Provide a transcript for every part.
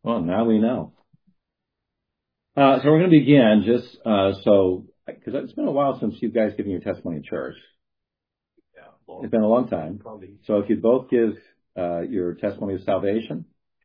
Well, now we know. So we're going to begin just because it's been a while since you guys given your testimony in church. Yeah, it's been a long time. Probably. So if you both give your testimony of salvation.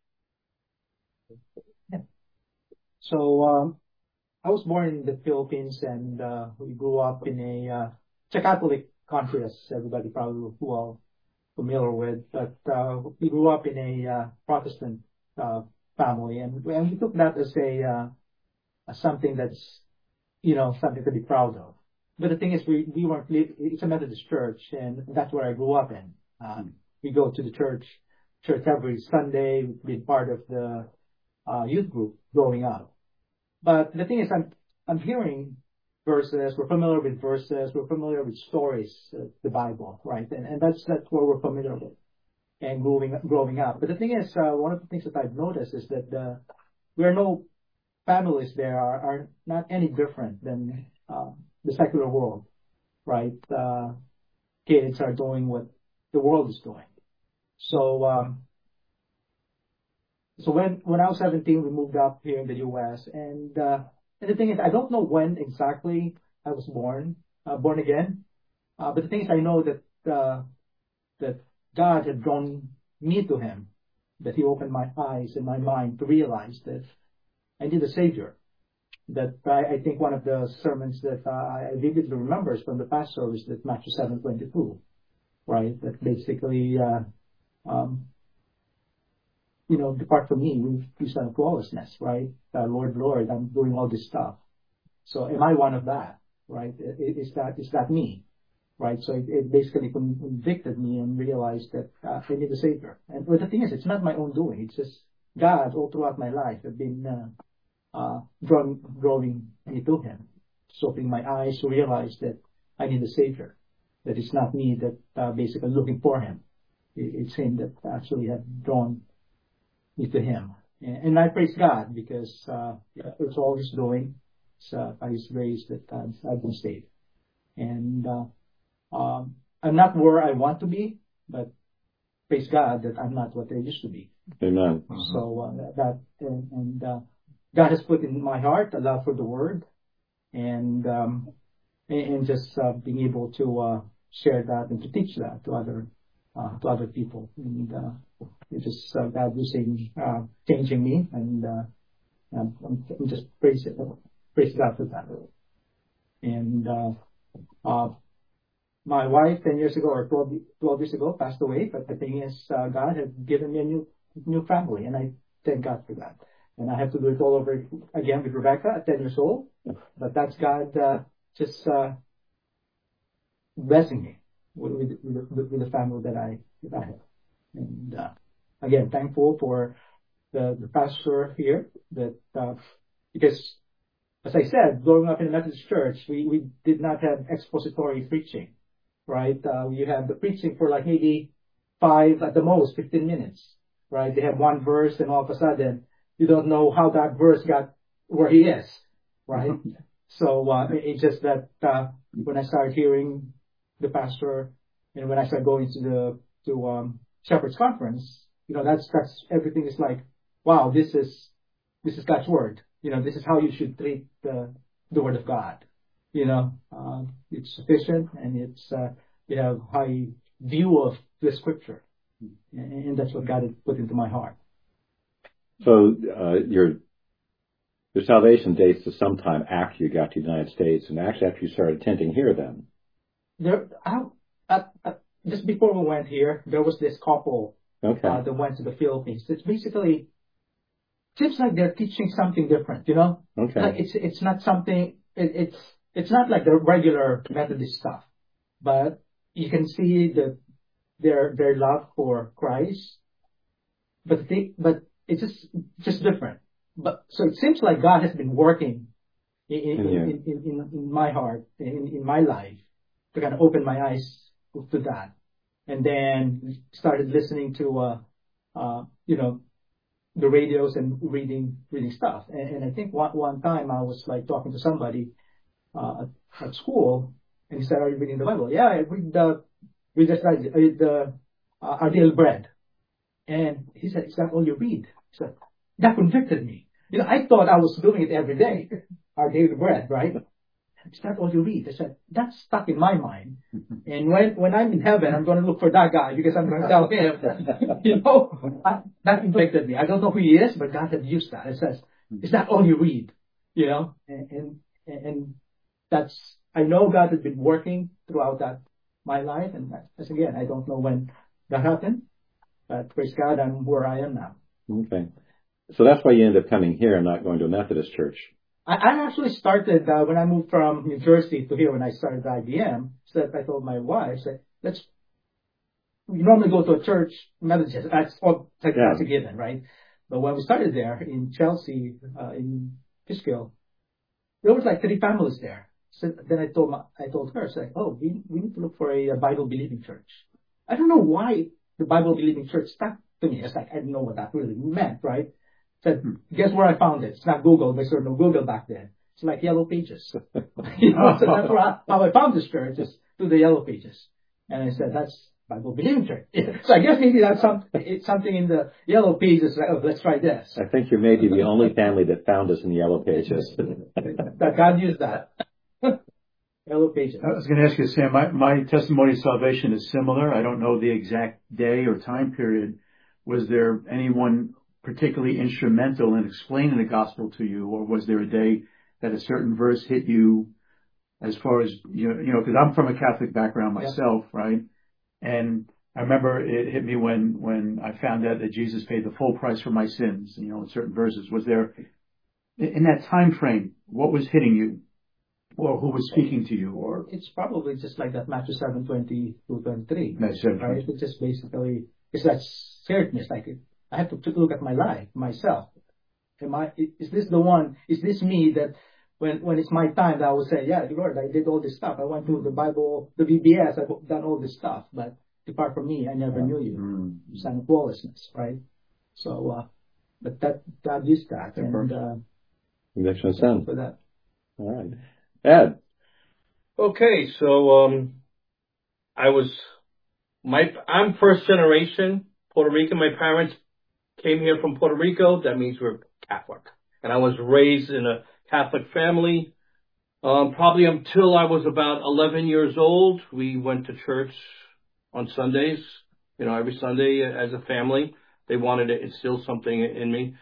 Yeah. So I was born in the Philippines, and we grew up in a Catholic country, as everybody probably well familiar with. But we grew up in a Protestant family, and we took that as something that's, something to be proud of. But the thing is, we weren't, it's a Methodist church, and that's where I grew up in. We go to the church every Sunday. We've been part of the youth group growing up. But the thing is, I'm hearing verses, we're familiar with verses, we're familiar with stories of the Bible, right? And that's what we're familiar with and growing up. But the thing is, one of the things that I've noticed is that there are no families there are not any different than the secular world, right? Kids are doing what the world is doing. So when I was 17, we moved up here in the U.S. And the thing is, I don't know when exactly I was born again. But the thing is, I know that God had drawn me to Him, that He opened my eyes and my mind to realize that I need a Savior. That I think one of the sermons that I vividly remember is from the past service, that Matthew 7:22, right? That basically, depart from me, you son of lawlessness, right? Lord, Lord, I'm doing all this stuff. So am I one of that, right? Is that me, right? So it basically convicted me and realized that I need a Savior. And but the thing is, it's not my own doing. It's just God all throughout my life have been drawing me to Him, just opening my eyes to realize that I need a Savior. That it's not me that basically looking for Him. It's Him that actually had drawn me to Him. And I praise God because it's all His doing. It's by His grace that I've been saved. And I'm not where I want to be, but praise God that I'm not what I used to be. Amen. So God has put in my heart a love for the Word, and just being able to share that and to teach that to other people, and it just God using changing me, and I'm just praise God for that. And my wife 10 years ago or 12 years ago passed away, but the thing is, God had given me a new family, and I thank God for that. And I have to do it all over again with Rebecca at 10 years old. But that's God just blessing me with the family that I have. And again, thankful for the pastor here that because, as I said, growing up in the Methodist Church, we did not have expository preaching, right? You have the preaching for like maybe 5 at the most 15 minutes, right? They have one verse, and all of a sudden you don't know how that verse got where he is, right? So it's just that when I started hearing the pastor, and when I started going to Shepherd's Conference, that's everything is like, wow, this is God's word. This is how you should treat the word of God. It's sufficient, and it's you have high view of the scripture, and that's what God had put into my heart. So your salvation dates to sometime after you got to the United States, and actually after you started attending here then. Just before we went here, there was this couple that went to the Philippines. It's basically, seems like they're teaching something different, Okay. Like it's not something, it's not like the regular Methodist stuff, but you can see their love for Christ, but it's just different. But so it seems like God has been working in my heart, in my life, to kind of open my eyes to that, and then started listening to the radios and reading stuff. And I think one time I was like talking to somebody at school, and he said, "Are you reading the Bible?" "Yeah, I read the Our Daily Bread." And he said, "Is that all you read?" I said, that convicted me. I thought I was doing it every day, our daily bread, right? Is that all you read? I said, that's stuck in my mind. And when I'm in heaven, I'm going to look for that guy because I'm going to tell him, that convicted me. I don't know who he is, but God had used that. It says, is that all you read? And that's, I know God had been working throughout my life. And that's again, I don't know when that happened, but praise God, I'm where I am now. Okay. So that's why you ended up coming here and not going to a Methodist church. I actually started, when I moved from New Jersey to here, when I started IBM, I told my wife, we normally go to a church, Methodist, that's a given, right? But when we started there in Chelsea, in Fishkill, there was like 3 families there. So then I told her, we need to look for a Bible believing church. I don't know why the Bible believing church stuck to me. It's like, I didn't know what that really meant, right? Said, guess where I found it? It's not Google. There's no Google back then. It's like Yellow Pages. So that's how I found this church, is through the Yellow Pages. And I said, that's Bible believing church. So I guess maybe that's something in the Yellow Pages. Like, let's try this. I think you're maybe the only family that found us in the Yellow Pages. That God used that. Yellow Pages. I was going to ask you, Sam, my testimony of salvation is similar. I don't know the exact day or time period. Was there anyone particularly instrumental in explaining the gospel to you, or was there a day that a certain verse hit you, as far as, because I'm from a Catholic background myself, right? And I remember it hit me when I found out that Jesus paid the full price for my sins, in certain verses. Was there, in that time frame, what was hitting you, or who was speaking to you? Or it's probably just like that Matthew 7:20-23. Matthew 7:20. Right? It's just basically, it's that scaredness, like I have to take a look at my life, myself. Is this the one? Is this me that when it's my time that I will say, yeah, Lord, I did all this stuff. I went to the Bible, the VBS, I've done all this stuff, but depart from me, I never knew you. Sign of lawlessness, right? So, but that God used that, and conviction of sin for that. All right, Ed. Okay, so I'm first generation Puerto Rican. My parents came here from Puerto Rico. That means we're Catholic. And I was raised in a Catholic family. Probably until I was about 11 years old. We went to church on Sundays, every Sunday as a family. They wanted to instill something in me.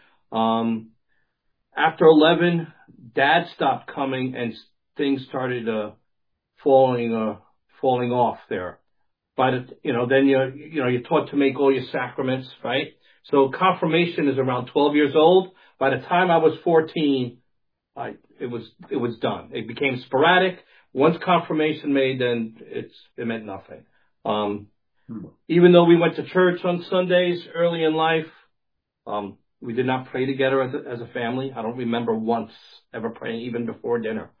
After 11, Dad stopped coming and things started falling off there. But then you're taught to make all your sacraments, right? So confirmation is around 12 years old. By the time I was 14, it was done. It became sporadic. Once confirmation made, then it meant nothing. Even though we went to church on Sundays early in life, we did not pray together as a family. I don't remember once ever praying, even before dinner.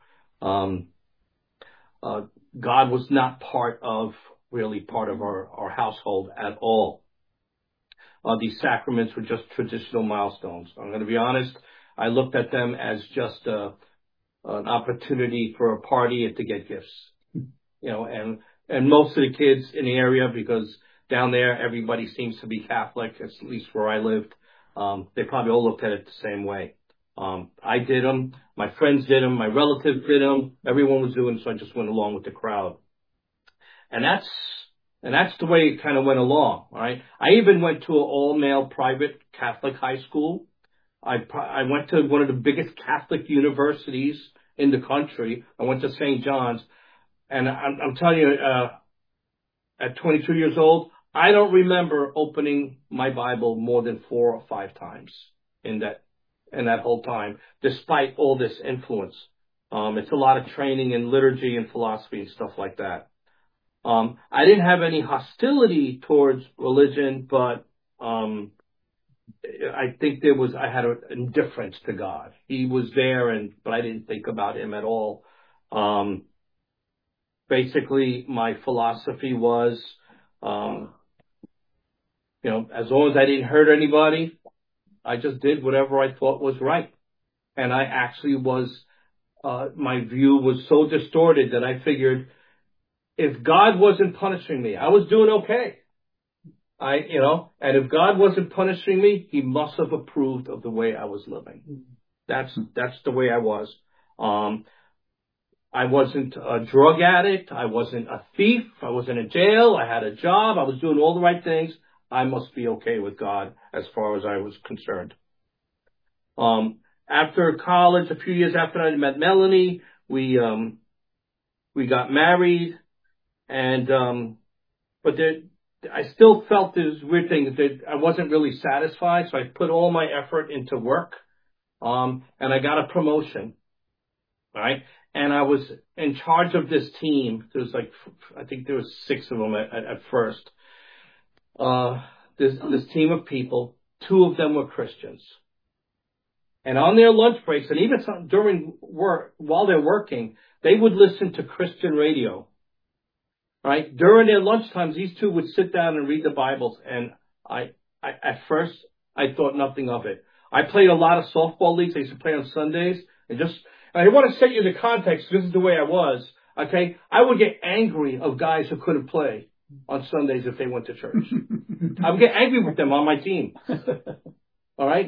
God was not part of our household at all. These sacraments were just traditional milestones. I'm going to be honest. I looked at them as just an opportunity for a party and to get gifts, and most of the kids in the area, because down there everybody seems to be Catholic, at least where I lived. They probably all looked at it the same way. I did them. My friends did them. My relatives did them. Everyone was doing it, so I just went along with the crowd. And that's the way it kind of went along, right? I even went to an all-male private Catholic high school. I went to one of the biggest Catholic universities in the country. I went to St. John's. And I'm telling you, at 22 years old, I don't remember opening my Bible more than 4 or 5 times in that whole time, despite all this influence. It's a lot of training in liturgy and philosophy and stuff like that. I didn't have any hostility towards religion, but I think I had an indifference to God. He was there, but I didn't think about him at all. Basically, my philosophy was, as long as I didn't hurt anybody, I just did whatever I thought was right. And I actually my view was so distorted that I figured if God wasn't punishing me, I was doing okay. And if God wasn't punishing me, he must have approved of the way I was living. That's the way I was. I wasn't a drug addict. I wasn't a thief. I wasn't in jail. I had a job. I was doing all the right things. I must be okay with God as far as I was concerned. After college, a few years after I met Melanie, we got married, but I still felt this weird thing that I wasn't really satisfied. So I put all my effort into work, and I got a promotion, right? And I was in charge of this team. I think there was 6 of them at first. This team of people, 2 of them were Christians. And on their lunch breaks, and even during work, while they're working, they would listen to Christian radio. Right? During their lunchtimes, these 2 would sit down and read the Bibles. And at first, I thought nothing of it. I played a lot of softball leagues. I used to play on Sundays. And I want to set you the context. This is the way I was. Okay? I would get angry of guys who couldn't play on Sundays if they went to church. I would get angry with them on my team. All right?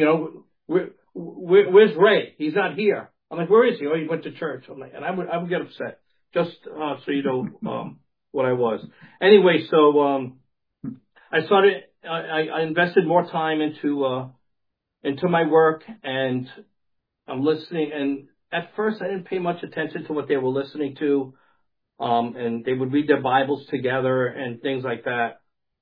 Where's Ray? He's not here. I'm like, where is he? Oh, he went to church. I'm like, and I would get upset. Just so you know what I was. Anyway, so I invested more time into my work, and I'm listening. And at first, I didn't pay much attention to what they were listening to, and they would read their Bibles together and things like that.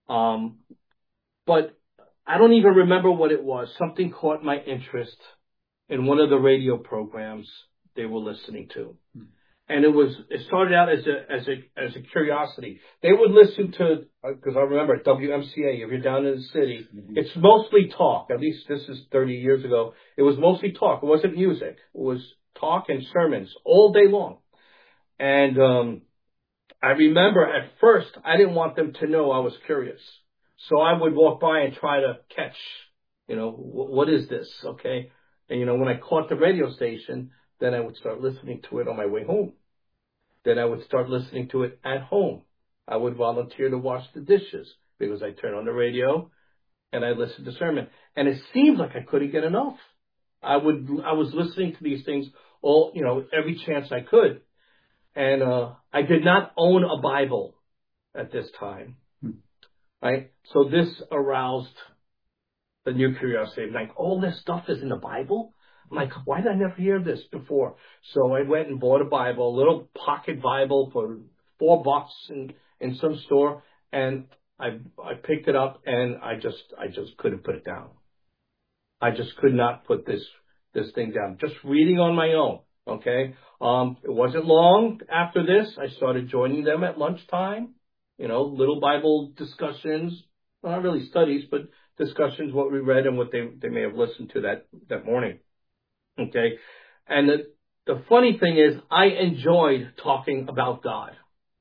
But I don't even remember what it was. Something caught my interest in one of the radio programs they were listening to. And it started out as a curiosity. They would listen to, because I remember WMCA, if you're down in the city, it's mostly talk. At least this is 30 years ago. It was mostly talk. It wasn't music. It was talk and sermons all day long. And I remember at first, I didn't want them to know I was curious. So I would walk by and try to catch, what is this? Okay. And, when I caught the radio station, then I would start listening to it on my way home. Then I would start listening to it at home. I would volunteer to wash the dishes because I turned on the radio and I listened to sermon. And it seemed like I couldn't get enough. I was listening to these things all, every chance I could. And I did not own a Bible at this time. Right? So this aroused the new curiosity. Like, all this stuff is in the Bible? I'm like, why did I never hear this before? So I went and bought a Bible, a little pocket Bible for $4 in some store, and I picked it up, and I just couldn't put it down. I just could not put this thing down. Just reading on my own. Okay. It wasn't long after this. I started joining them at lunchtime. Little Bible discussions, not really studies, but discussions, what we read and what they may have listened to that morning. Okay. And the funny thing is, I enjoyed talking about God.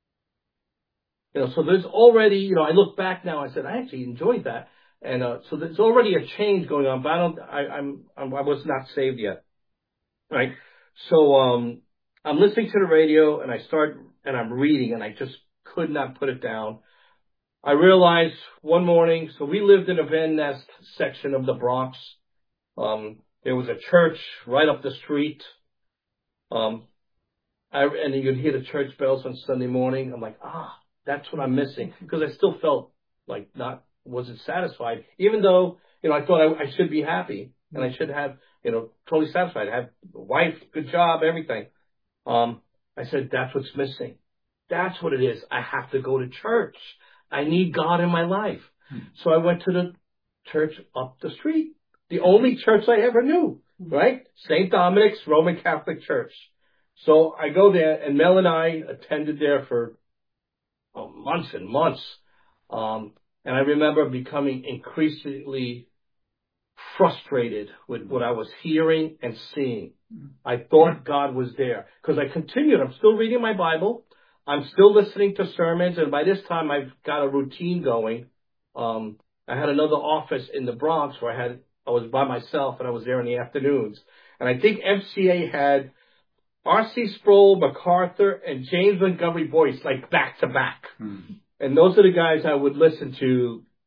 So there's already, I look back now, I said, I actually enjoyed that. And, so there's already a change going on, but I was not saved yet. Right. So, I'm listening to the radio and I'm reading, and I just could not put it down. I realized one morning, so we lived in a Van Nest section of the Bronx. There was a church right up the street. And you'd hear the church bells on Sunday morning. I'm like, that's what I'm missing. Because I still felt like wasn't satisfied. Even though, I thought I should be happy and I should have, totally satisfied. I have a wife, good job, everything. I said, that's what's missing. That's what it is. I have to go to church. I need God in my life. So I went to the church up the street. The only church I ever knew, right? St. Dominic's Roman Catholic Church. So I go there, and Mel and I attended there for months and months. And I remember becoming increasingly frustrated with what I was hearing and seeing. I thought God was there because I continued. I'm still reading my Bible. I'm still listening to sermons. And by this time, I've got a routine going. I had another office in the Bronx where I was by myself, and I was there in the afternoons. And I think FCA had R.C. Sproul, MacArthur, and James Montgomery Boyce, like back to back. And those are the guys I would listen to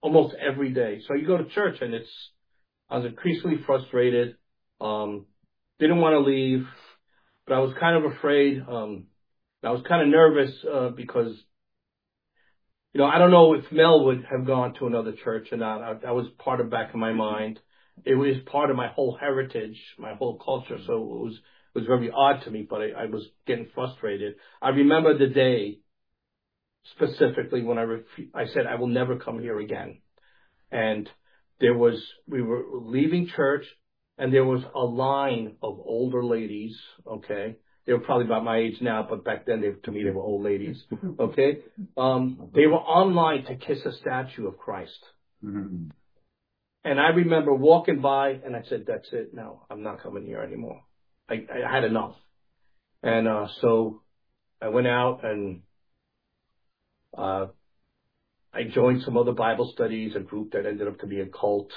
almost every day. So you go to church, and I was increasingly frustrated. Didn't want to leave, but I was kind of afraid. I was kind of nervous because, I don't know if Mel would have gone to another church or not. That was part of back in my mind. It was part of my whole heritage, my whole culture. So it was very odd to me, but I was getting frustrated. I remember the day specifically when I said, I will never come here again. And we were leaving church, and there was a line of older ladies, okay? They were probably about my age now, but back then, to me, they were old ladies, okay? They were online to kiss a statue of Christ. Mm-hmm. And I remember walking by, and I said, that's it. No, I'm not coming here anymore. I had enough. And so I went out, and I joined some other Bible studies, a group that ended up to be a cult.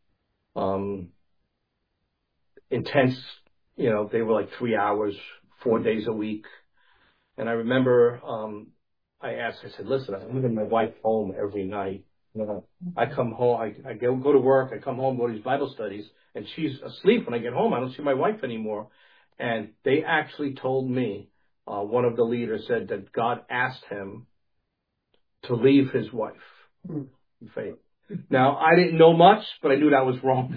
Intense, they were like 3 hours, 4 days a week. And I remember I said, listen, I'm leaving my wife home every night. I come home, I go to work, I come home, go to these Bible studies, and she's asleep when I get home. I don't see my wife anymore. And they actually told me, one of the leaders said that God asked him to leave his wife in faith. Now, I didn't know much, but I knew that was wrong.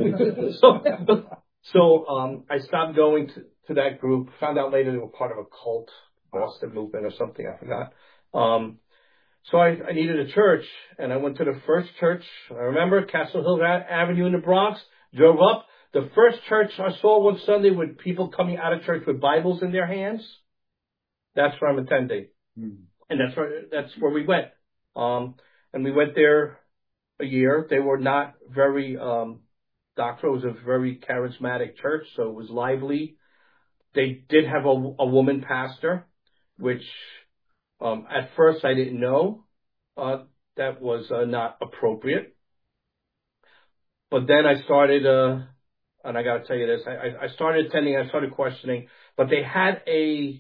So I stopped going to that group. Found out later they were part of a cult, Boston movement or something, I forgot. So I needed a church, and I went to the first church. I remember Castle Hill Avenue in the Bronx, drove up. The first church I saw one Sunday with people coming out of church with Bibles in their hands. That's where I'm attending. And that's where we went. And we went there a year. They were not very, doctrinal. It was a very charismatic church, so it was lively. They did have a woman pastor, which, at first I didn't know, that was not appropriate. But then I started, and I got to tell you this, I started attending, I started questioning, but they had a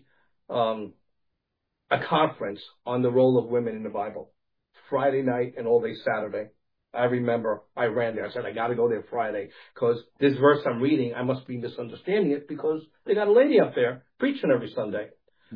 conference on the role of women in the Bible, Friday night and all day Saturday. I remember I ran there. I said, I got to go there Friday because this verse I'm reading, I must be misunderstanding it because they got a lady up there preaching every Sunday.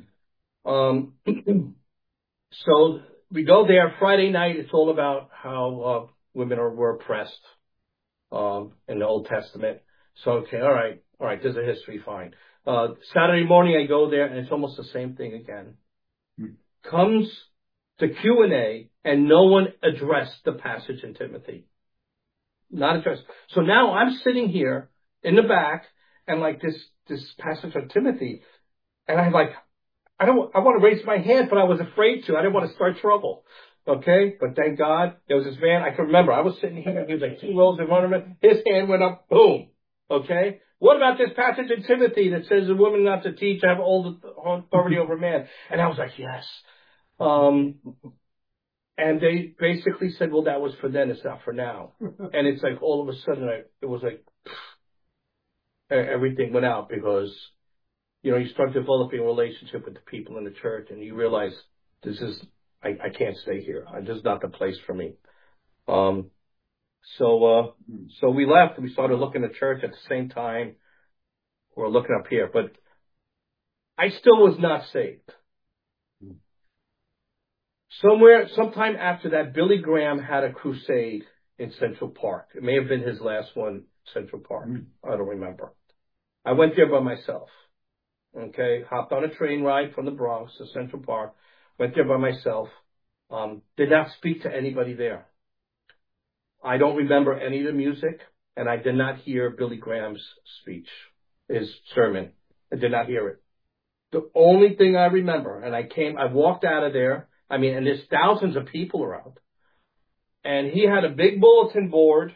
So we go there Friday night. It's all about how women were oppressed in the Old Testament. So, okay, all right, there's a history, fine. Saturday morning I go there, and it's almost the same thing again. Comes the Q&A, and no one addressed the passage in Timothy. Not addressed. So now I'm sitting here in the back, and like this passage of Timothy, and I'm like, I want to raise my hand, but I was afraid to. I didn't want to start trouble. Okay? But thank God, there was this man, I can remember, I was sitting here, he was like 2 rows in front of him, his hand went up, boom. Okay? What about this passage in Timothy that says a woman not to teach, have all the authority over man? And I was like, yes. And they basically said, well, that was for then, it's not for now. And it's like all of a sudden, it was like everything went out because, you start developing a relationship with the people in the church and you realize I can't stay here. This is not the place for me. So we left and we started looking at church at the same time. We're looking up here, but I still was not saved. Sometime after that, Billy Graham had a crusade in Central Park. It may have been his last one, Central Park. I don't remember. I went there by myself. Okay, hopped on a train ride from the Bronx to Central Park. Went there by myself. Did not speak to anybody there. I don't remember any of the music, and I did not hear Billy Graham's speech, his sermon. I did not hear it. The only thing I remember, and I walked out of there. And there's thousands of people around. And he had a big bulletin board,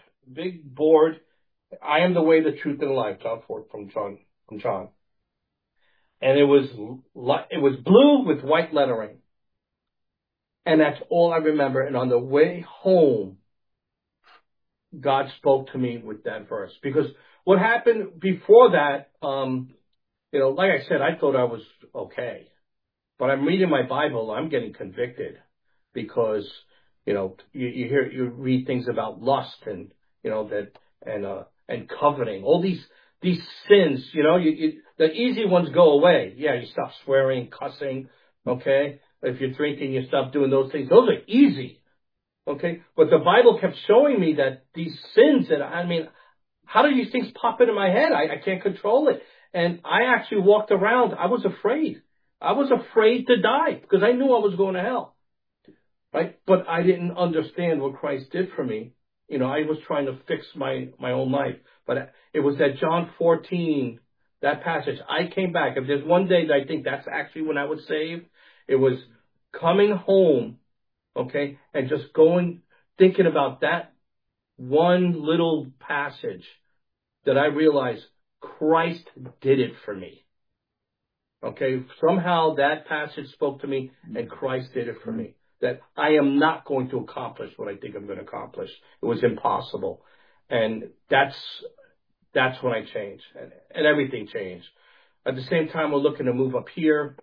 I am the way, the truth, and the life, John 4 from John. And it was blue with white lettering. And that's all I remember. And on the way home, God spoke to me with that verse. Because what happened before that, like I said, I thought I was okay. But I'm reading my Bible, I'm getting convicted because You read things about lust and, and coveting, all these sins, the easy ones go away. Yeah, you stop swearing, cussing, okay? If you're drinking, you stop doing those things. Those are easy, okay? But the Bible kept showing me that these sins how do these things pop into my head? I can't control it. And I actually walked around. I was afraid. I was afraid to die because I knew I was going to hell, right? But I didn't understand what Christ did for me. I was trying to fix my own life. But it was that John 14, that passage. I came back. If there's one day that I think that's actually when I was saved, it was coming home, okay, and just thinking about that one little passage that I realized Christ did it for me. Okay, somehow that passage spoke to me and Christ did it for me. That I am not going to accomplish what I think I'm going to accomplish. It was impossible. And that's when I changed. And everything changed. At the same time, we're looking to move up here.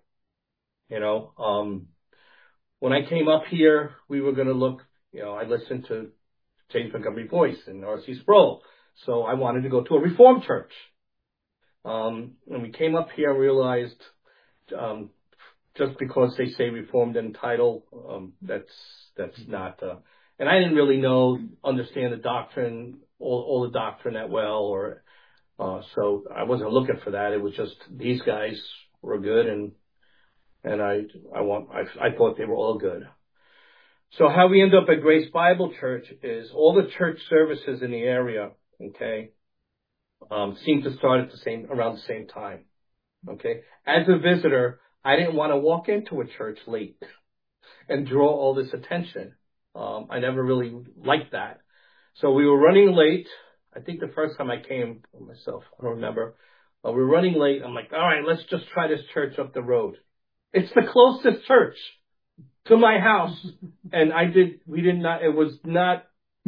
When I came up here, we were going to look, I listened to James Montgomery Boyce and R.C. Sproul. So I wanted to go to a Reformed church. When we came up here, I realized, just because they say Reformed in title, that's not, and I didn't really understand the doctrine, all the doctrine that well, so I wasn't looking for that. It was just, these guys were good and I thought they were all good. So how we end up at Grace Bible Church is all the church services in the area, okay, seem to start around the same time. Okay. As a visitor, I didn't want to walk into a church late and draw all this attention. I never really liked that. So we were running late. I think the first time I came myself, I don't remember. We were running late. I'm like, all right, let's just try this church up the road. It's the closest church to my house. And it was not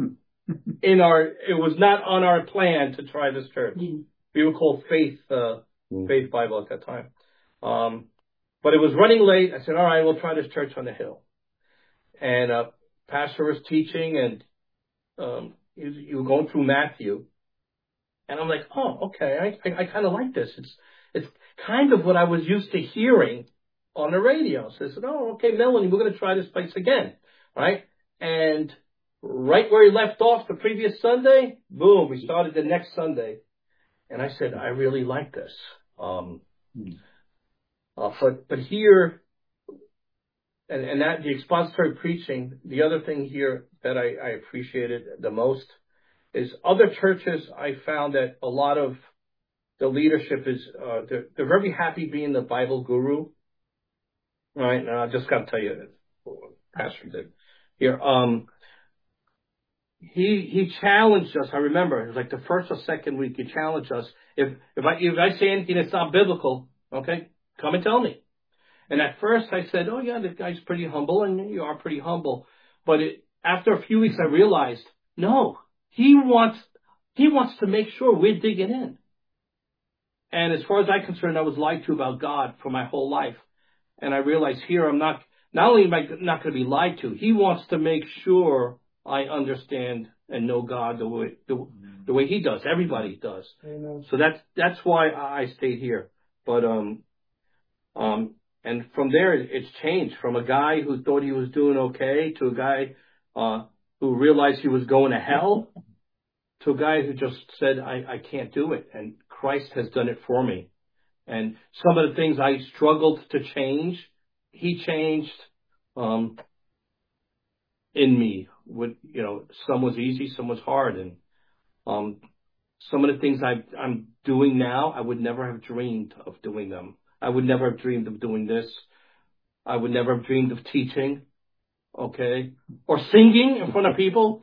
on our plan to try this church. We were called Faith Bible at that time. But it was running late. I said, all right, we'll try this church on the hill. And pastor was teaching and you were going through Matthew. And I'm like, oh, okay, I kind of like this. It's kind of what I was used to hearing on the radio. So I said, oh, okay, Melanie, we're going to try this place again. Right? And right where he left off the previous Sunday, boom, we started the next Sunday. And I said, I really like this. But here, and that the expository preaching, the other thing here that I appreciated the most is other churches. I found that a lot of the leadership is, they're very happy being the Bible guru. Right? And I just got to tell you, Pastor did here. He challenged us. I remember it was like the first or second week. He challenged us. If I say anything that's not biblical, okay, come and tell me. And at first I said, oh yeah, this guy's pretty humble, and you are pretty humble. But after a few weeks, I realized, no, he wants to make sure we're digging in. And as far as I'm concerned, I was lied to about God for my whole life. And I realized here I'm not only am I not going to be lied to, he wants to make sure I understand and know God the way he does. Everybody does. Amen. So that's why I stayed here. But and from there it's changed from a guy who thought he was doing okay to a guy who realized he was going to hell to a guy who just said I can't do it, and Christ has done it for me. And some of the things I struggled to change, he changed in me. Some was easy, some was hard, and some of the things I'm doing now, I would never have dreamed of doing them. I would never have dreamed of doing this. I would never have dreamed of teaching, okay, or singing in front of people.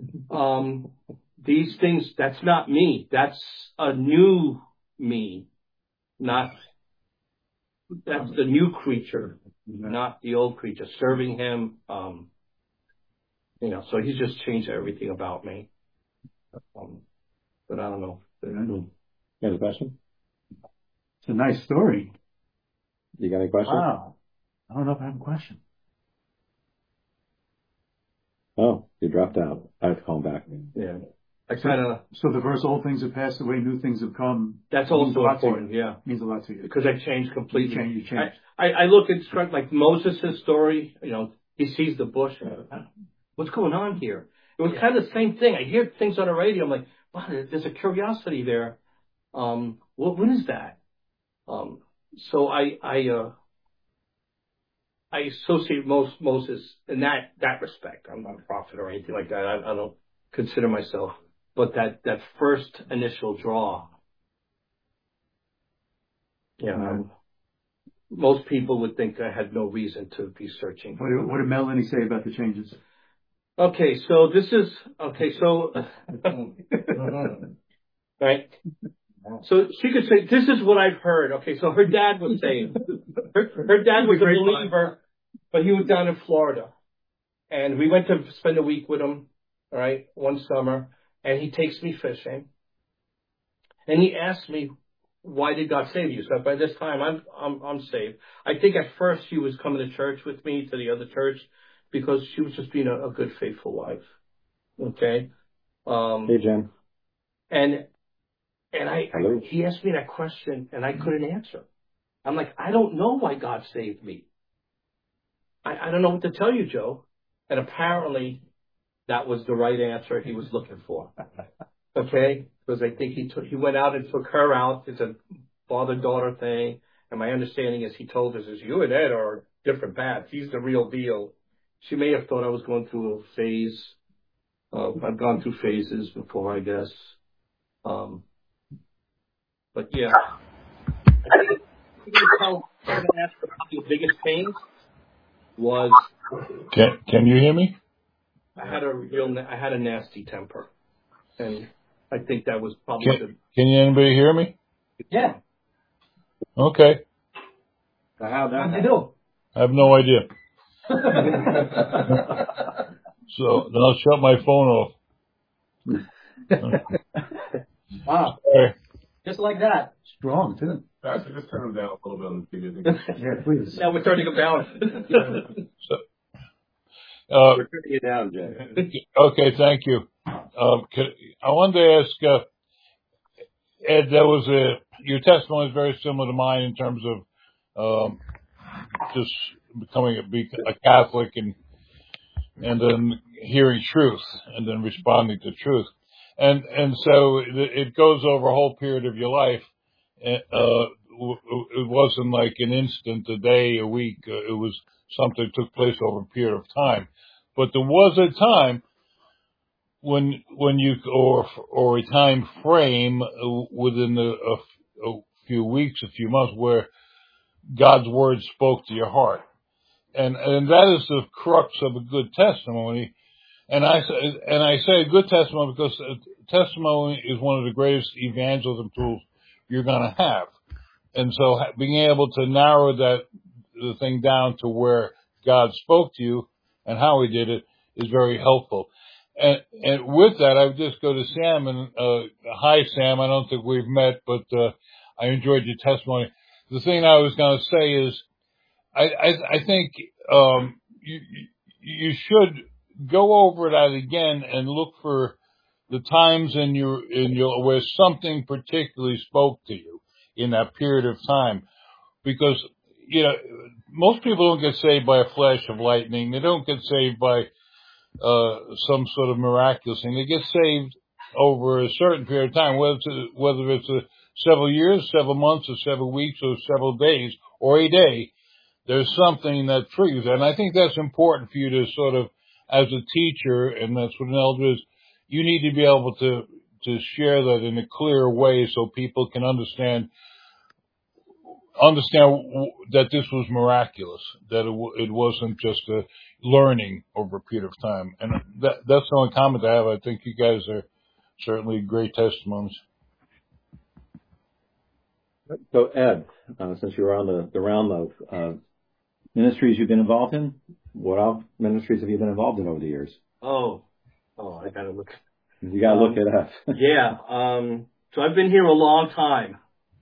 These things, that's not me. That's a new me. That's the new creature, not the old creature, serving him. So he's just changed everything about me. But I don't know. You have a question? It's a nice story. You got any questions? Wow. I don't know if I have a question. Oh, you dropped out. I have to call him back. Yeah. So the verse, old things have passed away, new things have come. That's also important, yeah. Means a lot to you. Because I changed completely. You changed. I look at stuff like Moses' story, he sees the bush. What's going on here? It was kind of the same thing. I hear things on the radio. I'm like, wow, there's a curiosity there. What is that? So I associate Moses in that respect. I'm not a prophet or anything like that. I don't consider myself. But that first initial draw, most people would think I had no reason to be searching. What did Melanie say about the changes? Okay, so right. So she could say, this is what I've heard. Okay, so her dad was saying, her dad was a believer, but he was down in Florida. And we went to spend a week with him, all right, one summer, and he takes me fishing. And he asked me, why did God save you? So by this time, I'm saved. I think at first she was coming to church with me, to the other church, because she was just being a good, faithful wife. Okay? Hey, Jen. And he asked me that question, and I couldn't answer. I'm like, I don't know why God saved me. I don't know what to tell you, Joe. And apparently, that was the right answer he was looking for. Okay? Because I think he went out and took her out. It's a father-daughter thing. And my understanding is he told us, you and Ed are different paths. He's the real deal. She may have thought I was going through a phase. I've gone through phases before, I guess. But yeah, I think the biggest pain was. Can you hear me? I had a nasty temper, and I think that was probably. Can anybody hear me? Yeah. Okay. How'd you do? I have no idea. So then I'll shut my phone off. Wow. Sorry. Just like that. Strong, too. Actually, just turn them down a little bit on the TV. Yeah, please. Now we're turning them down. We're turning you down, Jay. Okay, thank you. I wanted to ask, Ed, your testimony is very similar to mine in terms of just becoming a Catholic and then hearing truth and then responding to truth. And so it goes over a whole period of your life. It wasn't like an instant, a day, a week. It was something that took place over a period of time. But there was a time when you, or a time frame within a few weeks, a few months, where God's word spoke to your heart. And that is the crux of a good testimony. And I say a good testimony because testimony is one of the greatest evangelism tools you're going to have. And so being able to narrow the thing down to where God spoke to you and how he did it is very helpful. And with that, I would just go to Sam and, hi Sam, I don't think we've met, but, I enjoyed your testimony. The thing I was going to say is, I think, you should go over that again and look for the times in your where something particularly spoke to you in that period of time, because most people don't get saved by a flash of lightning. They don't get saved by some sort of miraculous thing. They get saved over a certain period of time, whether it's several years, several months, or several weeks, or several days, or a day. There's something that triggers that. And I think that's important for you to sort of, as a teacher, and that's what an elder is, you need to be able to share that in a clear way so people can understand that this was miraculous, that it wasn't just a learning over a period of time. And that's the only comment I have. I think you guys are certainly great testimonies. So Ed, since you were on the realm of ministries you've been involved in, what else ministries have you been involved in over the years? Oh, I gotta look. You gotta look it up. Yeah. So I've been here a long time.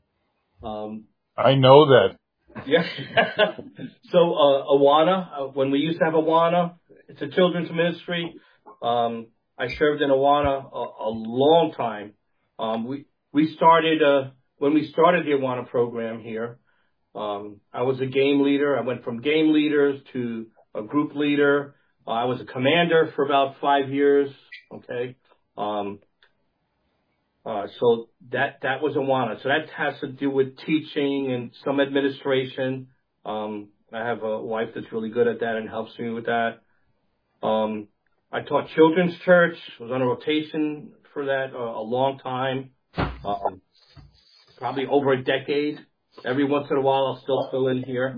I know that. Yeah. So Awana, when we used to have Awana, It's a children's ministry. I served in Awana a long time. We started, when we started the Awana program here, I was a game leader. I went from game leaders to a group leader. I was a commander for about 5 years. Okay. So that was Awana. So that has to do with teaching and some administration. I have a wife that's really good at that and helps me with that. I taught children's church, was on a rotation for that a long time, probably over a decade. Every once in a while I'll still fill in here.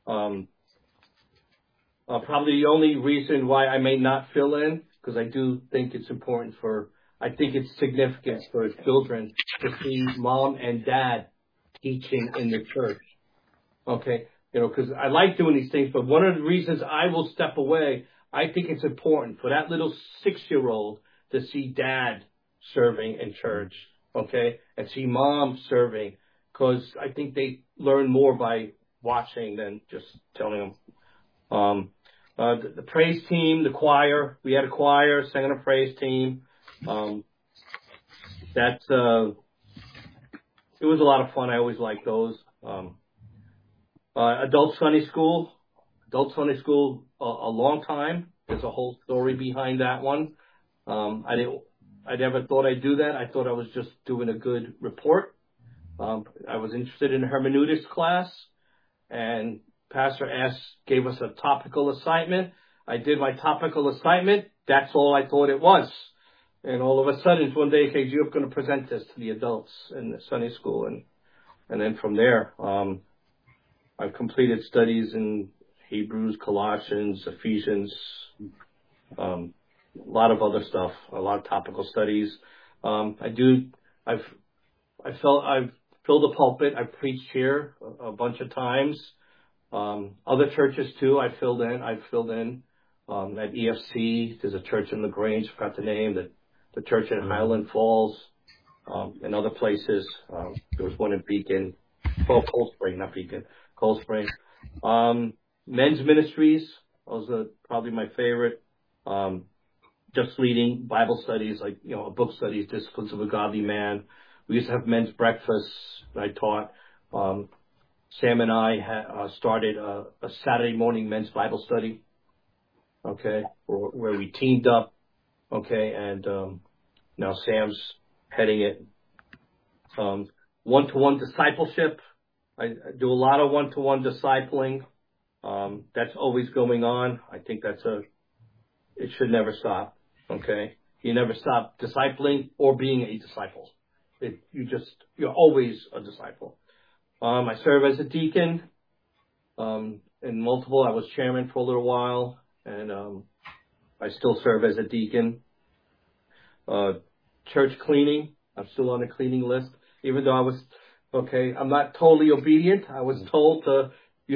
Probably the only reason why I may not fill in, because I do think it's important I think it's significant for children to see mom and dad teaching in the church. Okay. Because I like doing these things, but one of the reasons I will step away, I think it's important for that little 6-year-old to see dad serving in church, okay, and see mom serving, because I think they learn more by watching than just telling them. The praise team, the choir, we had a choir, sang on a praise team. It was a lot of fun. I always liked those. Adult Sunday school, a long time. There's a whole story behind that one. I never thought I'd do that. I thought I was just doing a good report. I was interested in hermeneutics class, and Pastor S gave us a topical assignment. I did my topical assignment. That's all I thought it was. And all of a sudden, one day, okay, you're going to present this to the adults in the Sunday school. And then from there, I've completed studies in Hebrews, Colossians, Ephesians, a lot of other stuff, a lot of topical studies. I've filled a pulpit. I've preached here a bunch of times. Other churches too, I've filled in. At EFC, there's a church in LaGrange, I forgot the name, the church in Highland Falls, and other places. There was one in Beacon, Cold Spring. Men's ministries, those are probably my favorite. Just leading Bible studies, like, a book studies, Disciplines of a Godly Man. We used to have men's breakfasts that I taught. Sam and I started a Saturday morning men's Bible study, okay, where we teamed up, okay, and now Sam's heading it. One-to-one discipleship. I do a lot of one-to-one discipling. That's always going on. I think it should never stop, okay? You never stop discipling or being a disciple. You're always a disciple. I serve as a deacon in multiple. I was chairman for a little while, and I still serve as a deacon. Church cleaning. I'm still on the cleaning list, even though I'm not totally obedient. I was told I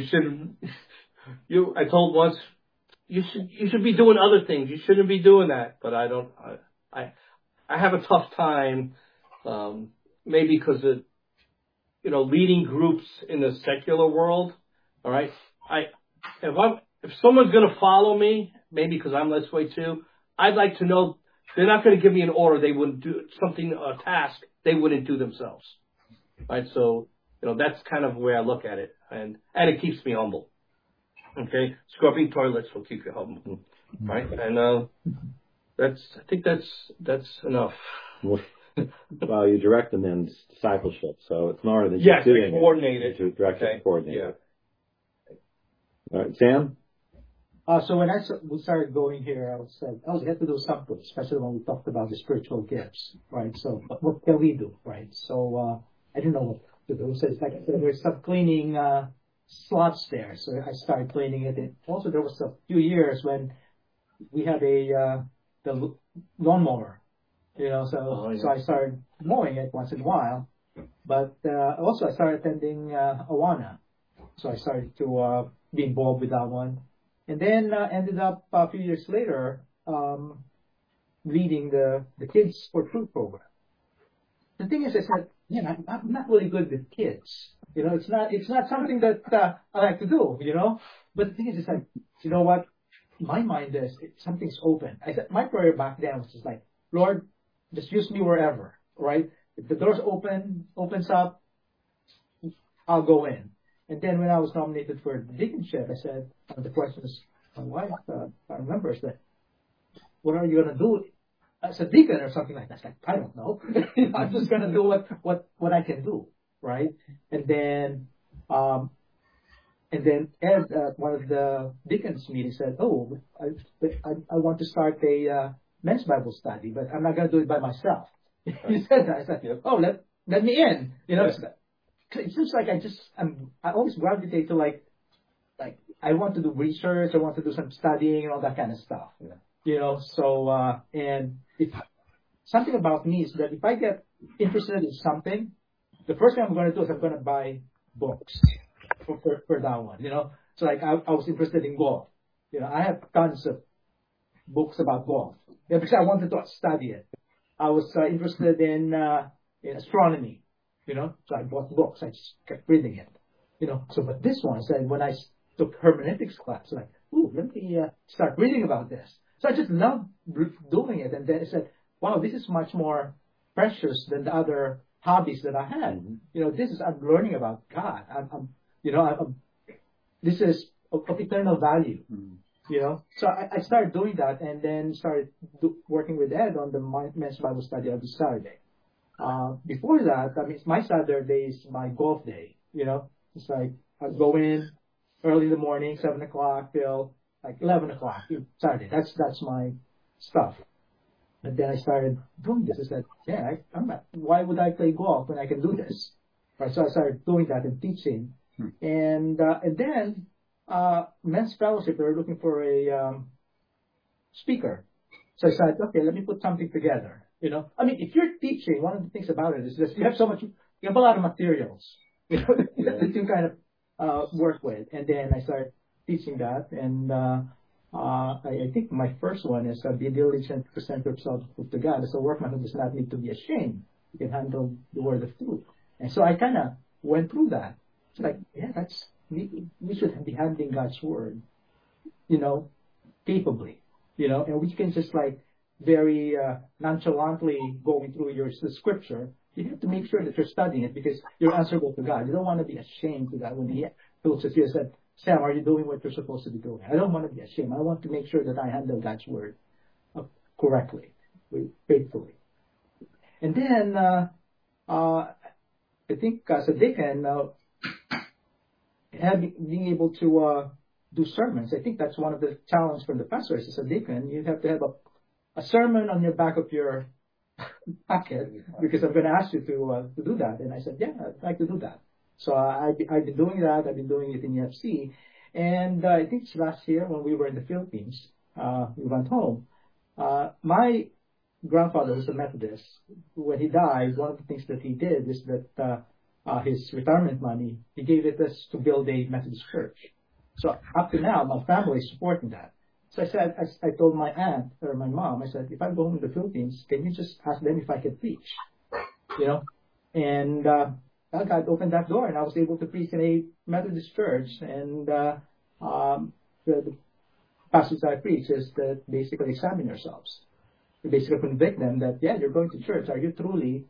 told once, you should be doing other things. You shouldn't be doing that. But I have a tough time, maybe because of, leading groups in the secular world. All right. If someone's going to follow me, maybe because I'm this way too, I'd like to know they're not going to give me an order they wouldn't do, a task they wouldn't do themselves. Right. So, that's kind of where I look at it, and it keeps me humble. Okay. Scrubbing toilets will keep you humble. Right. And, I think that's enough. Well, you direct the men's discipleship, so it's more than just doing coordinate it. Direct and coordinate. Yeah. All right, Sam? So when we started going here, I was had to do something, especially when we talked about the spiritual gifts, right? So what can we do, right? So I didn't know what to do. So it's like there's some cleaning slots there. So I started cleaning it. And also there was a few years when we had the lawnmower. So I started mowing it once in a while, but also I started attending Awana, so I started to be involved with that one, and then ended up a few years later leading the Kids for Truth program. The thing is, I said, I'm not really good with kids. It's not something that I like to do. But the thing is, it's like, you know what? my mind is something's open. I said my prayer back then was just like, Lord, just use me wherever, right? If the doors opens up, I'll go in. And then when I was nominated for the deaconship, I said, the question is, my wife, I remember, is that, what are you going to do as a deacon or something like that? I was like, I don't know. I'm just going to do what I can do, right? And then Ed, at one of the deacons meetings, said, "Oh, I want to start a men's Bible study, but I'm not going to do it by myself." He said that. I said, "Oh, let me in." It seems like I always gravitate to like I want to do research, I want to do some studying and all that kind of stuff. Yeah. So and if something about me is that if I get interested in something, the first thing I'm going to do is I'm going to buy books for that one. So like I was interested in golf. I have tons of books about golf because I wanted to study it. I was interested in astronomy. So I bought books. I just kept reading it. So but this one, I said when I took hermeneutics class, like, ooh, let me start reading about this. So I just loved doing it, and then I said, wow, this is much more precious than the other hobbies that I had. Mm-hmm. I'm learning about God. This is of eternal value. Mm-hmm. So I started doing that, and then started working with Ed on the men's Bible study every Saturday. Before that, my Saturday is my golf day. It's like I'd go in early in the morning, 7 o'clock till like 11 o'clock Saturday. That's my stuff. And then I started doing this. I said, why would I play golf when I can do this? Right. So I started doing that and teaching. And then men's fellowship, they were looking for a speaker. So I said, okay, let me put something together. If you're teaching, one of the things about it is that you have a lot of materials, that you kind of work with. And then I started teaching that, and I think my first one is be diligent to present yourself to God as a workman who does not need to be ashamed. You can handle the word of truth. And so I kind of went through that. It's like, we should be handling God's word, capably, and we can just like very nonchalantly going through the scripture. You have to make sure that you're studying it because you're answerable to God. You don't want to be ashamed to God when He looks at you and said, Sam, are you doing what you're supposed to be doing? I don't want to be ashamed. I want to make sure that I handle God's word correctly, faithfully. And then I think as a deacon, being able to do sermons, I think that's one of the challenges from the pastors as a deacon. You have to have a sermon on your back of your packet because I'm going to ask you to do that. And I said, I'd like to do that. So I've been doing that. I've been doing it in EFC. And I think it's last year when we were in the Philippines, we went home. My grandfather was a Methodist. When he died, one of the things that he did is that his retirement money, he gave it us to build a Methodist church. So up to now, my family is supporting that. So I said, I told my aunt or my mom, I said, if I go home to the Philippines, can you just ask them if I can preach? And God opened that door, and I was able to preach in a Methodist church. And the passage I preach is that basically examine yourselves. You basically convict them that, you're going to church. Are you truly,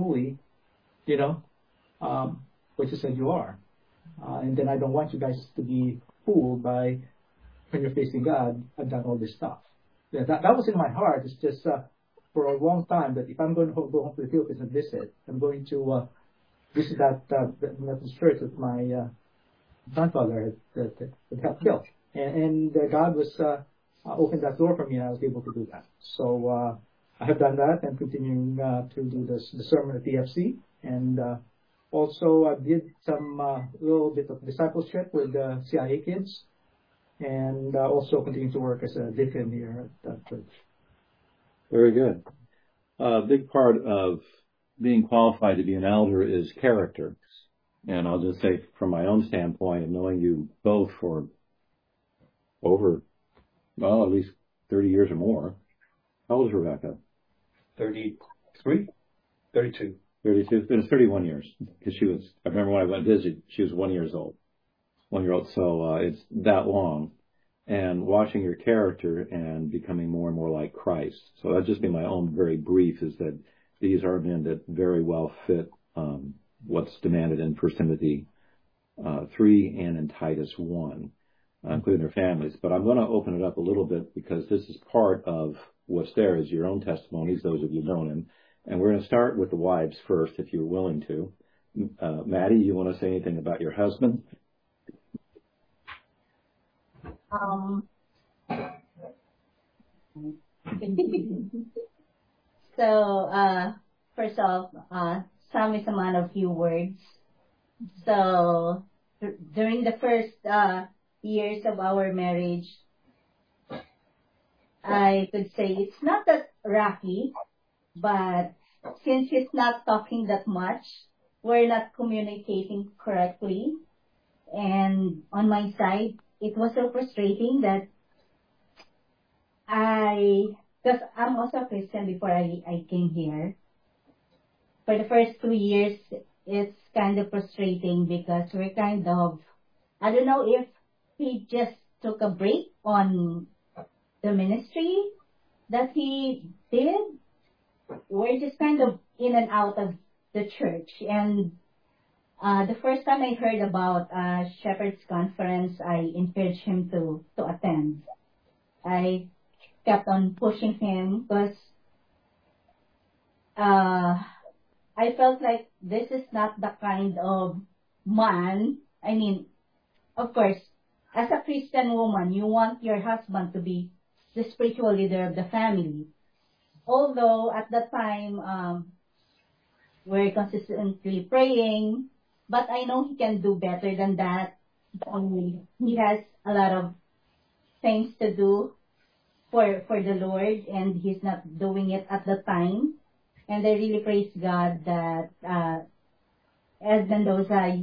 what you said you are? And then I don't want you guys to be fooled by when you're facing God, I've done all this stuff. That was in my heart. It's just for a long time that if I'm going to go home to the Philippines and visit, I'm going to visit that Methodist church that my grandfather had helped build. And God was opened that door for me, and I was able to do that. So I have done that and continuing to do the sermon at TFC. And also I did some little bit of discipleship with the CIA kids. And also continue to work as a deacon here at that church. Very good. A big part of being qualified to be an elder is character. And I'll just say from my own standpoint of knowing you both for over, at least 30 years or more. How old is Rebecca? 33? 32. 32? It was 31 years. Because I remember when I went to visit, she was 1 year old. So it's that long. and watching your character and becoming more and more like Christ. So that'd just be my own very brief, is that these are men that very well fit what's demanded in 1 Timothy 3 and in Titus 1, including their families. But I'm going to open it up a little bit because this is part of what's there is your own testimonies, those of you known him. And we're going to start with the wives first, if you're willing to. Maddie, you want to say anything about your husband? So, first off, Sam is a man of few words. So, during the first years of our marriage, I could say it's not that rocky, but since he's not talking that much, we're not communicating correctly. And on my side, it was so frustrating that because I'm also a Christian before I came here. For the first 2 years, it's kind of frustrating because we're kind of, I don't know if he just took a break on the ministry that he did. We're just kind of in and out of the church. And the first time I heard about Shepherd's Conference, I encouraged him to attend. I kept on pushing him because I felt like this is not the kind of man. I mean, of course, as a Christian woman, you want your husband to be the spiritual leader of the family. Although at that time, we're consistently praying, but I know he can do better than that. He has a lot of things to do for the Lord, and he's not doing it at the time. And I really praise God that Ed Mendoza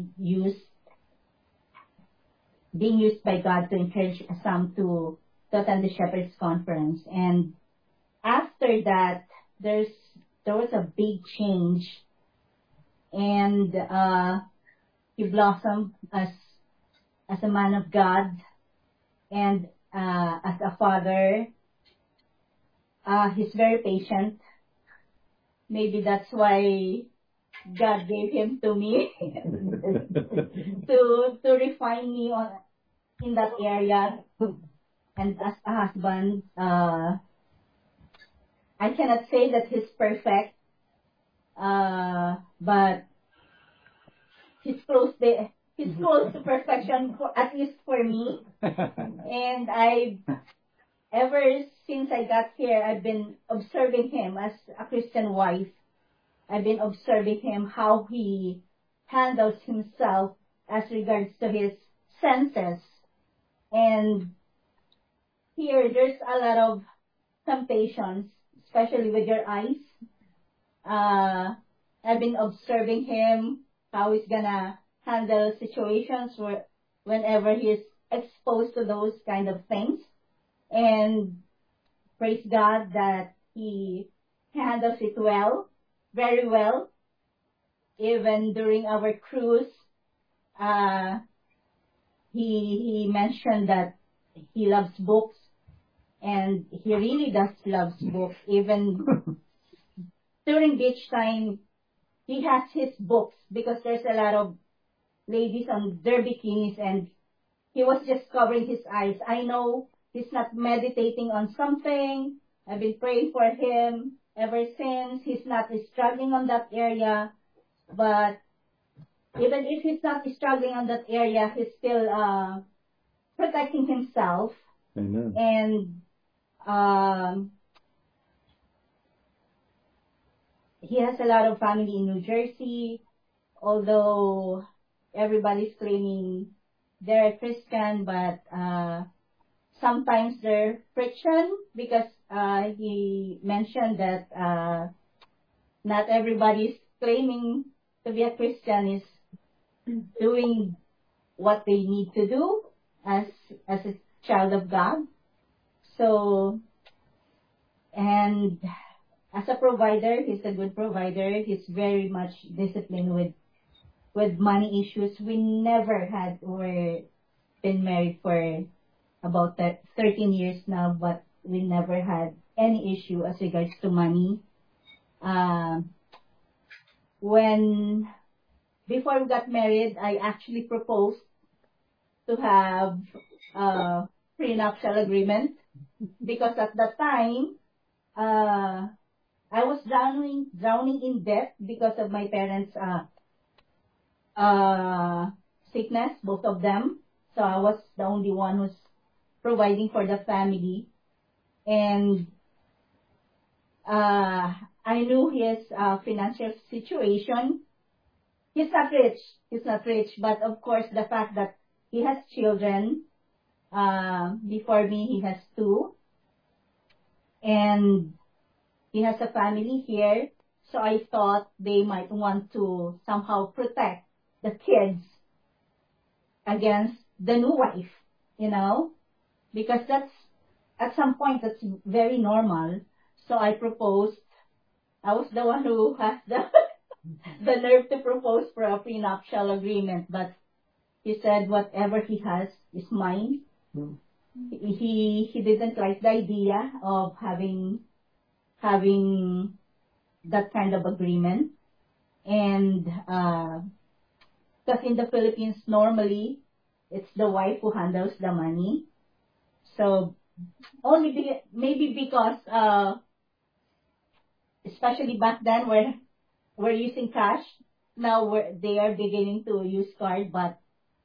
being used by God to encourage Sam to attend the Shepherd's Conference. And after that, there was a big change, and he blossomed as a man of God, and as a father. He's very patient. Maybe that's why God gave him to me to refine me in that area. And as a husband, I cannot say that he's perfect, but he's close to perfection, at least for me. And ever since I got here, I've been observing him as a Christian wife. I've been observing him, how he handles himself as regards to his senses. And here, there's a lot of temptations, especially with your eyes. I've been observing him, how he's gonna handle situations whenever he's exposed to those kind of things. And praise God that he handles it well, very well. Even during our cruise, he mentioned that he loves books, and he really does love books. Even during beach time, he has his books because there's a lot of ladies on their bikinis, and he was just covering his eyes. I know he's not meditating on something. I've been praying for him ever since. He's not struggling on that area. But even if he's not struggling on that area, he's still protecting himself. Amen. And he has a lot of family in New Jersey, although everybody's claiming they're a Christian, but sometimes there's friction because he mentioned that not everybody's claiming to be a Christian is doing what they need to do as a child of God. So, and as a provider, he's a good provider. He's very much disciplined with money issues. We never had or been married for about 13 years now, but we never had any issue as regards to money. Before we got married, I actually proposed to have a prenuptial agreement because at that time, I was drowning in debt because of my parents' sickness, both of them. So I was the only one who's providing for the family. And I knew his financial situation. He's not rich, but of course the fact that he has children, before me he has 2, and he has a family here, so I thought they might want to somehow protect the kids against the new wife, because at some point that's very normal. So I proposed. I was the one who has the nerve to propose for a prenuptial agreement, but he said whatever he has is mine. He didn't like the idea of having that kind of agreement, and because in the Philippines normally it's the wife who handles the money. So maybe because especially back then we're using cash. Now they are beginning to use card, but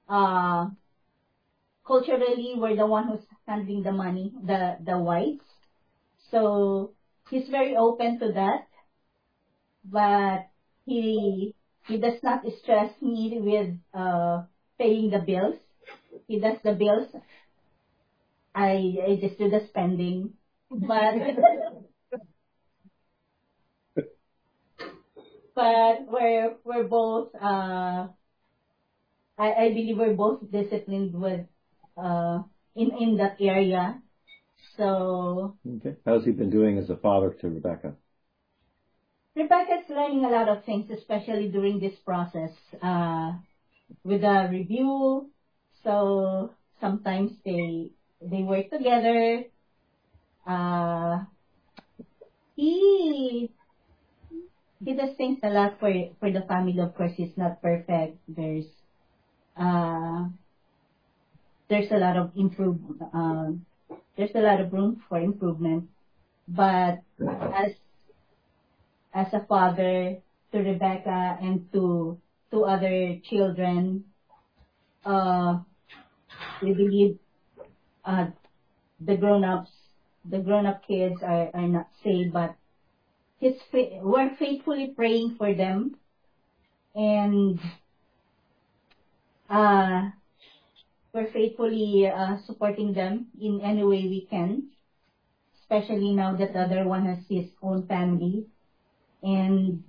culturally we're the one who's handling the money, the wives. So he's very open to that, but he does not stress me with paying the bills. He does the bills. I just do the spending, but we're both. I believe we're both disciplined with in that area. So. Okay. How's he been doing as a father to Rebecca? Rebecca's learning a lot of things, especially during this process with the review. So sometimes they work together. He does things a lot for the family. Of course, he's not perfect. There's a lot of there's a lot of room for improvement. But as a father to Rebecca and to other children, we believe the grown-up kids are not saved, but we're faithfully praying for them, and we're faithfully supporting them in any way we can, especially now that the other one has his own family. And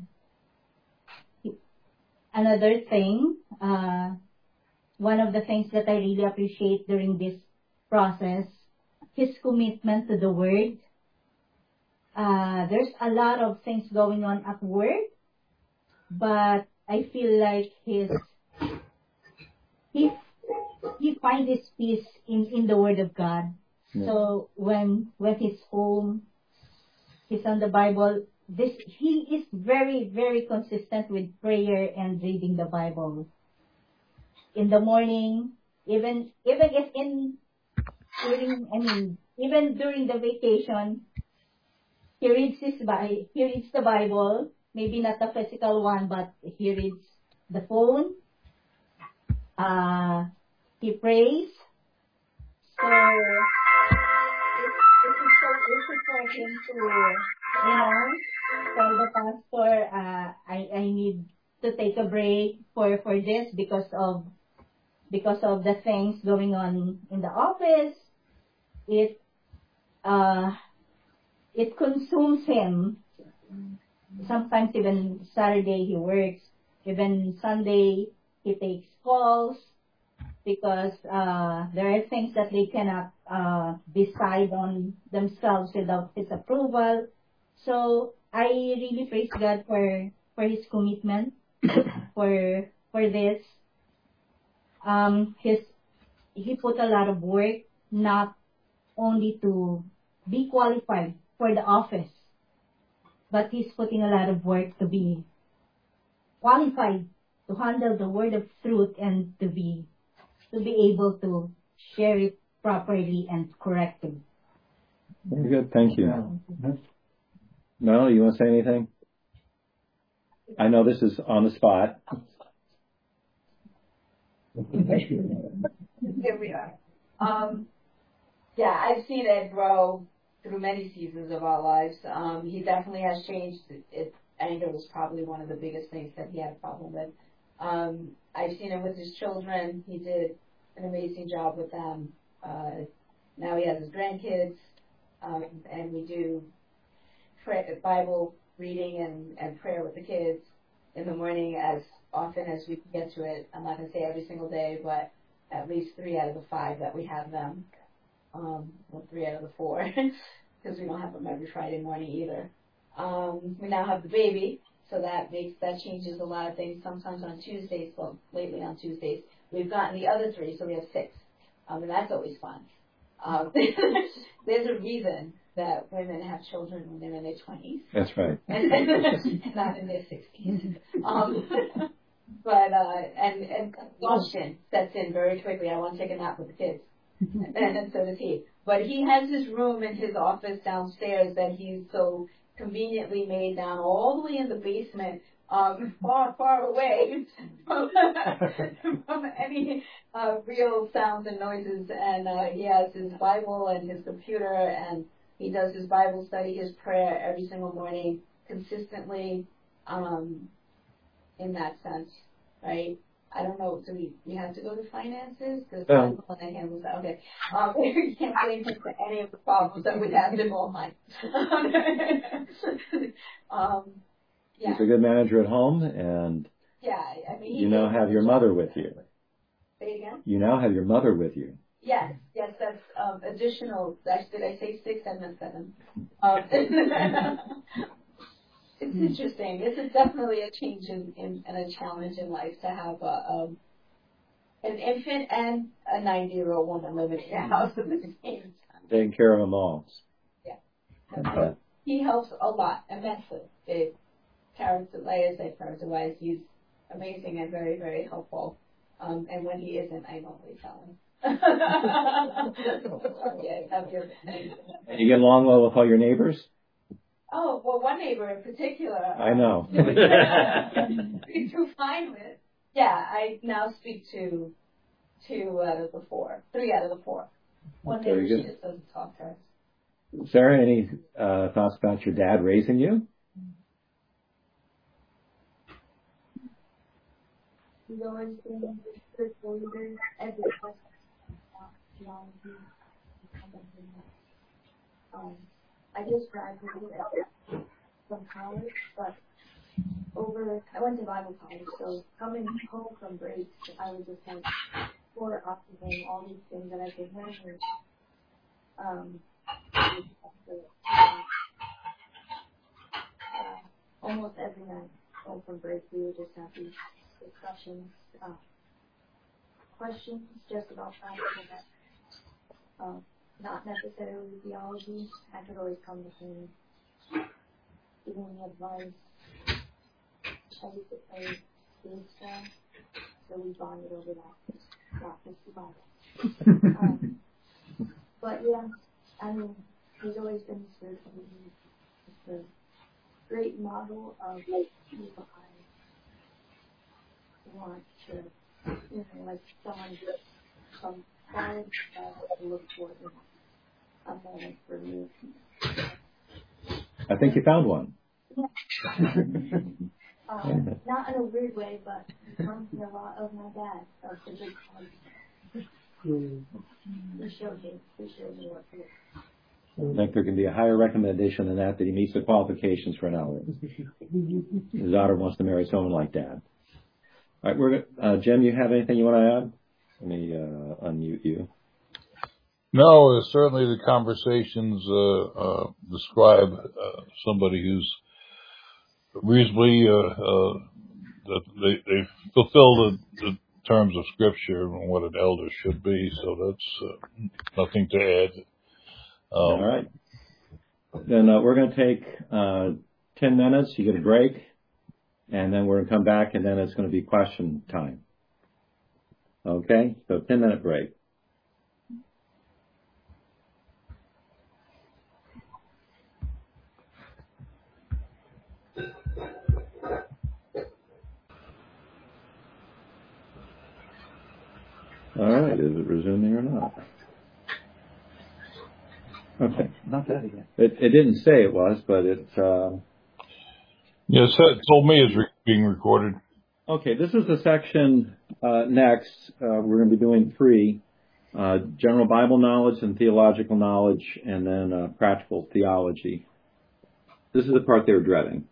another thing, one of the things that I really appreciate during this process, his commitment to the word. There's a lot of things going on at work, but I feel like he finds his peace in the Word of God. Yeah. So when he's home, he's on the Bible. He is very, very consistent with prayer and reading the Bible. In the morning, even during the vacation, he reads the Bible, maybe not the physical one, but he reads the phone. He prays. So it is so easy for him to, tell the pastor, I need to take a break for this because of the things going on in the office. It consumes him. Sometimes even Saturday he works. Even Sunday he takes calls because there are things that they cannot decide on themselves without his approval. So I really praise God for his commitment for this. He put a lot of work not only to be qualified for the office, but he's putting a lot of work to be qualified to handle the word of truth and to be able to share it properly and correctly. Very good. Thank you. Mel, you want to say anything? I know this is on the spot. Here we are. Yeah, I've seen Ed grow through many seasons of our lives. He definitely has changed. Anger was probably one of the biggest things that he had a problem with. I've seen him with his children. He did an amazing job with them. Now he has his grandkids, and we do Bible reading and prayer with the kids in the morning as often as we can get to it. I'm not going to say every single day, but at least 3 out of the 5 that we have them. Well, 3 out of the 4, because we don't have them every Friday morning either. We now have the baby, so that changes a lot of things. Sometimes on Tuesdays, well, lately on Tuesdays, we've gotten the other 3, so we have 6, and that's always fun. There's a reason that women have children when they're in their 20s. That's right. Not in their 60s. But exhaustion sets in very quickly. I want to take a nap with the kids. And so does he. But he has his room in his office downstairs that he's so conveniently made down all the way in the basement, far, far away from any real sounds and noises. And he has his Bible and his computer, and he does his Bible study, his prayer every single morning consistently, in that sense, right? I don't know, do we have to go to finances? Because I'm the one that handles that. Okay. We can't blame him for any of the problems that we have in all mine. Yeah. He's a good manager at home, and yeah, I mean, you now have your mother with you. Say again? You now have your mother with you. Yes, that's additional. Did I say 6? I meant 7. It's interesting. This is definitely a change and a challenge in life to have an infant and a 90-year-old woman living in your house at the same time. Taking care of them all. Yeah. He helps a lot immensely. Character-wise, he's amazing and very, very helpful. And when he isn't, I normally tell him. And you get along well with all your neighbors? Oh, well, one neighbor in particular. I know. We do fine with. Yeah, I now speak to 2 out of the 4. 3 out of the 4. One neighbor, she just doesn't talk to us. Sarah, any thoughts about your dad raising you? He's always been a spiritual leader. Every question about theology. I just graduated from college, but I went to Bible college, so coming home from breaks, I was just like for oxygen, all these things that I've been learning. Almost every night home from break, we would just have these discussions, questions just about practical, not necessarily theology. I could always come to him, giving me advice. I used to play baseball, so we bonded over that. Practice the Bible. But yeah, I mean, he's always been spiritual. He's a great model of people I want to, like someone from college to look for a man for me. I think you found one. Not in a weird way, but it reminds me a lot of my dad. Of the big one. He showed me what to do. I think there can be a higher recommendation than that he meets the qualifications for an hour. His daughter wants to marry someone like Dad. All right, Jim, you have anything you want to add? Let me unmute you. No, certainly the conversations describe somebody who's reasonably that they fulfill terms of Scripture and what an elder should be. So that's nothing to add. All right. Then we're going to take 10 minutes. You get a break, and then we're going to come back, and then it's going to be question time. Okay? So 10-minute break. All right. Is it resuming or not? Okay. Not that again. It didn't say it was, but it's... Yes, it told me it's being recorded. Okay, this is the section next. We're going to be doing 3. General Bible knowledge and theological knowledge, and then practical theology. This is the part they were dreading.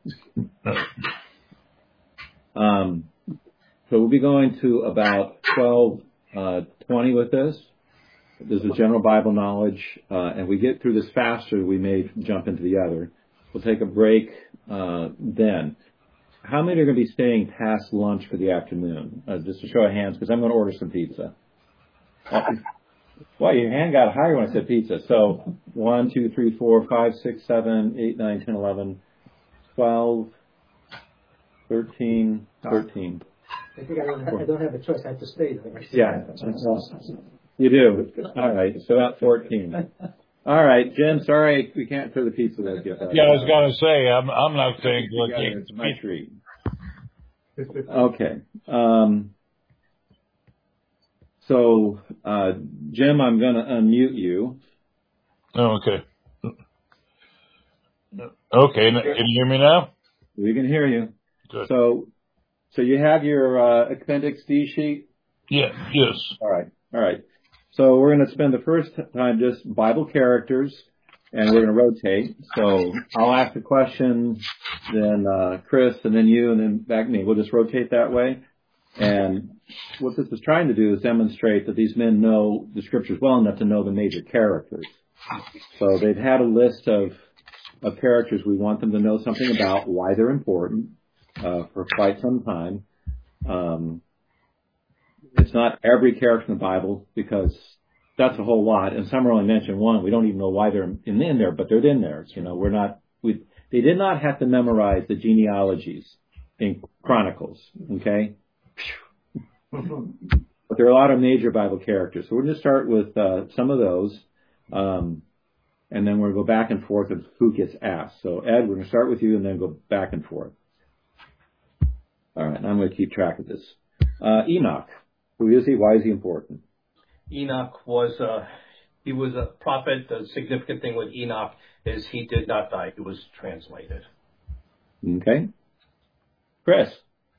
So we'll be going to about 12:20 with this. This is general Bible knowledge, and we get through this faster, we may jump into the other. We'll take a break then. How many are going to be staying past lunch for the afternoon? Just a show of hands, because I'm going to order some pizza. Well, your hand got higher when I said pizza. So 1, 2, 3, 4, 5, 6, 7, 8, 9, 10, 11, 12, 13, 13. I think I don't have a choice. I have to stay there. Yeah. You do. All right. So about 14. All right, Jim. Sorry, we can't throw the pizza with you. Yeah, I was going to say, I'm not saying it's my treat. Okay. So, Jim, I'm going to unmute you. Oh, okay. Okay, can you hear me now? We can hear you. Good. So you have your Appendix D sheet? Yeah. Yes. All right. So we're going to spend the first time just Bible characters, and we're going to rotate. So I'll ask the question, then Chris, and then you, and then back me. We'll just rotate that way. And what this is trying to do is demonstrate that these men know the Scriptures well enough to know the major characters. So they've had a list of characters we want them to know something about, why they're important, for quite some time. It's not every character in the Bible, because that's a whole lot, and some are only mentioned one. We don't even know why they're in there, but they're in there. You know, they did not have to memorize the genealogies in Chronicles, okay? But there are a lot of major Bible characters. So we're going to start with some of those, and then we're going to go back and forth of who gets asked. So, Ed, we're going to start with you and then go back and forth. All right, and I'm going to keep track of this. Enoch. Who is he? Why is he important? Enoch was he was a prophet. The significant thing with Enoch is he did not die. He was translated. Okay. Chris.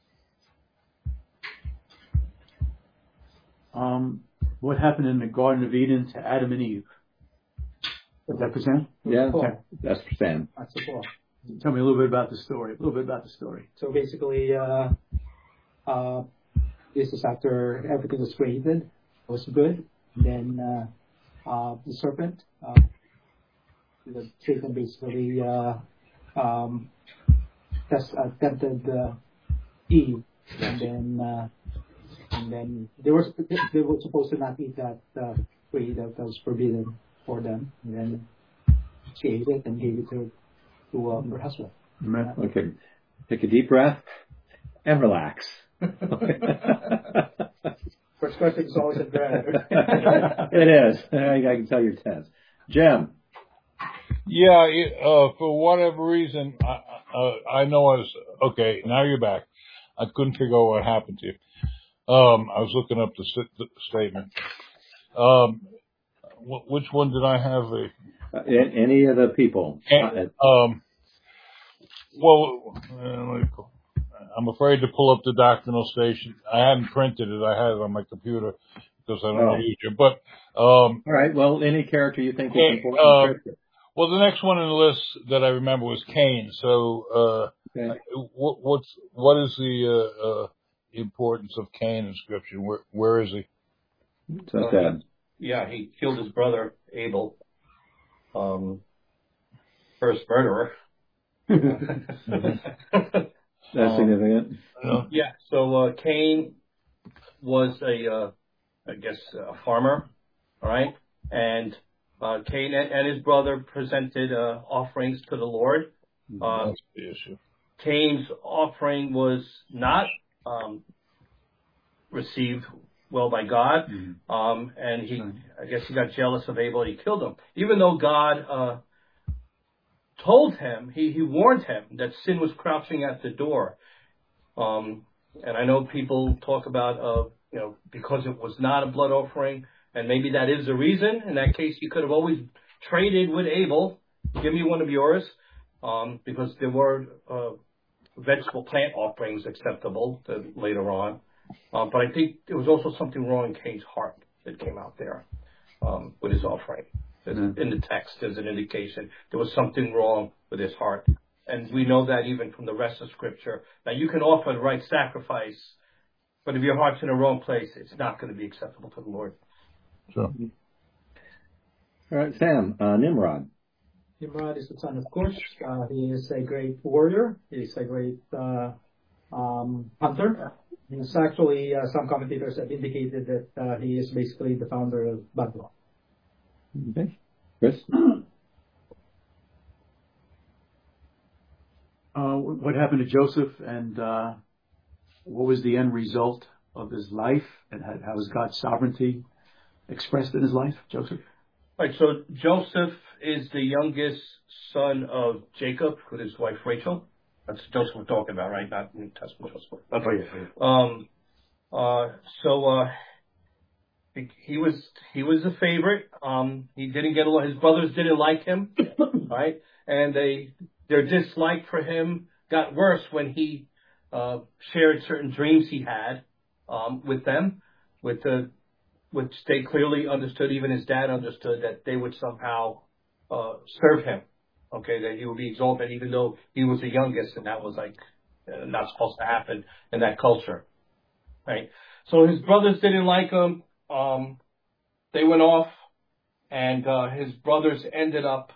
What happened in the Garden of Eden to Adam and Eve? Does that present? Yeah, Cool. that's Sam. That's the Paul. Tell me a little bit about the story. So basically, this is after everything was created. It was good. Then the serpent, Satan basically tempted Eve, and then they were supposed to not eat that tree that was forbidden for them. And then she ate it and gave it to her husband. Okay. Take a deep breath and relax. First question is always a drag. It is. I can tell you're tense. Jim. Yeah, for whatever reason, I know I was, okay, now you're back. I couldn't figure out what happened to you. I was looking up the statement. Which one did I have? Any of the people. I'm afraid to pull up the doctrinal station. I hadn't printed it. I had it on my computer because I don't know YouTube. But all right. Well, any character you think is important. Well, the next one on the list that I remember was Cain. So, what is the importance of Cain in Scripture? Where is he? Yeah, he killed his brother Abel. First murderer. That's significant. Yeah. So Cain was a farmer, all right? And Cain and his brother presented offerings to the Lord. That's the issue. Cain's offering was not received well by God, and I guess he got jealous of Abel and he killed him. Even though God told him, he warned him that sin was crouching at the door. And I know people talk about, because it was not a blood offering, and maybe that is the reason. In that case, you could have always traded with Abel. Give me one of yours, because there were vegetable plant offerings acceptable later on. But I think there was also something wrong in Cain's heart that came out there with his offering. In the text, there's an indication there was something wrong with his heart. And we know that even from the rest of Scripture. Now, you can offer the right sacrifice, but if your heart's in the wrong place, it's not going to be acceptable to the Lord. Sure. All right, Sam, Nimrod. Nimrod is the son of Cush. He is a great warrior. He's a great hunter. He's actually, some commentators have indicated that he is basically the founder of Babylon. Okay. Chris? What happened to Joseph, and what was the end result of his life, and how was God's sovereignty expressed in his life, Joseph? Right, so Joseph is the youngest son of Jacob with his wife Rachel. That's Joseph we're talking about, right? Not New Testament Joseph. Okay. He was a favorite. He didn't get along. His brothers didn't like him, right? And their dislike for him got worse when he shared certain dreams he had with them, which they clearly understood. Even his dad understood that they would somehow serve him. Okay, that he would be exalted, even though he was the youngest, and that was not supposed to happen in that culture, right? So his brothers didn't like him. They went off, and his brothers ended up,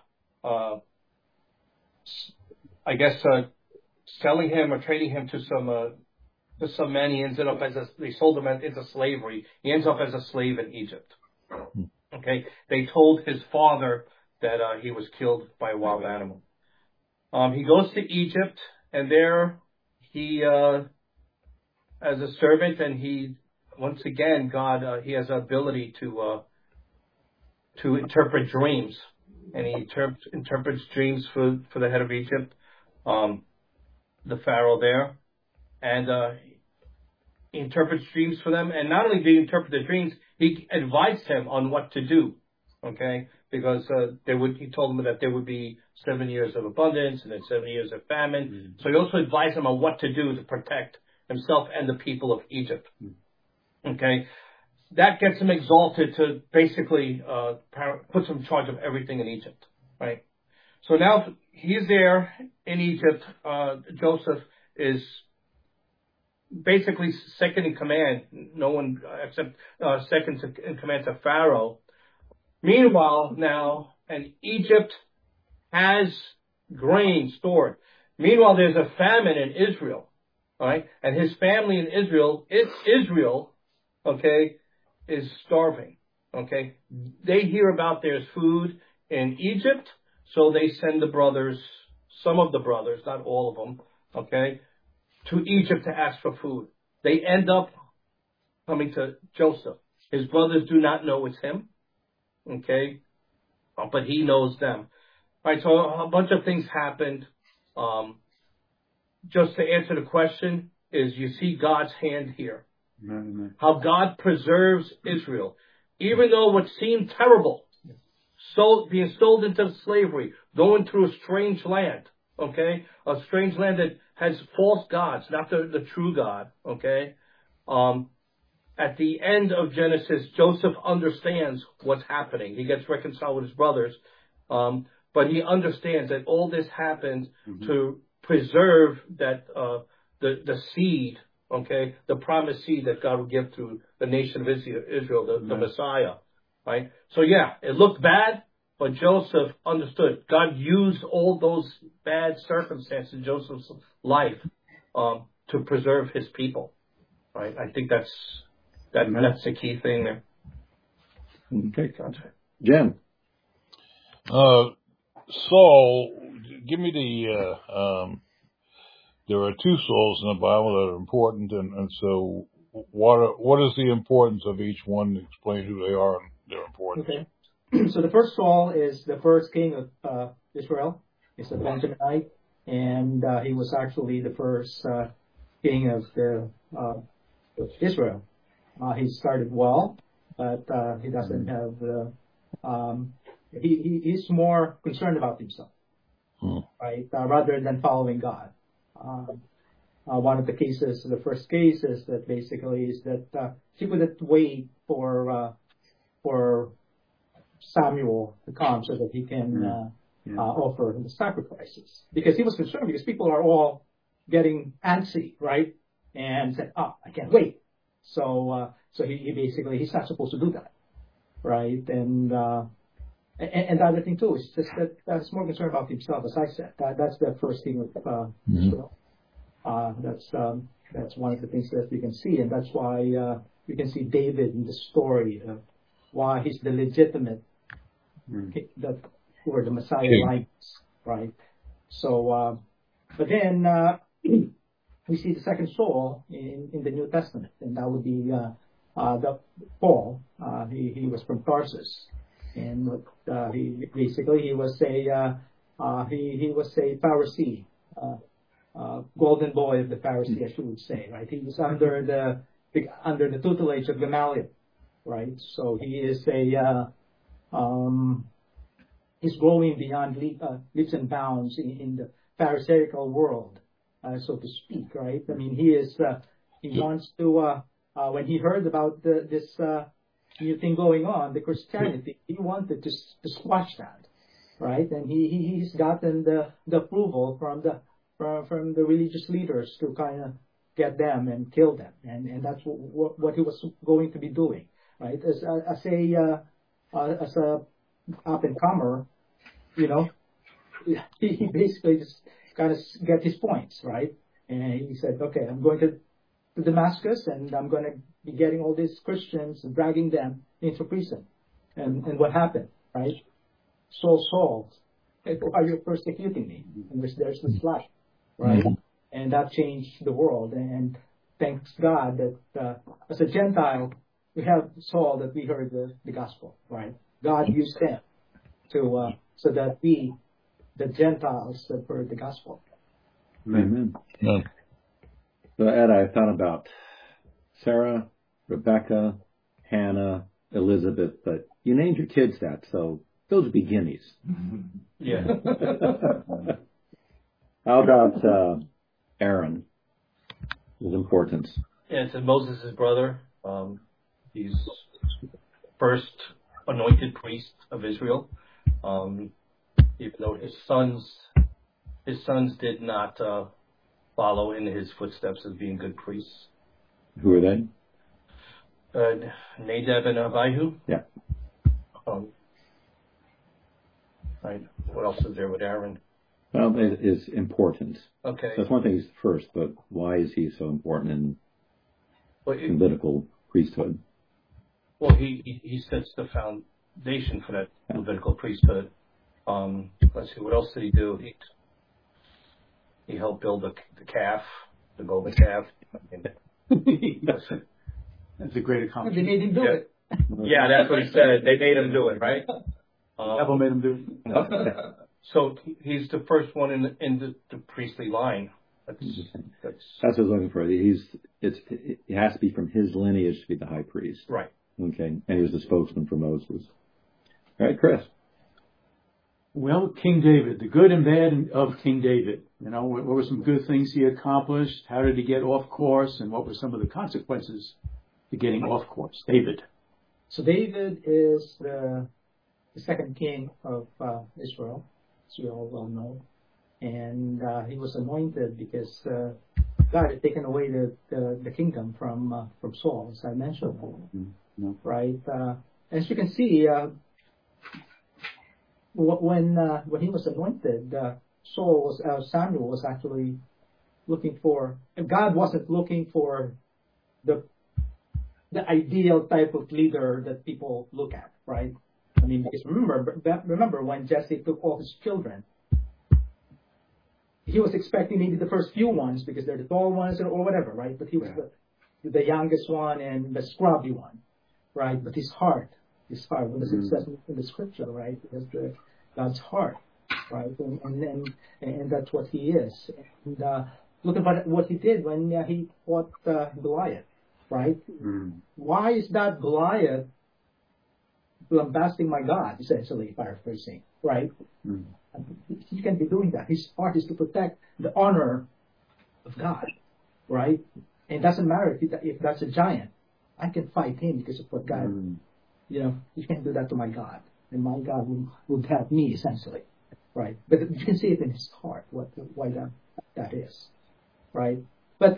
selling him or trading him to some men. He ended up they sold him into slavery. He ends up as a slave in Egypt. Okay, they told his father that he was killed by a wild animal. He goes to Egypt, and there he, as a servant, and once again, God, he has the ability to interpret dreams, and he interprets dreams for the head of Egypt, the Pharaoh there, and he interprets dreams for them. And not only did he interpret the dreams, he advised him on what to do. Okay, because he told them that there would be 7 years of abundance and then 7 years of famine. So he also advised him on what to do to protect himself and the people of Egypt. Okay, that gets him exalted to basically puts him in charge of everything in Egypt, right? So now he's there in Egypt. Joseph is basically second in command. No one except second in command to Pharaoh. Meanwhile, now, and Egypt has grain stored. Meanwhile, there's a famine in Israel, all right? And his family in Israel, okay, is starving, okay? They hear about there's food in Egypt, so they send some of the brothers, not all of them, okay, to Egypt to ask for food. They end up coming to Joseph. His brothers do not know it's him, okay, but he knows them. All right, so a bunch of things happened. Just to answer the question is you see God's hand here. How God preserves Israel. Even though what seemed terrible, being sold into slavery, going through a strange land, okay? A strange land that has false gods, not the true God, okay? At the end of Genesis, Joseph understands what's happening. He gets reconciled with his brothers, but he understands that all this happened to preserve that the seed, okay, the promised seed that God would give to the nation of Israel, the Messiah, right? So yeah, it looked bad, but Joseph understood. God used all those bad circumstances in Joseph's life to preserve his people, right? I think that's That's the key thing there. Okay. Jim. Saul, give me there are two Sauls in the Bible that are important, and so what is the importance of each one? Explain who they are and their importance. Okay. So the first Saul is the first king of Israel. He's a Benjaminite, and he was actually the first king of Israel. He started well, but he doesn't have the. He's more concerned about himself, right? Rather than following God. One of the cases, the first case is that basically is that he wouldn't wait for Samuel to come so that he can offer the sacrifices, because he was concerned because people are all getting antsy, right? And said, "Oh, I can't wait." So he basically he's not supposed to do that, right? And the other thing too is just that he's more concerned about himself, as I said. That's the first thing with Israel. That's one of the things that we can see, and that's why we can see David in the story of why he's the legitimate who are the Messiah lines, right? So, but then we see the second Saul in the New Testament, and that would be the Paul. He was from Tarsus, and he was a Pharisee, golden boy of the Pharisee, I should say, right? He was under the tutelage of Gamaliel, right? So he is he's growing beyond leaps and bounds in the Pharisaical world, so to speak, right? I mean, he wants to when he heard about this new thing going on, the Christianity, he wanted to squash that, right? And he's gotten the approval from the religious leaders to kind of get them and kill them, and that's what he was going to be doing, right? As a up and comer, you know, he basically just kind of get his points, right? And he said, okay, I'm going to Damascus, and I'm going to be getting all these Christians and dragging them into prison. And what happened, right? Saul, why are you persecuting me? And there's this light, right? Mm-hmm. And that changed the world. And thanks God that as a Gentile, we have Saul that we heard the gospel, right? God used him to so that we, the Gentiles, have heard the gospel. Amen. Yeah. So Ed, I thought about Sarah, Rebecca, Hannah, Elizabeth, but you named your kids that, so those would be guineas. Yeah. How about Aaron? His importance. Yeah, it's Moses' brother. He's first anointed priest of Israel. Even though his sons did not follow in his footsteps as being good priests. Who are they? Nadab and Abihu. Yeah. Right. What else is there with Aaron? Well, his importance. Okay. That's one thing he's first, but why is he so important in Levitical priesthood? Well, he sets the foundation for that Levitical priesthood. Let's see, what else did he do? He helped build the calf, the golden calf. That's a great accomplishment. They made him do it. Yeah, that's what he said. They made him do it, right? Devil made him do it. So he's the first one in the priestly line. That's what I was looking for. It has to be from his lineage to be the high priest. Right. Okay. And he was the spokesman for Moses. All right, Chris. Well, King David, the good and bad of King David. You know, what were some good things he accomplished? How did he get off course? And what were some of the consequences to getting off course? David. So David is the second king of Israel, as we all well know. And he was anointed because God had taken away the kingdom from Saul, as I mentioned. Mm-hmm. Right? As you can see, when he was anointed, Samuel was actually looking for, and God wasn't looking for the the ideal type of leader that people look at, right? I mean, because remember when Jesse took all his children, he was expecting maybe the first few ones because they're the tall ones or whatever, right? But he was the youngest one and the scrubby one, right? But his heart, what does it say in the scripture, right? It's God's heart, right? And that's what he is. And look at what he did when he fought Goliath, right? Why is that Goliath lambasting my God, essentially, paraphrasing, right? He can be doing that. His heart is to protect the honor of God, right? And it doesn't matter if that's a giant. I can fight him because of what God, you can't do that to my God. And my God would have me, essentially, right? But you can see it in his heart, why that is, right? But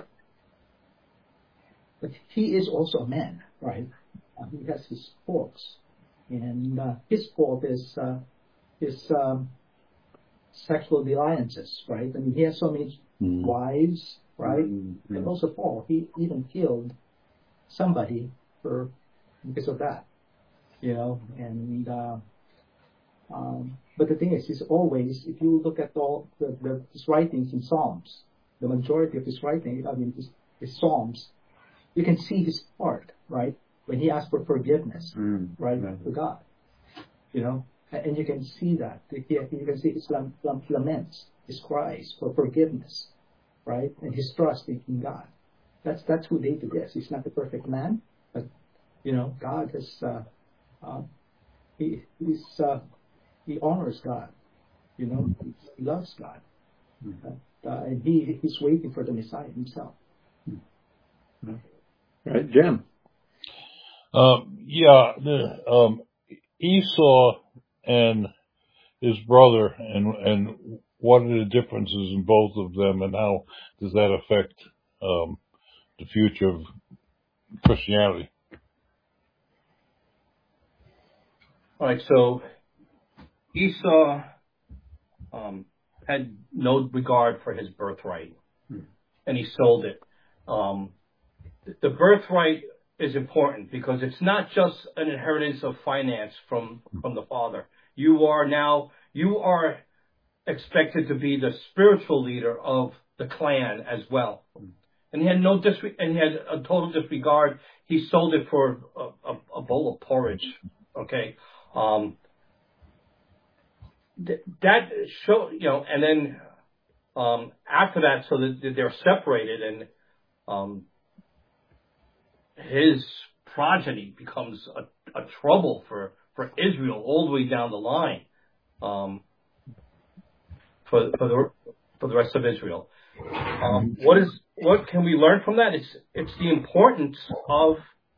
he is also a man, right? He has his faults. And his fault is his sexual defiances, right? I mean, he has so many wives, right? But also Paul, he even killed somebody because of that, And but the thing is, he's always, if you look at all his writings in Psalms, the majority of his writing, his Psalms, you can see his heart, right? When he asked for forgiveness, right, to God, and you can see that. You can see his laments, his cries for forgiveness, right, and his trust in God. That's who David is. He's not a perfect man, but God has he honors God, he loves God, and he's waiting for the Messiah himself. Right, Jim. Esau and his brother, and what are the differences in both of them, and how does that affect the future of Christianity? All right, so Esau had no regard for his birthright, and he sold it. The birthright is important because it's not just an inheritance of finance from the father. You are expected to be the spiritual leader of the clan as well. And he had he had a total disregard. He sold it for a bowl of porridge. Okay. That show, and then after that, so that they're separated, and his progeny becomes a trouble for Israel all the way down the line, for the rest of Israel. What can we learn from that? It's the importance of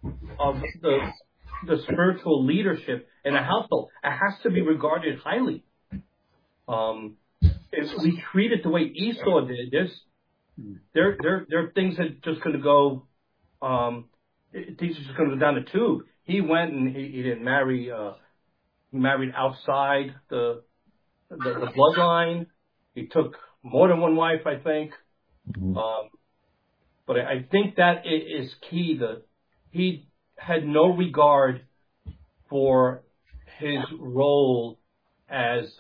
the spiritual leadership in a household. It has to be regarded highly. If we treat it the way Esau did, there are things that just going to go. Things are just going to go down the tube. He went and he didn't marry. He married outside the bloodline. He took more than one wife, I think. But I think that is key. He had no regard for his role as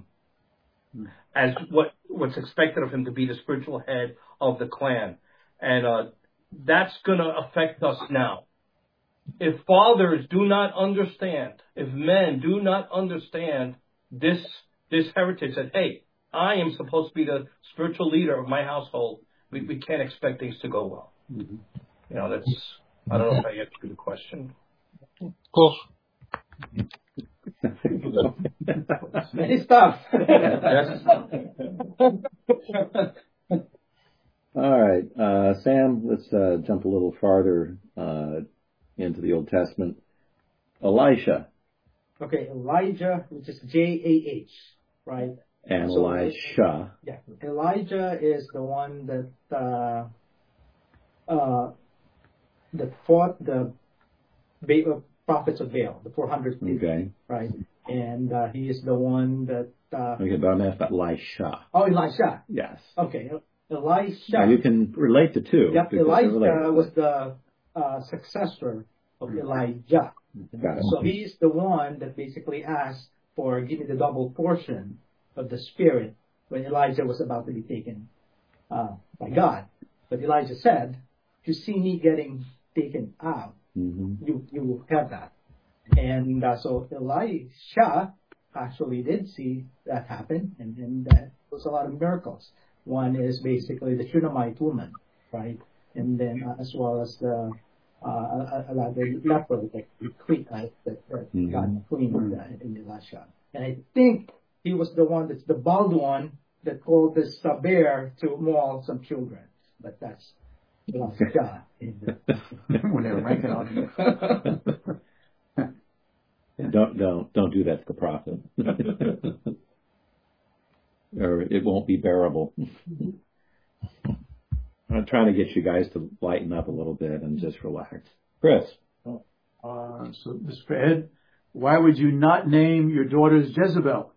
what's expected of him to be the spiritual head of the clan, and that's going to affect us now. If fathers do not understand, if men do not understand this heritage, that hey, I am supposed to be the spiritual leader of my household, we can't expect things to go well. That's, I don't know if I answered the question. Close. Many stuff. Yes. All right, Sam, let's jump a little farther into the Old Testament. Elisha. Okay, Elijah, which is J-A-H, right? And so, Elisha. Yeah, Elijah is the one that fought the prophets of Baal, the 400 people, okay, right? And he is the one that. Okay, but I'm asking about Elisha. Oh, Elisha. Yes. Okay, Elisha. Now you can relate the two. Yep, Elisha was the successor of Elijah. Got it. So he's the one that basically asked for, give me the double portion of the Spirit when Elijah was about to be taken by God. But Elijah said, if you see me getting taken out, you will have that. And so Elisha actually did see that happen, and that was a lot of miracles. One is basically the Shunammite woman, right? And then as well as the leper that got clean in Elisha. And I think he was the one that's the bald one that called this bear to maul some children. But that's Elisha. When they were ranking on him. Don't do that to the prophet. Or it won't be bearable. I'm trying to get you guys to lighten up a little bit and just relax. Chris. So this is for Ed. Why would you not name your daughters Jezebel?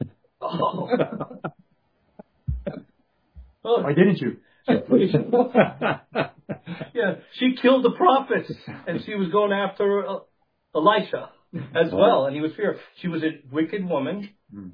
Why didn't you? Yeah, she killed the prophets, and she was going after Elisha as well, and he was feared. She was a wicked woman.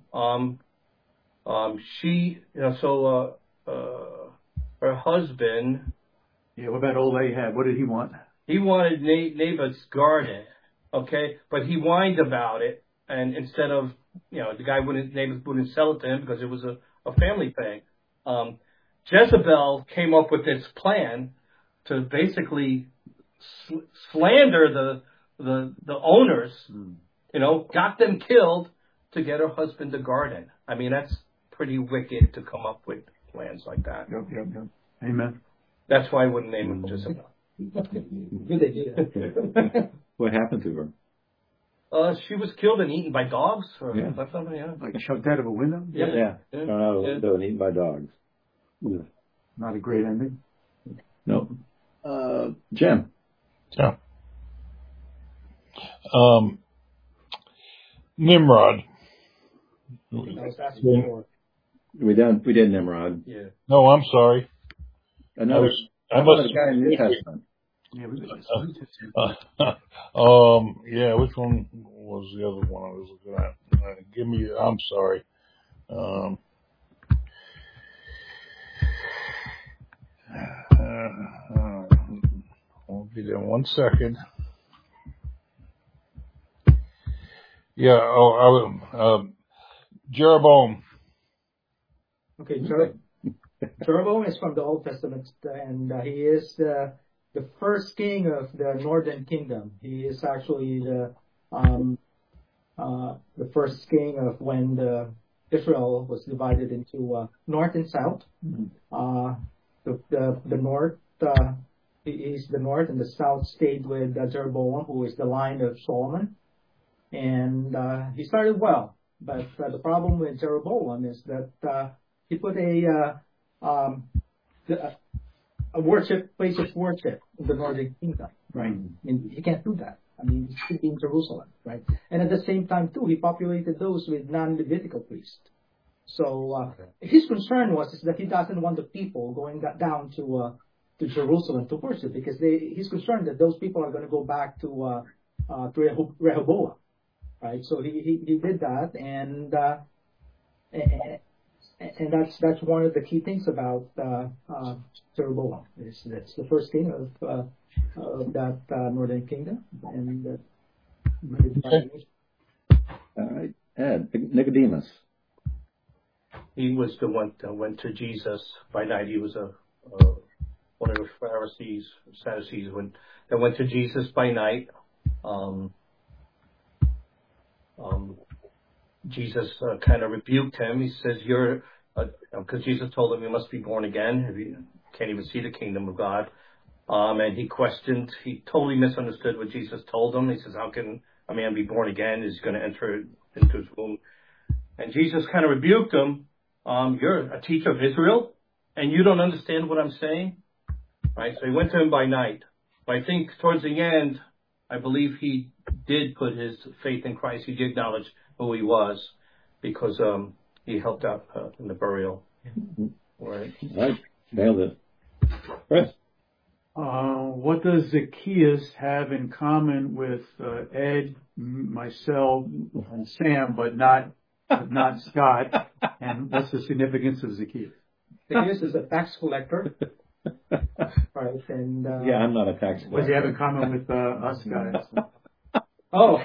Her husband. Yeah, what about old Ahab? What did he want? He wanted Naboth's garden, okay, but he whined about it, and instead of, Naboth wouldn't sell it to him because it was a family thing. Jezebel came up with this plan to basically slander the owners, got them killed to get her husband a garden. I mean, that's pretty wicked to come up with plans like that. Yep. Amen. That's why I wouldn't name him Jezebel. Good idea. What happened to her? She was killed and eaten by dogs or something, Like shoved out of a window? Yeah. Thrown out of a window and eaten by dogs. Not a great ending. Nope. Jim. Yeah. Nimrod. We did Nimrod. Yeah. No, I'm sorry. Another guy in the New Testament. Yeah, which one was the other one I was looking at? I'm sorry. I'll be there 1 second. Yeah, Jeroboam. Okay, Jeroboam is from the Old Testament, and he is the first king of the northern kingdom. He is actually the first king of when Israel was divided into north and south. The north, he's the north, and the south stayed with Jeroboam, who is the line of Solomon. And he started well, but the problem with Jeroboam is that he put a place of worship in the northern kingdom, right? And he can't do that. I mean, he should be in Jerusalem, right? And at the same time, too, he populated those with non-Levitical priests. So his concern is that he doesn't want the people going down to Jerusalem to worship, because he's concerned that those people are going to go back to Rehoboam, right? So he did that, and that's one of the key things about Jeroboam. That's the first king of that northern kingdom, and all right, Ed, Nicodemus. He was the one that went to Jesus by night. He was one of the Pharisees, Sadducees, that went to Jesus by night. Jesus kind of rebuked him. He says, because Jesus told him you must be born again. You can't even see the kingdom of God. And he totally misunderstood what Jesus told him. He says, how can a man be born again? Is he going to enter into his womb? And Jesus kind of rebuked him. You're a teacher of Israel, and you don't understand what I'm saying? Right? So he went to him by night. But I think towards the end, I believe he did put his faith in Christ. He did acknowledge who he was, because he helped out in the burial. Right. Nailed it. Chris. What does Zacchaeus have in common with Ed, myself, and Sam, but not Scott? And what's the significance of Zacchaeus? Zacchaeus is a tax collector, right? And yeah, I'm not a tax collector. What does he have in common with us guys? Oh,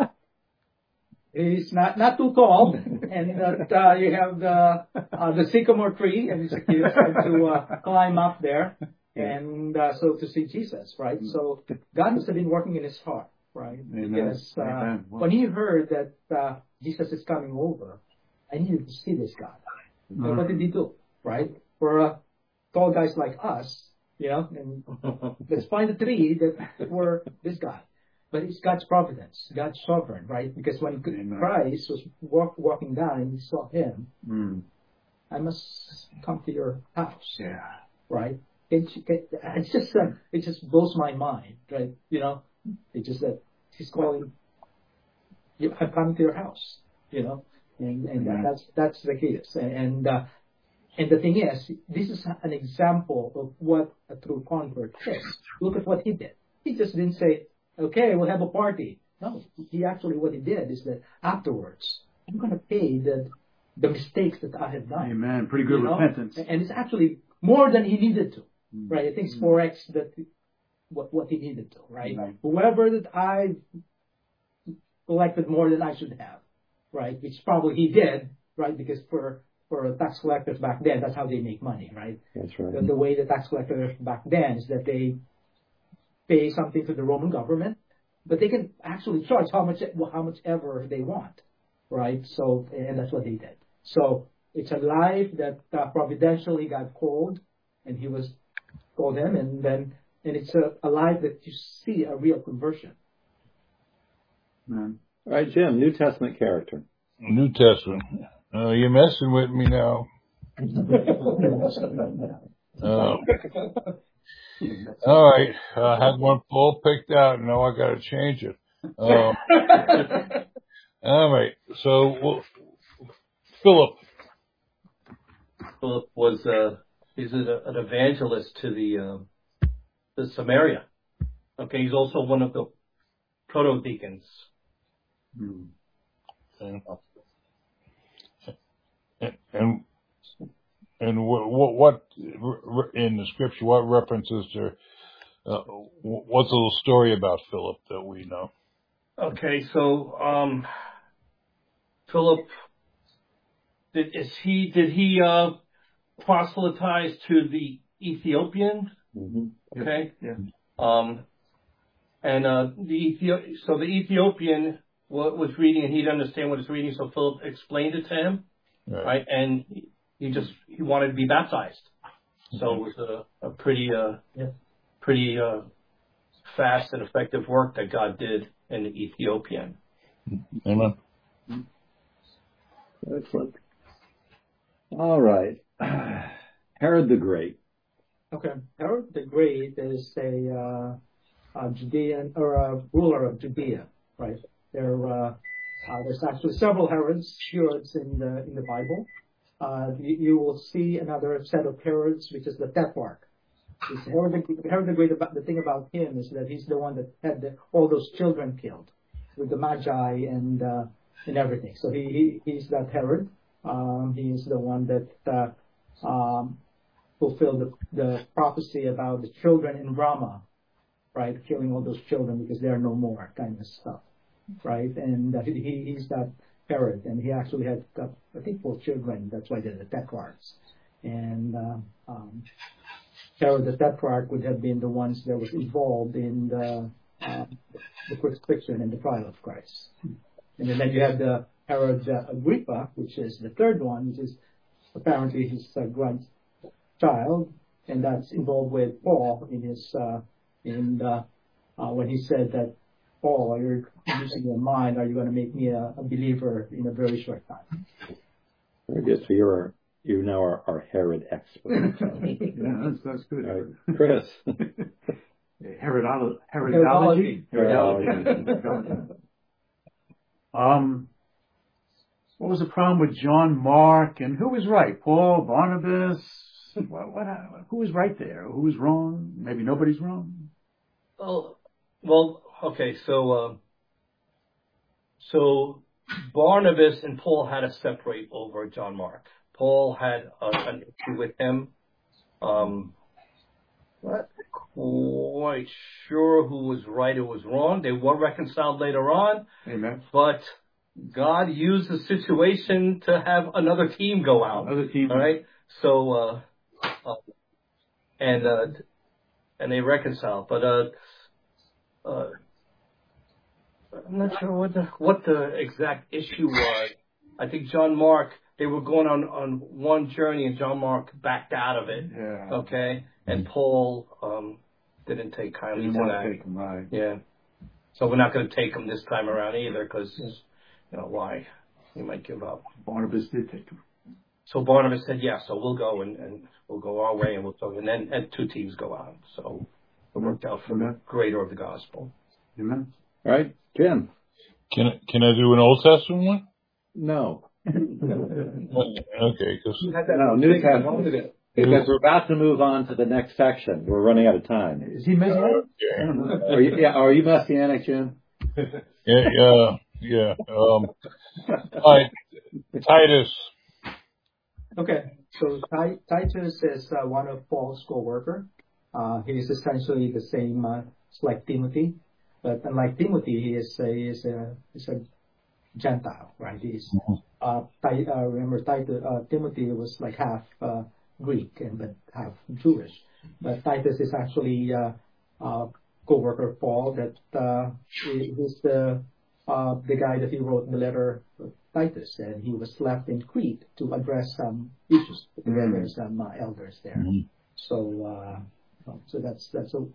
he's not too tall, and that you have the sycamore tree, and Zacchaeus had to climb up there. And so to see Jesus, right? So God must have been working in his heart, right? Amen. Because Amen. when he heard that Jesus is coming over, I needed to see this guy. And what did he do, right? For tall guys like us, and let's find a tree that were this guy. But it's God's providence, God's sovereign, right? Because when Christ was walking down and he saw him, I must come to your house, right? It just blows my mind, right? It's just that he's calling, I'm coming to your house, and that's the case. And the thing is, this is an example of what a true convert is. Look at what he did. He just didn't say, okay, we'll have a party. No, what he did is that afterwards, I'm going to pay the mistakes that I have done. Amen. Pretty good repentance. And it's actually more than he needed to. Right, I think it's 4x that what he needed to, right? Whoever that I collected more than I should have, right? Which probably he did, right? Because for tax collectors back then, that's how they make money, right? That's right. The way the tax collectors back then is that they pay something to the Roman government, but they can actually charge how much ever they want, right? So, and that's what they did. So it's a life that providentially God called, and he was called him, and it's a life that you see a real conversion. All right, Jim, New Testament character. New Testament. You're messing with me now. All right, I had one full picked out, and now I got to change it. All right, so Philip. Philip was he's an evangelist to the Samaria. Okay, he's also one of the proto-deacons. And what in the scripture? What references to? What's a little story about Philip that we know? Okay, so Philip, did he proselytize to the Ethiopian? Mm-hmm. Okay. Yeah. The Ethiopian was reading, and he didn't understand what he's reading, so Philip explained it to him, right? And he wanted to be baptized. So it was a pretty fast and effective work that God did in the Ethiopian. Amen. Excellent. All right. Herod the Great. Okay. Herod the Great is a Judean or a ruler of Judea, right? There's actually several Herods in the Bible. You will see another set of Herods, which is the Tetrarch. Herod the Great. The thing about him is that he's the one that had all those children killed with the Magi and everything. So he's that Herod. He is the one that fulfilled the prophecy about the children in Ramah, right? Killing all those children because there are no more, kind of stuff, right? And he's that Herod, and he actually had, I think, 4 children. That's why they're the Tetrarchs. And Herod the Tetrarch would have been the ones that was involved in the crucifixion and the trial of Christ. And then you have the Herod Agrippa, which is the third one, which is apparently his grandchild, and that's involved with Paul in his when he said that, Paul, you're using your mind. Are you going to make me a believer in a very short time? Very good. So you now are our Herod expert. Yeah, that's good. Right. Chris. Herodology. What was the problem with John Mark, and who was right? Paul, Barnabas, who was right there? Who was wrong? Maybe nobody's wrong. Well, okay. So Barnabas and Paul had to separate over John Mark. Paul had an issue with him. Not quite sure who was right or was wrong. They were reconciled later on. Amen. But God used the situation to have another team go out. Another team. All right. So, and they reconciled. But I'm not sure what the exact issue was. I think John Mark, they were going on one journey and John Mark backed out of it. Yeah. Okay. And Paul didn't take kindly to that. Take him, right. Yeah. So we're not going to take him this time around either because, why? He might give up. Barnabas did take him. So Barnabas said, yeah, so we'll go and we'll go our way and we'll talk. And then two teams go out. So it worked out for the greater of the gospel. Amen. All right, Jim. Can I do an Old Testament one? No. Okay. No, New Testament. Because we're about to move on to the next section. We're running out of time. Is he Messianic? Are you Messianic, Jim? Yeah. All right. Titus. Okay, so Titus is one of Paul's co-worker. He is essentially the same as like Timothy, but unlike Timothy, he is a Gentile, right? He's remember Timothy was like half Greek but half Jewish, but Titus is actually co-worker of Paul. That he's the guy that he wrote the letter Titus, and he was left in Crete to address some issues. There's some elders there. Mm-hmm. So that's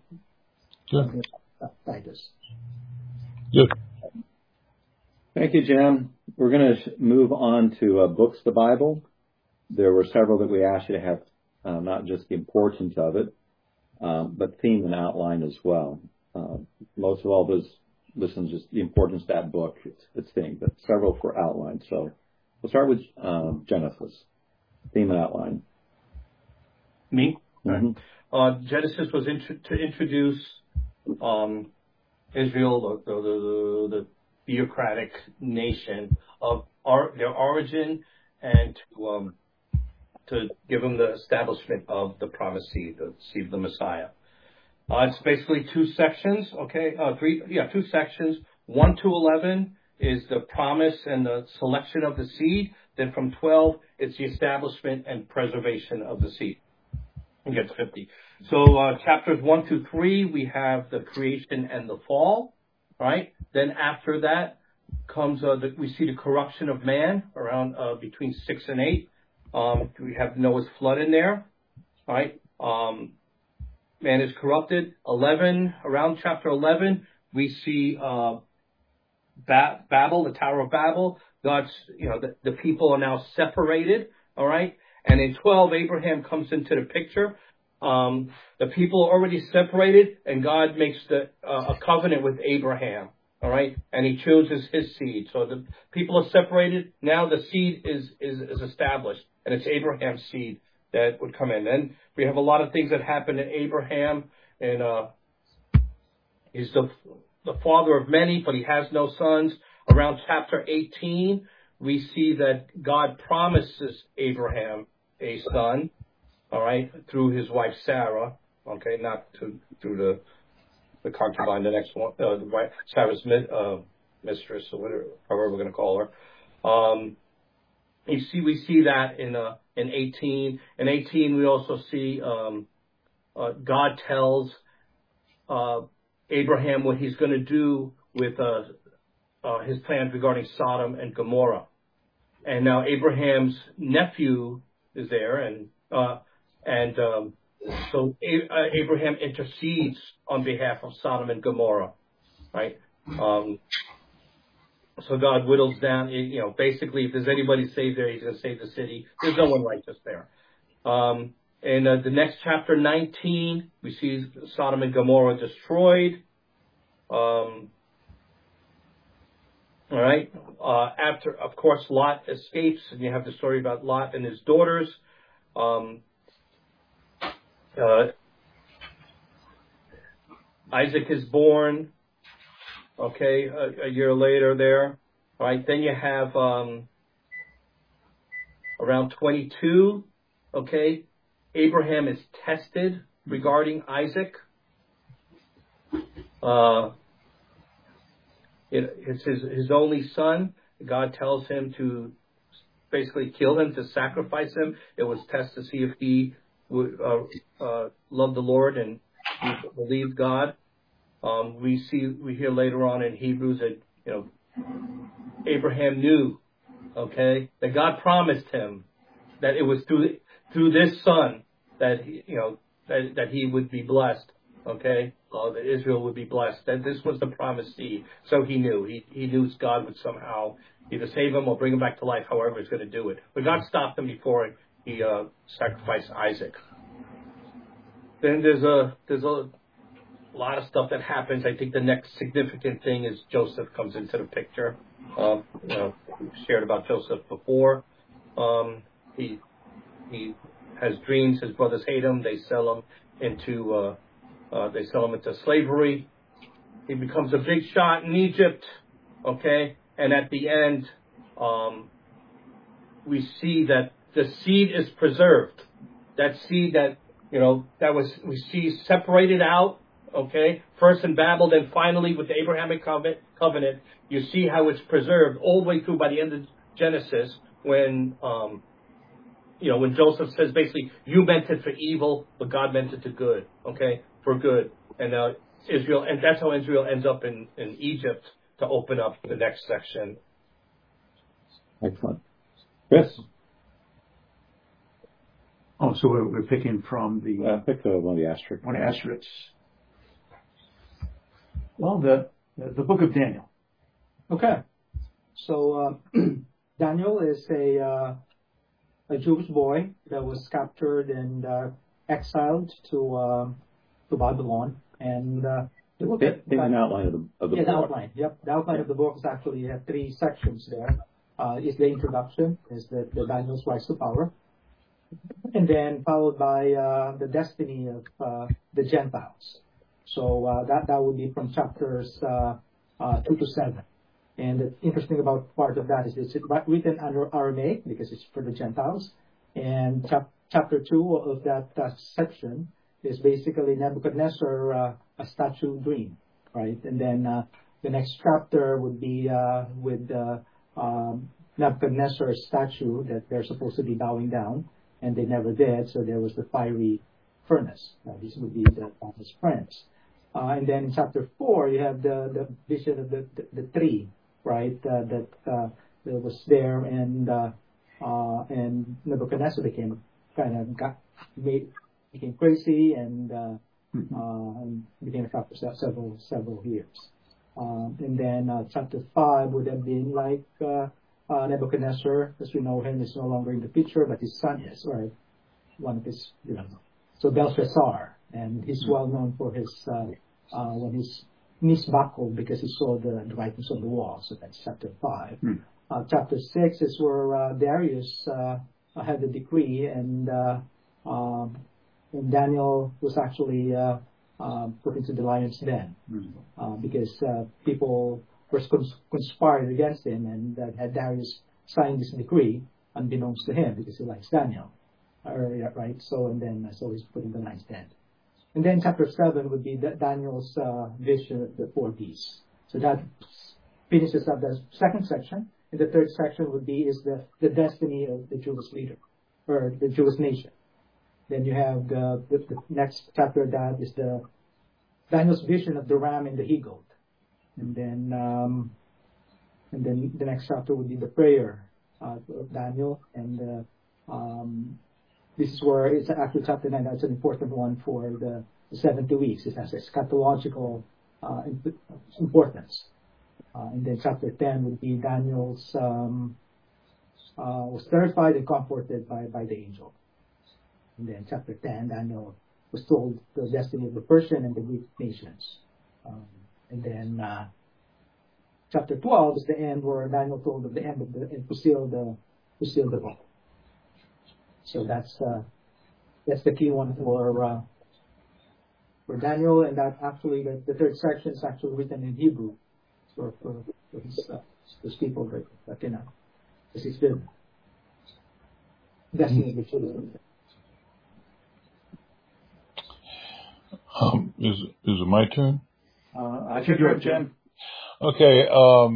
Titus. Good. Thank you, Jim. We're going to move on to books, the Bible. There were several that we asked you to have not just the importance of it, but theme and outline as well. Most of all, this is just the importance of that book, its theme, but several for outline. So we'll start with Genesis, theme and outline. Me? Mm-hmm. Genesis was to introduce Israel, the theocratic nation, of their origin, and to give them the establishment of the promised seed, the seed of the Messiah. It's basically two sections, okay? Two sections. 1 to 11 is the promise and the selection of the seed. Then from 12, it's the establishment and preservation of the seed. You get to 50. So chapters 1 to 3, we have the creation and the fall, right? Then after that comes we see the corruption of man around between 6 and 8. We have Noah's flood in there, right? Man is corrupted. 11, around chapter 11, we see Babel, the Tower of Babel. God's, the people are now separated, all right? And in 12, Abraham comes into the picture. The people are already separated, and God makes a covenant with Abraham, all right? And he chooses his seed. So the people are separated. Now the seed is established, and it's Abraham's seed that would come in. Then we have a lot of things that happen to Abraham, and he's the father of many, but he has no sons. Around chapter 18, we see that God promises Abraham a son, all right, through his wife Sarah, okay, not through the concubine, the next one, Sarah's mistress, or whatever, however we're going to call her. We see that in 18. In 18, we also see God tells Abraham what he's going to do with his plans regarding Sodom and Gomorrah. And now Abraham's nephew is there, and so Abraham intercedes on behalf of Sodom and Gomorrah, right? So God whittles down, basically, if there's anybody saved there, he's going to save the city. There's no one righteous there. In the next chapter, 19, we see Sodom and Gomorrah destroyed. All right. After, of course, Lot escapes, and you have the story about Lot and his daughters. Isaac is born, okay, a year later there, right? Then you have around 22, okay, Abraham is tested regarding Isaac. It's his only son. God tells him to basically kill him, to sacrifice him. It was a test to see if he would love the Lord and believe God. We hear later on in Hebrews that Abraham knew, okay, that God promised him that it was through this son that that he would be blessed, okay, that Israel would be blessed. That this was the promised seed. So he knew he knew God would somehow either save him or bring him back to life. However, he's going to do it. But God stopped him before he sacrificed Isaac. Then there's a lot of stuff that happens. I think the next significant thing is Joseph comes into the picture. We've shared about Joseph before. He has dreams. His brothers hate him. They sell him into slavery. He becomes a big shot in Egypt. Okay, and at the end, we see that the seed is preserved. That seed that we see separated out. Okay, first in Babel, then finally with the Abrahamic covenant, you see how it's preserved all the way through by the end of Genesis when Joseph says basically, you meant it for evil, but God meant it to good, okay, for good. And Israel, and that's how Israel ends up in Egypt to open up the next section. Excellent. Chris? Oh, so we're picking from the... pick one of the asterisks. One of the asterisks. Well, the book of Daniel. Okay. So Daniel is a Jewish boy that was captured and exiled to Babylon, and look at an outline of the book. The outline. Yep, the outline of the book is actually you have 3 sections there. Is the introduction, is the Daniel's rise to power, and then followed by the destiny of the Gentiles. So that would be from chapters 2 to 7. And the interesting about part of that is it's written under Aramaic because it's for the Gentiles. And chapter 2 of that section is basically Nebuchadnezzar, a statue dream, right? And then the next chapter would be with Nebuchadnezzar's statue that they're supposed to be bowing down, and they never did. So there was the fiery furnace. These would be the his friends. And then in chapter 4, you have the vision of the tree, right? That was there, and Nebuchadnezzar became crazy and became a for several years. And then chapter 5 would have been like Nebuchadnezzar, as we know him, is no longer in the picture, but his son is, right? One of his, So Belshazzar, and he's well known for his when his knees buckled because he saw the writings on the wall. So that's chapter 5. Chapter 6 is where Darius had the decree, and Daniel was actually put into the lion's den because people were conspired against him, and had Darius signed this decree unbeknownst to him because he likes Daniel, right? So so he's put in the lion's den. And then chapter 7 would be Daniel's vision of the 4 beasts. So that finishes up the second section. And the third section would be the destiny of the Jewish leader, or the Jewish nation. Then you have the next chapter of that is Daniel's vision of the ram and the he-goat. And then the next chapter would be the prayer of Daniel. And this is where it's actually chapter 9. That's an important one for the 70 weeks. It has eschatological importance. And then chapter 10 would be Daniel's was terrified and comforted by the angel. And then chapter 10, Daniel was told the destiny of the Persian and the Greek nations. And then chapter 12 is the end where Daniel told of the end of to seal the book. So that's That's the key one for Daniel, and that actually the third section is actually written in Hebrew for his people that can because he's been investing the children. Is it my turn? I think you're up, Jen. Okay.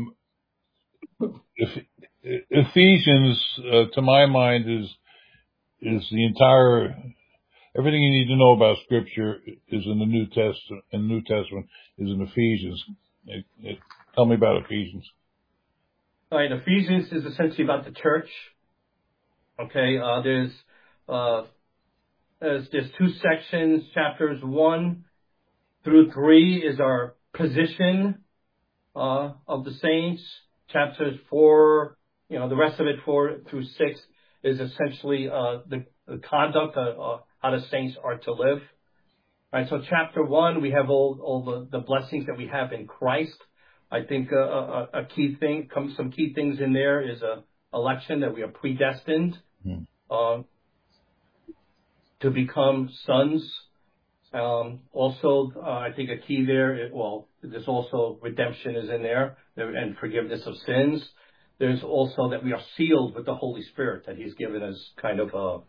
Ephesians, to my mind, is the entire. Everything you need to know about Scripture is in the New Testament. In the New Testament is in Ephesians. Tell me about Ephesians. All right, Ephesians is essentially about the church. Okay, there's two sections. Chapters 1 through 3 is our position of the saints. Chapters 4, the rest of it 4 through 6 is essentially the conduct of how the saints are to live. All right, so chapter 1, we have all the blessings that we have in Christ. I think a key thing, some key things in there is election, that we are predestined to become sons. Also, I think a key there, there's also redemption is in there and forgiveness of sins. There's also that we are sealed with the Holy Spirit, that He's given us kind of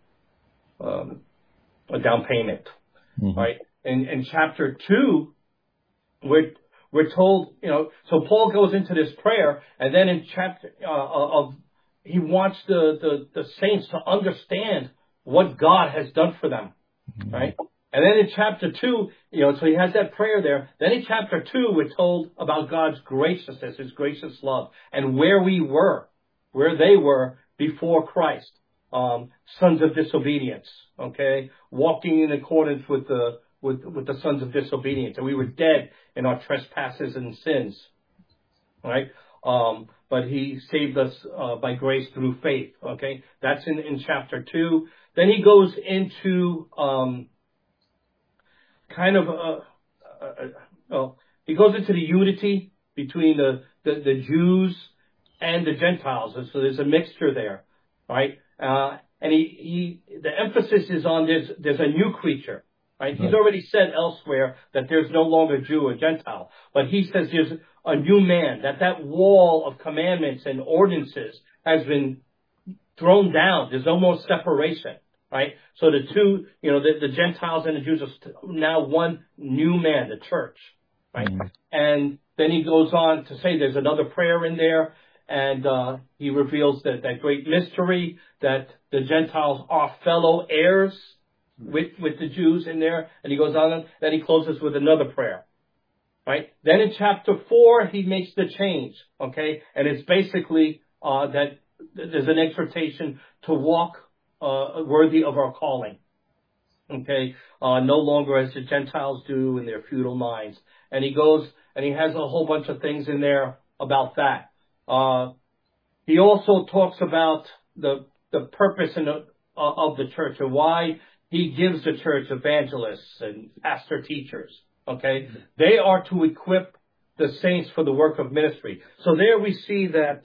a down payment, right? In chapter 2, we're told, so Paul goes into this prayer, and then in chapter he wants the saints to understand what God has done for them, right? And then in chapter 2, so he has that prayer there. Then in chapter 2, we're told about God's graciousness, His gracious love, and where they were before Christ. Sons of disobedience, okay? Walking in accordance with the sons of disobedience. And we were dead in our trespasses and sins, right? But He saved us by grace through faith, okay? That's in chapter 2. Then he goes into he goes into the unity between the Jews and the Gentiles. So there's a mixture there, right? And the emphasis is on there's a new creature, right? He's already said elsewhere that there's no longer Jew or Gentile, but he says there's a new man, that wall of commandments and ordinances has been thrown down. There's no more separation, right? So the two, the Gentiles and the Jews are now one new man, the church, right? And then he goes on to say there's another prayer in there, and he reveals that great mystery that the Gentiles are fellow heirs with the Jews in there. And he goes on, then he closes with another prayer, right? Then in chapter 4, he makes the change, okay? And it's basically that there's an exhortation to walk worthy of our calling, okay? No longer as the Gentiles do in their futile minds. And he goes and he has a whole bunch of things in there about that. He also talks about the purpose of the church and why he gives the church evangelists and pastor teachers, okay? They are to equip the saints for the work of ministry. So there we see that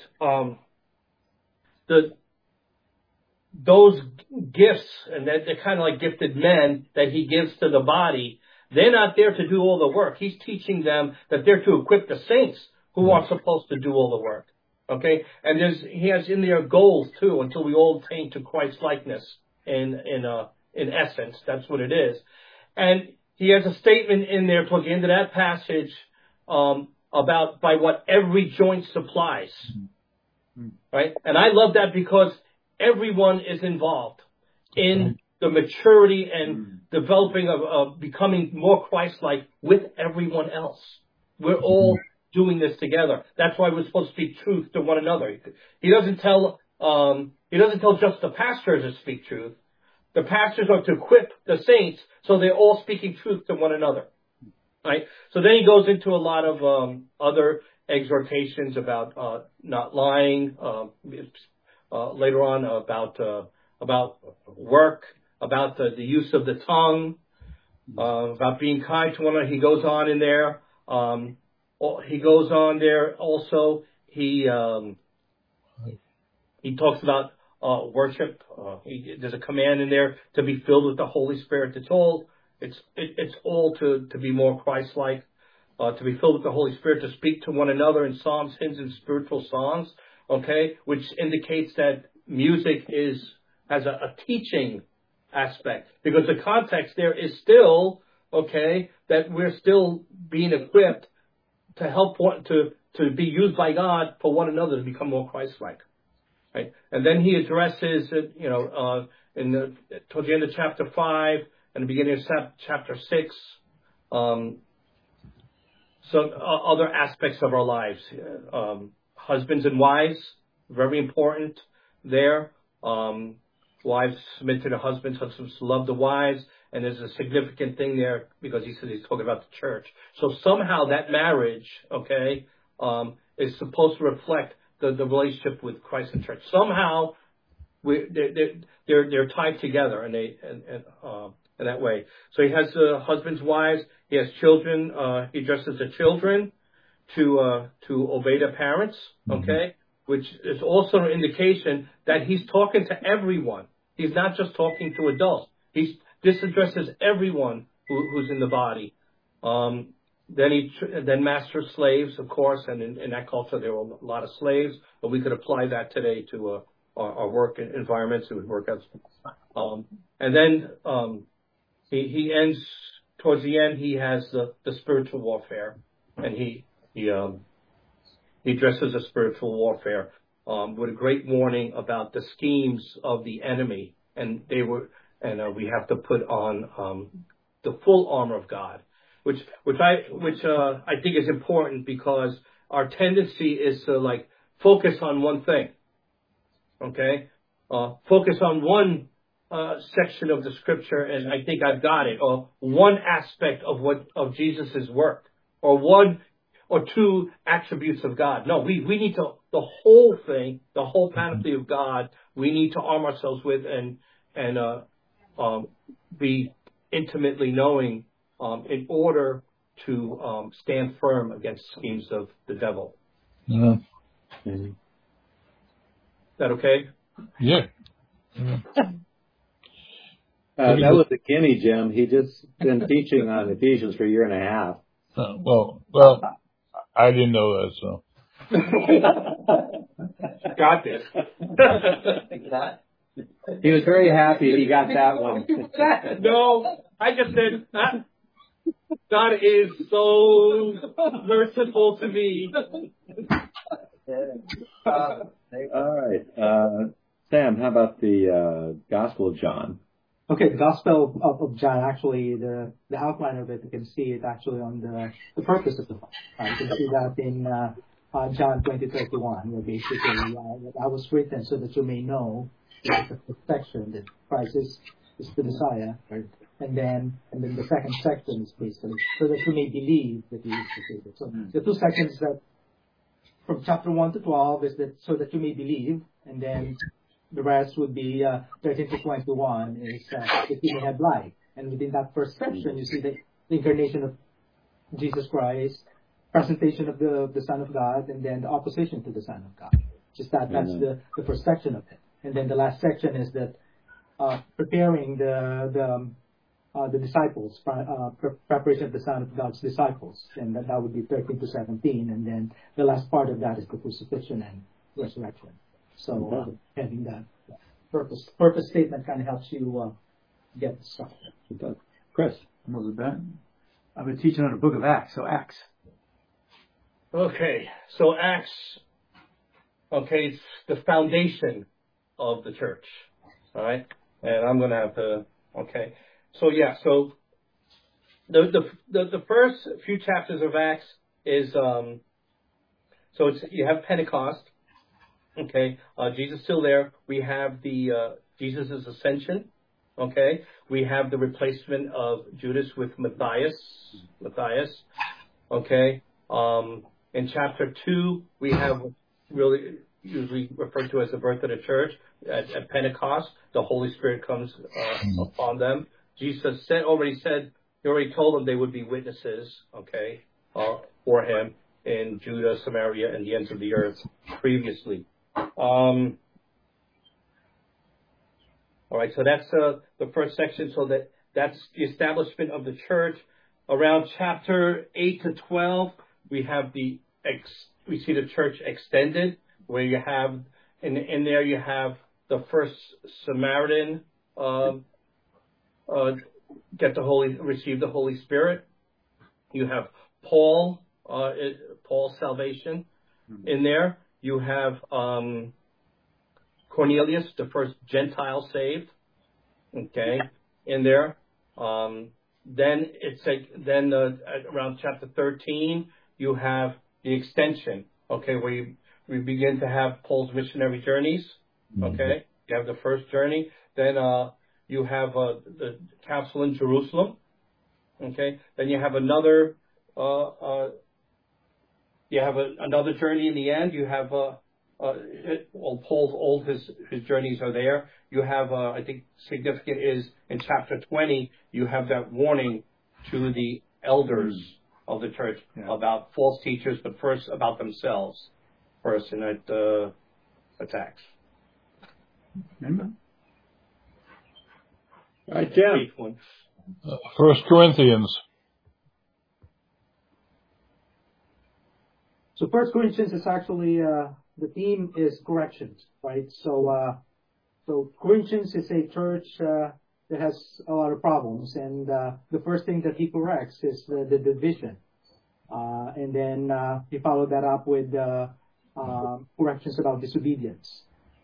those gifts, and that they're kind of like gifted men that he gives to the body, they're not there to do all the work. He's teaching them that they're to equip the saints who are supposed to do all the work. Okay? And he has in there goals too, until we all attain to Christ's likeness in essence. That's what it is. And he has a statement in there toward the end of that passage, about by what every joint supplies. Right? And I love that because everyone is involved in the maturity and developing of becoming more Christ-like with everyone else. We're all doing this together. That's why we're supposed to speak truth to one another. He doesn't tell just the pastors to speak truth. The pastors are to equip the saints so they're all speaking truth to one another. Right? So then he goes into a lot of other exhortations about not lying. Later on about work, about the use of the tongue, about being kind to one another. He goes on in there. He goes on there also. He talks about worship. There's a command in there to be filled with the Holy Spirit. It's all to be more Christ-like, to be filled with the Holy Spirit, to speak to one another in psalms, hymns, and spiritual songs. Okay, which indicates that music has a teaching aspect, because the context there is still, okay, that we're still being equipped to help to be used by God for one another to become more Christ-like. Right? And then he addresses it, towards the end of chapter 5 and the beginning of chapter 6, some other aspects of our lives. Husbands and wives, very important there. Wives submit to the husbands, husbands love the wives, and there's a significant thing there because he says he's talking about the church. So somehow that marriage, okay, is supposed to reflect the relationship with Christ and church. Somehow they're tied together, and in that way. So he has husbands, wives. He has children. He addresses the children to obey their parents. Okay, which is also an indication that he's talking to everyone. He's not just talking to adults. This addresses everyone who's in the body. Then master slaves, of course, and in that culture there were a lot of slaves, but we could apply that today to our work environments. It would work out. And then he ends towards the end. He has the spiritual warfare, and he addresses the spiritual warfare with a great warning about the schemes of the enemy, and we have to put on the full armor of God, which I think is important, because our tendency is to focus on one thing, okay? Focus on one section of the scripture, and I think I've got it, or one aspect of Jesus' work, or one or two attributes of God. No, we need the whole thing, the whole panoply of God. We need to arm ourselves with and be intimately knowing in order to stand firm against schemes of the devil. Mm-hmm. Is that okay? Yeah. That was a gimme, Jim. He just been teaching on Ephesians for a year and a half. Well, I didn't know that, so. Got this. He was very happy he got that one. No, I just said, God is so merciful to me. All right. Sam, how about the Gospel of John? Okay, the Gospel of John, actually, the outline of it, you can see it actually on the purpose of the book. You can see that in John 20:31, where basically that was written so that you may know the perfection that Christ is the Messiah, right? And then the second section is basically so that you may believe that He is the Savior. So the two sections that from chapter 1 to 12 is that so that you may believe, and then the rest would be 13 to 21 is that you may have life. And within that first section, you see the incarnation of Jesus Christ, presentation of the Son of God, and then the opposition to the Son of God. Just that's the first section of it. And then the last section is that preparing the disciples, preparation of the Son of God's disciples, and that would be 13 to 17. And then the last part of that is the crucifixion and resurrection. So having that purpose statement kind of helps you get the structure. Chris, I've been teaching on the book of Acts, so Acts. Okay, so Acts, it's the foundation of the church, all right? And I'm going to have to, So the first few chapters of Acts is, you have Pentecost. Okay, Jesus still there. We have Jesus' ascension. Okay, we have the replacement of Judas with Matthias. Okay, in chapter 2 we have really usually referred to as the birth of the church. At Pentecost, the Holy Spirit comes upon them. Jesus already told them they would be witnesses. Okay, for Him in Judah, Samaria, and the ends of the earth previously. All right, so that's the first section. So that's the establishment of the church. Around chapter 8 to 12, we have we see the church extended, where you have in there you have the first Samaritan receive the Holy Spirit. You have Paul's salvation in there. You have Cornelius, the first Gentile saved, okay, in there. Then around chapter 13, you have the extension, okay, where we begin to have Paul's missionary journeys, okay. You have the first journey. Then you have the council in Jerusalem, okay. Then you have another another journey in the end. You have Paul's his journeys are there. You have I think significant is in chapter 20. You have that warning to the elders of the church about false teachers, but first about themselves, first in that attacks. Remember? All right, Jim. 1 Corinthians. So 1 Corinthians is actually, the theme is corrections, right? So Corinthians is a church that has a lot of problems, and the first thing that he corrects is the division. And then he followed that up with corrections about disobedience.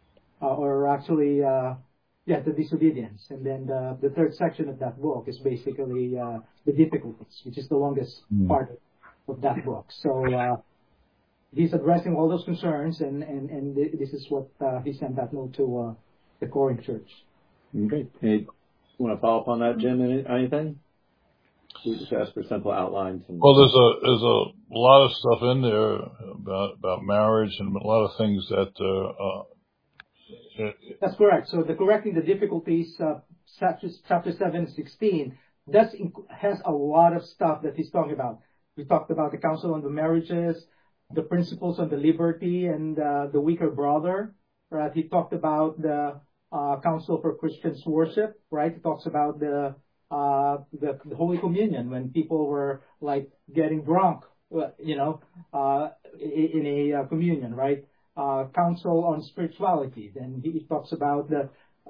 The disobedience. And then the third section of that book is basically the difficulties, which is the longest part of that book. So he's addressing all those concerns, and this is what he sent that note to the Corinth church. Okay. Hey, you want to follow up on that, Jim? Anything? We just asked for simple outlines. Well, there's a lot of stuff in there about marriage and a lot of things that. That's correct. So the correcting the difficulties, chapter 7:16, has a lot of stuff that he's talking about. We talked about the counsel on the marriages, the principles on the liberty and the weaker brother. Right? He talked about the counsel for Christians worship. Right? He talks about the Holy Communion when people were like getting drunk, in a communion. Right? Counsel on spirituality. Then he talks about the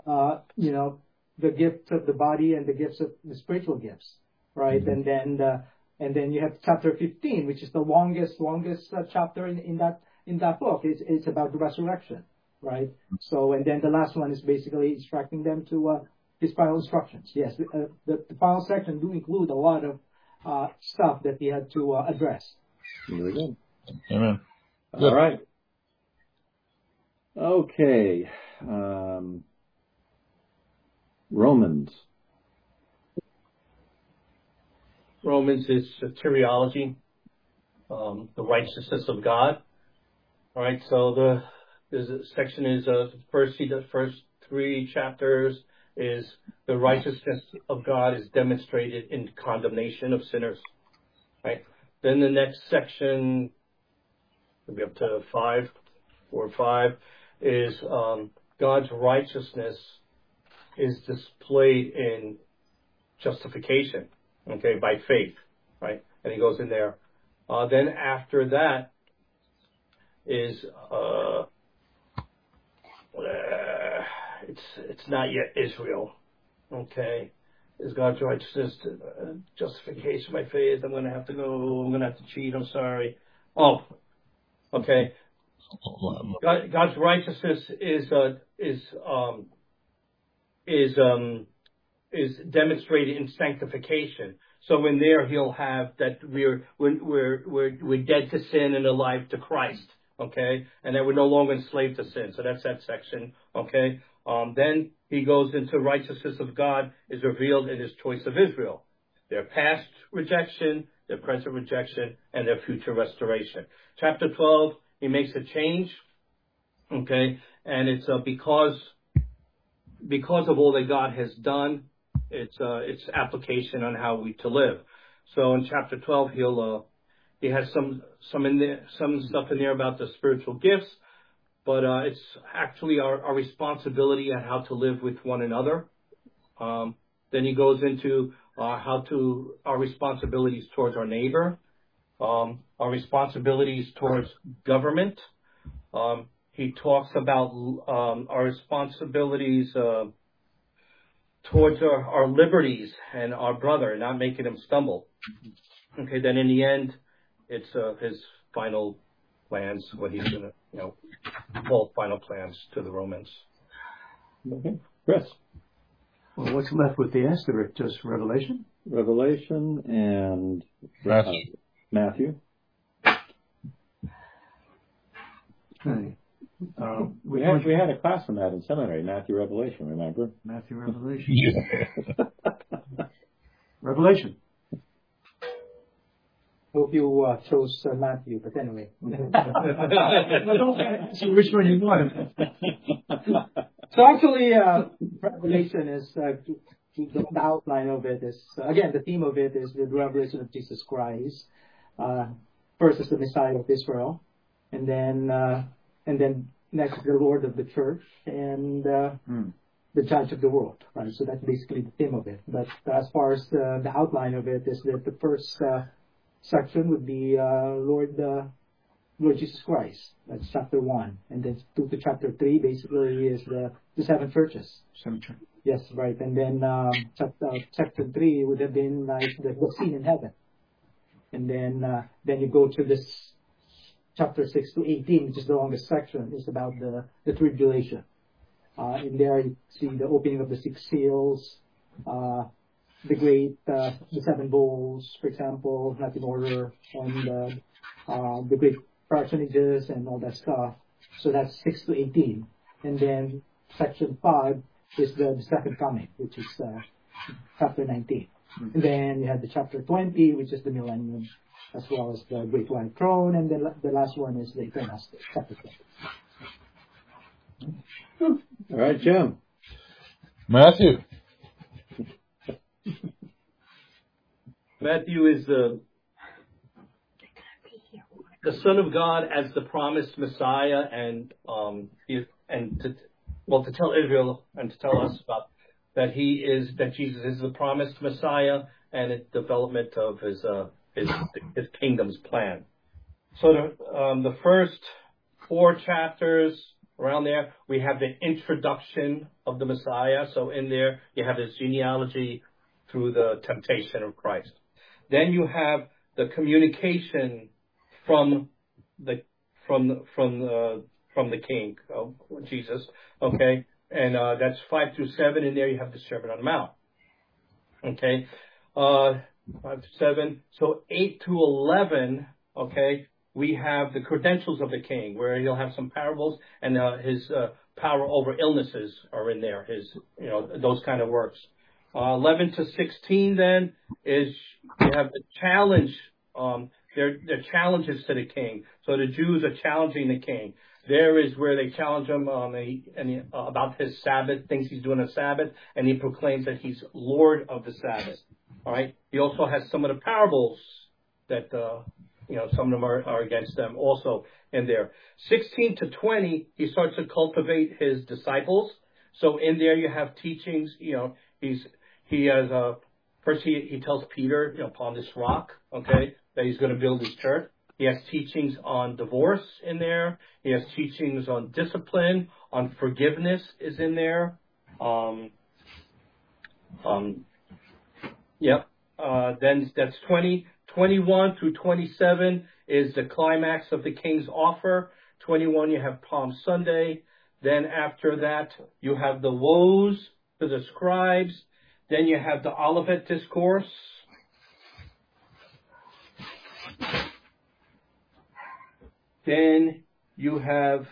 gift of the body and the gifts of the spiritual gifts, right? Mm-hmm. And then you have chapter 15, which is the longest chapter in that book. It's about the resurrection, right? So, and then the last one is basically instructing them to his final instructions. Yes, the final section do include a lot of stuff that he had to address. Really good. Amen. All right. Okay. Romans is soteriology, the righteousness of God. All right. So the section is the first 3 chapters is the righteousness of God is demonstrated in condemnation of sinners. Right. Then the next section, we'll be up to 4 or 5. Is God's righteousness is displayed in justification, okay, by faith, right? And he goes in there. Then after that is it's not yet Israel, okay? Is God's righteousness justification by faith? I'm going to have to cheat. I'm sorry. Oh, okay. God's righteousness is demonstrated in sanctification. So in there he'll have that we're dead to sin and alive to Christ. Okay, and that we're no longer enslaved to sin. So that's that section. Okay. Then he goes into righteousness of God is revealed in his choice of Israel, their past rejection, their present rejection, and their future restoration. Chapter 12. He makes a change, okay, and it's because of all that God has done. It's application on how we to live. So in chapter 12, he has some stuff in there about the spiritual gifts, but it's actually our responsibility and how to live with one another. Then he goes into our responsibilities towards our neighbor, our responsibilities towards government. He talks about our responsibilities towards our liberties and our brother, not making him stumble. Okay, then in the end, it's his final plans, what he's going to, Paul's final plans to the Romans. Okay. Chris? Well, what's left with the asterisk? Just Revelation? Revelation and Matthew. Okay. We had a class on that in seminary, Matthew Revelation, remember? Matthew Revelation. Yeah. Revelation. Hope you chose Matthew, but anyway. See which one you want. So actually, Revelation is, the outline of it is, again, the theme of it is the revelation of Jesus Christ. First is the Messiah of Israel, and then next is the Lord of the church, and the judge of the world, right? So that's basically the theme of it. But as far as the outline of it is that the first section would be Lord Jesus Christ. That's chapter 1. And then 2 to chapter 3 basically is the 7 churches. 7 churches. Yes, right. And then chapter 3 would have been like the scene in heaven. And then you go to this chapter 6 to 18, which is the longest section, is about the tribulation. In there you see the opening of the 6 seals, the 7 bowls, for example, not in order, and the great personages and all that stuff. So that's 6 to 18. And then section 5 is the second coming, which is chapter 19. And then you have the chapter 20, which is the millennium, as well as the great white throne, and then the last one is the eternal state, chapter 20. All right, Jim. Matthew. Matthew is the Son of God as the promised Messiah, and to tell Israel and to tell us about that Jesus is the promised Messiah and the development of his kingdom's plan. So the first 4 chapters around there, we have the introduction of the Messiah. So in there, you have his genealogy through the temptation of Christ. Then you have the communication from the King of Jesus. Okay, and that's 5 through 7. In there, you have the Sermon on the Mount. Okay, 5 to 7. So 8 to 11. Okay, we have the credentials of the King, where he'll have some parables, and his power over illnesses are in there. His, those kind of works. 11 to 16 then is you have the challenge. They're challenges to the king. So the Jews are challenging the king. There is where they challenge him about his Sabbath, things he's doing on Sabbath, and he proclaims that he's Lord of the Sabbath. All right. He also has some of the parables that some of them are against them also in there. 16 to 20, he starts to cultivate his disciples. So in there you have teachings. He has first he tells Peter, upon this rock, okay, that he's going to build his church. He has teachings on divorce in there. He has teachings on discipline, on forgiveness is in there. Then that's 20. 21 through 27 is the climax of the king's offer. 21, you have Palm Sunday. Then after that, you have the woes to the scribes. Then you have the Olivet Discourse. Then you have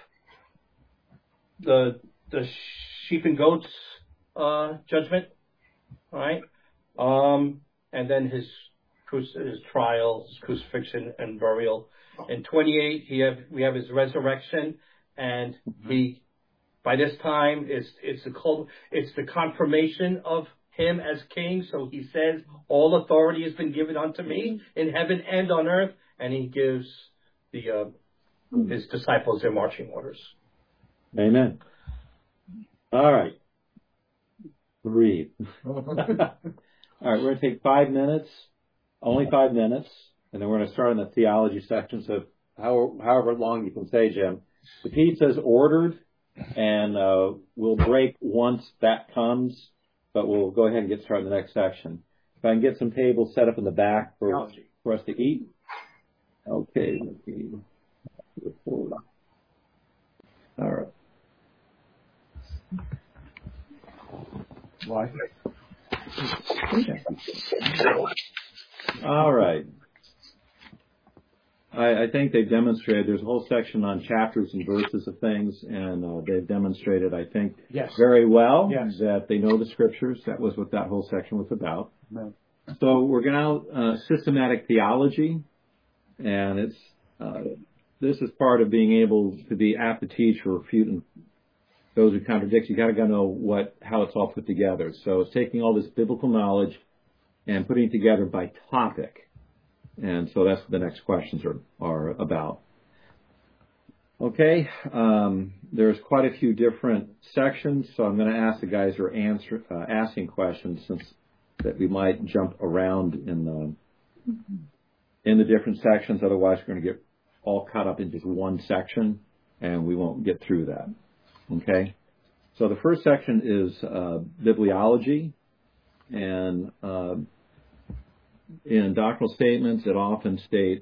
the sheep and goats judgment, all right? And then his trial, his crucifixion and burial. In 28, we have his resurrection, and by this time it's the confirmation of him as king. So he says, all authority has been given unto me in heaven and on earth, and he gives his disciples their marching orders. Amen. All right. Breathe. All right, we're going to take 5 minutes, only 5 minutes, and then we're going to start in the theology section. So however long you can say, Jim. The pizza's ordered, and we'll break once that comes, but we'll go ahead and get started in the next section. If I can get some tables set up in the back for us to eat. Okay. All right. Why? All right. I think they've demonstrated, there's a whole section on chapters and verses of things, and they've demonstrated, I think, very well that they know the scriptures. That was what that whole section was about. Right. So we're going to systematic theology, and it's this is part of being able to be apt to teach or refute those who contradict. You got to know how it's all put together. So it's taking all this biblical knowledge and putting it together by topic. And so that's what the next questions are about. Okay, there's quite a few different sections, so I'm going to ask the guys who are asking questions, since that we might jump around in the different sections. Otherwise, we're going to get all caught up in just one section, and we won't get through that. Okay, so the first section is bibliology, and in doctrinal statements, it often states,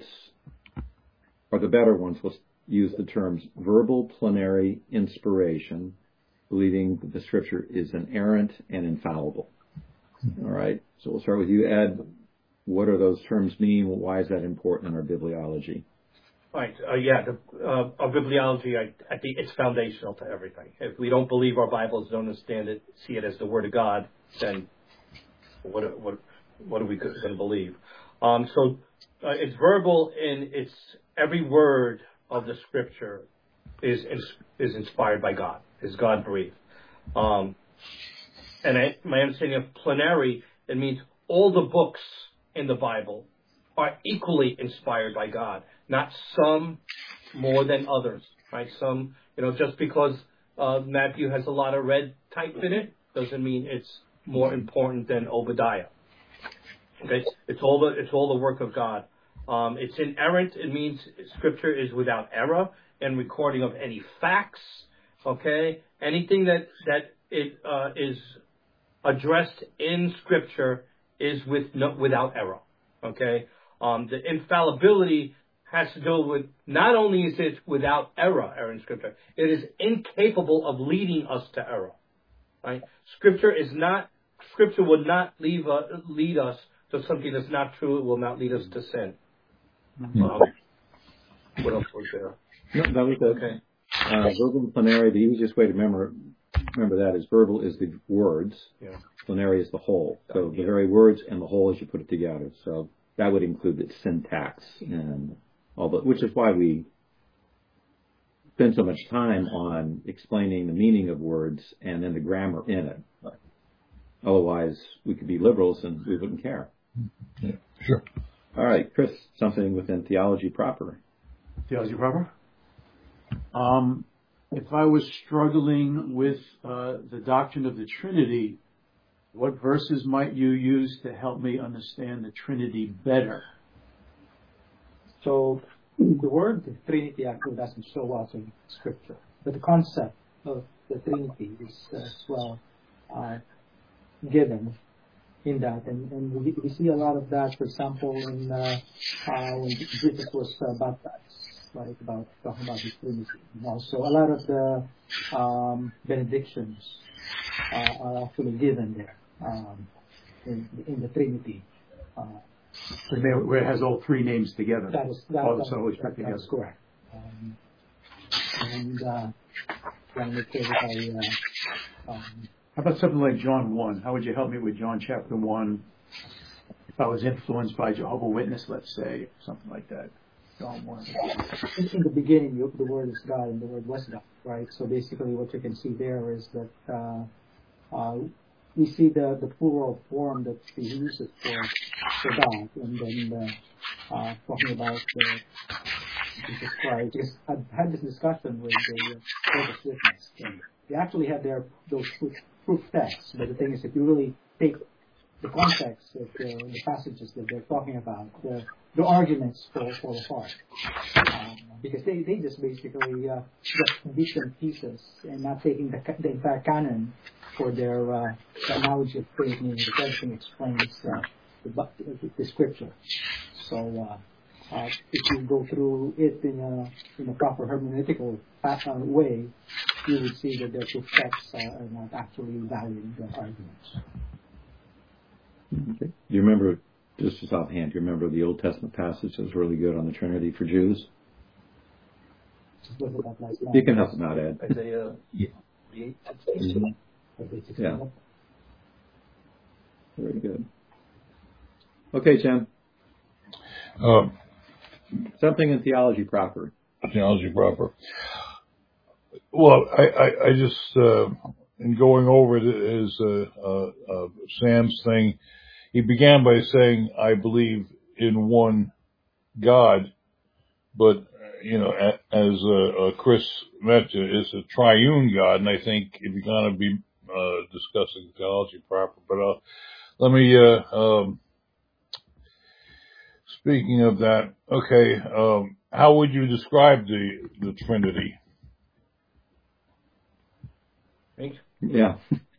or the better ones will use the terms verbal plenary inspiration, believing that the scripture is inerrant and infallible. All right, so we'll start with you, Ed. What do those terms mean? Why is that important in our bibliology? Right. Our bibliology, I think it's foundational to everything. If we don't believe our Bibles, don't understand it, see it as the Word of God, then what are we going to believe? It's verbal, and it's every word of the Scripture is inspired by God, is God breathed. My understanding of plenary, it means all the books in the Bible are equally inspired by God, not some more than others, right? Some, just because Matthew has a lot of red type in it doesn't mean it's more important than Obadiah. Okay, it's all the work of God. It's inerrant. It means Scripture is without error and recording of any facts. Okay, anything that it is addressed in Scripture is without error. Okay, the infallibility has to do with not only is it without error in Scripture, it is incapable of leading us to error. Right? Scripture would not lead us to something that's not true. It will not lead us to sin. Mm-hmm. What else was there? No, that was it. Okay. Verbal plenary, the easiest way to remember that is verbal is the words. Yeah. Plenary is the whole. So the very words and the whole as you put it together. So that would include the syntax and all that, which is why we spend so much time on explaining the meaning of words and then the grammar in it. Otherwise, we could be liberals and we wouldn't care. Yeah, sure. All right, Chris, something within theology proper. Theology proper? If I was struggling with the doctrine of the Trinity, what verses might you use to help me understand the Trinity better? So the word Trinity actually doesn't show up in Scripture, but the concept of the Trinity is as well given in that, and we see a lot of that, for example, in when Jesus was baptized, right, talking about the Trinity. And also, a lot of the benedictions are actually given there in the Trinity. Where it has all three names together. That's correct. How about something like John 1? How would you help me with John chapter 1? If I was influenced by Jehovah's Witness, let's say, something like that. John 1. In the beginning, the Word is God and the Word was God, right? So basically what you can see there is that we see the plural form that he uses for God, and then talking about Jesus Christ. Because I've had this discussion with the Jehovah's Witness. And they actually have those proof texts, but the thing is, if you really take the context of the passages that they're talking about, the arguments fall apart. Because they just basically just different pieces and not taking the entire canon for their analogy of faith, meaning that everything explains the scripture. So if you go through it in a proper hermeneutical way, you would see that their proof texts are not actually valuing their arguments. Okay. Do you remember, just offhand, do you remember the Old Testament passage that's really good on the Trinity for Jews? You can help them out, Ed. Isaiah 8. Yeah. Very good. Okay, Jim. Something in theology proper. Theology proper. Well, I just, in going over his Sam's thing, he began by saying, I believe in one God, but, as Chris mentioned, it's a triune God, and I think if you're going to be discussing theology proper, but let me, speaking of that, okay, how would you describe the Trinity? Me? Yeah.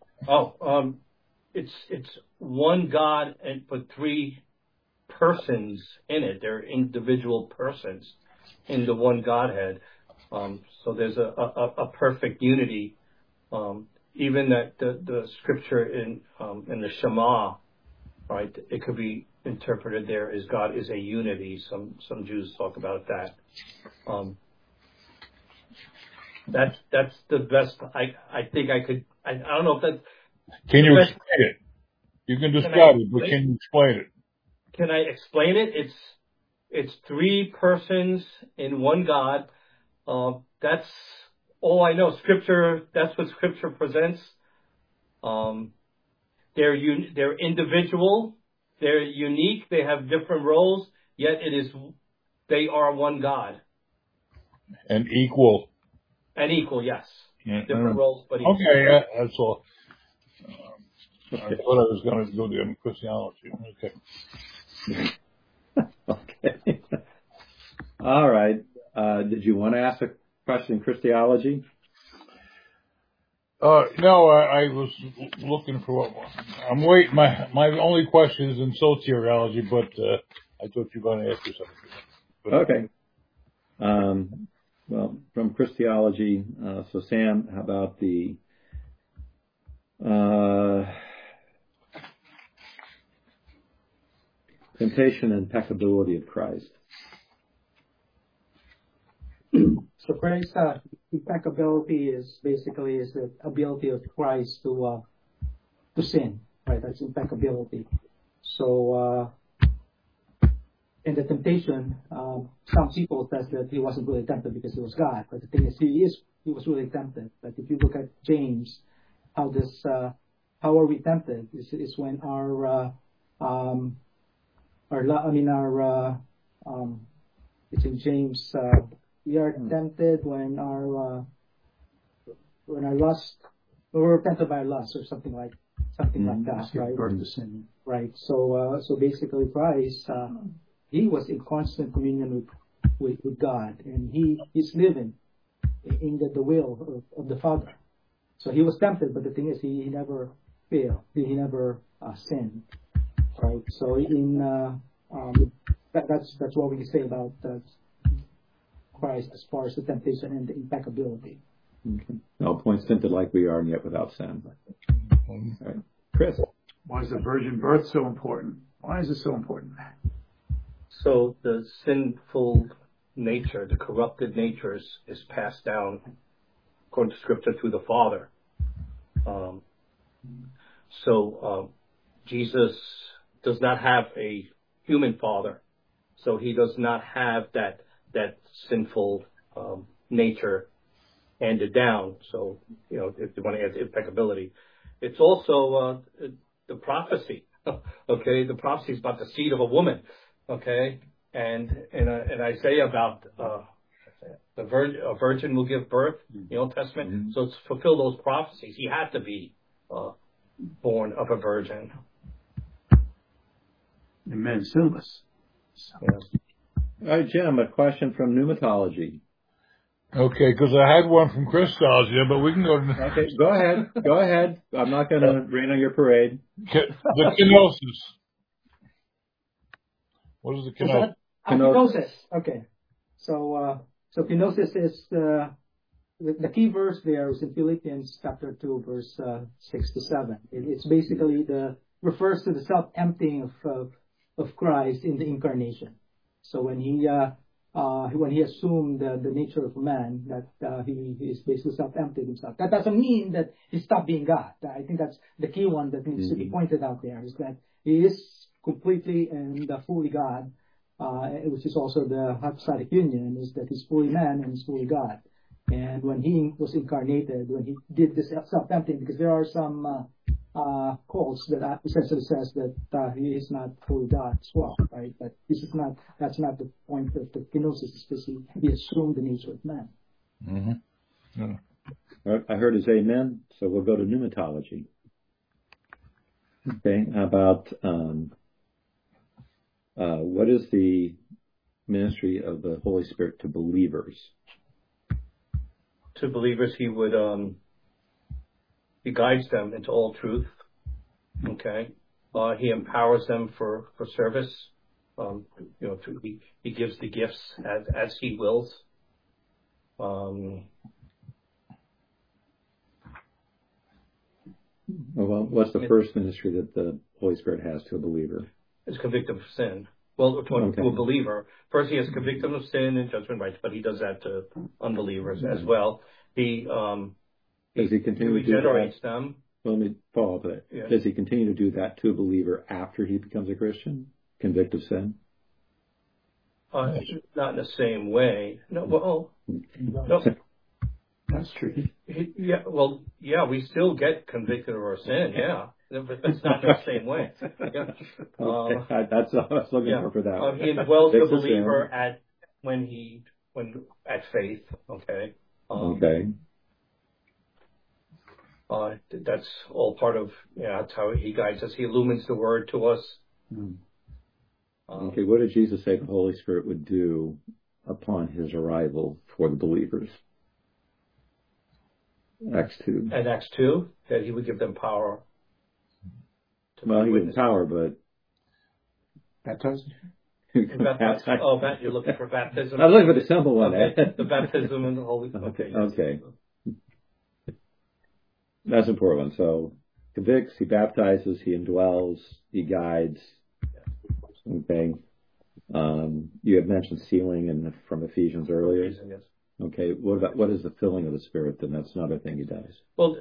It's one God but three persons in it. They're individual persons in the one Godhead. So there's a perfect unity. Even that the scripture in the Shema, right? It could be interpreted there as God is a unity. Some Jews talk about that. That's the best. I think I could. I don't know if that. Can you explain it? You can describe it, but can you explain it? Can I explain it? It's three persons in one God. That's all I know. Scripture. That's what Scripture presents. They're individual. They're unique. They have different roles. Yet they are one God. And equal. And equal, yes. Yeah, different roles, but equal. Okay, yeah, that's all. I thought I was going to go to Christianity. Okay. Okay. All right. Did you want to ask a question in Christology? No, I was looking for. I'm waiting. My only question is in soteriology, but I thought you were going to ask me something. But, okay. Well, from Christology, so Sam, how about the temptation and impeccability of Christ? So Christ's impeccability is basically the ability of Christ to sin, right? That's impeccability. So in the temptation, some people says that he wasn't really tempted because he was God, but the thing is, he was really tempted. But if you look at James, how are we tempted? Is when it's in James. We are tempted when we're tempted by our lust or something like that, right? Burden to sin. Right. So basically, Christ, he was in constant communion with God, and he's living in the will of the Father. So he was tempted, but the thing is, he never failed. He never sinned. Right. So that's what we can say about Christ as far as the temptation and the impeccability. Okay. No points tempted like we are, and yet without sin. All right. Chris. Why is the virgin birth so important? Why is it so important? So the sinful nature, the corrupted nature is passed down, according to Scripture, through the Father. Jesus does not have a human father, so he does not have that sinful nature handed down. So, if you want to add impeccability, it's also the prophecy. Okay, the prophecy is about the seed of a woman. Okay, And in Isaiah about a virgin will give birth, the Old Testament. Mm-hmm. So to fulfill those prophecies, he had to be born of a virgin. Amen. Sinless. Yes. All right, Jim, a question from pneumatology. Okay, because I had one from Christology, but we can go to... Okay, go ahead. Go ahead. I'm not going to rain on your parade. The kenosis. What is the kenosis? Kenosis. Okay. So kenosis is the key verse there is in Philippians chapter 2, verse 6 to 7. It's basically refers to the self-emptying of Christ in the incarnation. So when he assumed the nature of man, that he is basically self-emptied himself. That doesn't mean that he stopped being God. I think that's the key one that needs to be pointed out there, is that he is completely and fully God, which is also the hypostatic union, is that he's fully man and he's fully God. And when he was incarnated, when he did this self-emptying, because there are some calls that essentially says that he is not fully God as well, right? But that's not the point of the kenosis, because he assumed the nature of man. Mm-hmm. Yeah. I heard his amen, so we'll go to pneumatology. Okay, about what is the ministry of the Holy Spirit to believers? To believers, he would he guides them into all truth. Okay, he empowers them for service. He gives the gifts as he wills. Well, what's the first ministry that the Holy Spirit has to a believer? It's convict of sin. Well, to a believer, first he has to convict them of sin and judgment rights, but he does that to unbelievers as well. Does he continue to do regenerates them. Well, let me follow up with it. Yeah. Does he continue to do that to a believer after he becomes a Christian? Convict of sin? Not in the same way. No. Well, no. That's true. We still get convicted of our sin. Yeah. But it's not in the same way. Yeah. That's what I was looking for that. He indwells the believer at faith. Okay. Okay. That's all part of, that's how he guides us. He illumines the word to us. Okay, what did Jesus say the Holy Spirit would do upon his arrival for the believers? Acts 2. And Acts 2, that he would give them power. Well, he gives power, but... Baptize? You're looking for baptism. I'm looking for the simple one. Okay. The baptism in the Holy Spirit. Okay. That's an important one. So, convicts, he baptizes, he indwells, he guides. Okay. You had mentioned sealing from Ephesians earlier. Yes. Okay. What is the filling of the Spirit then? That's another thing he does.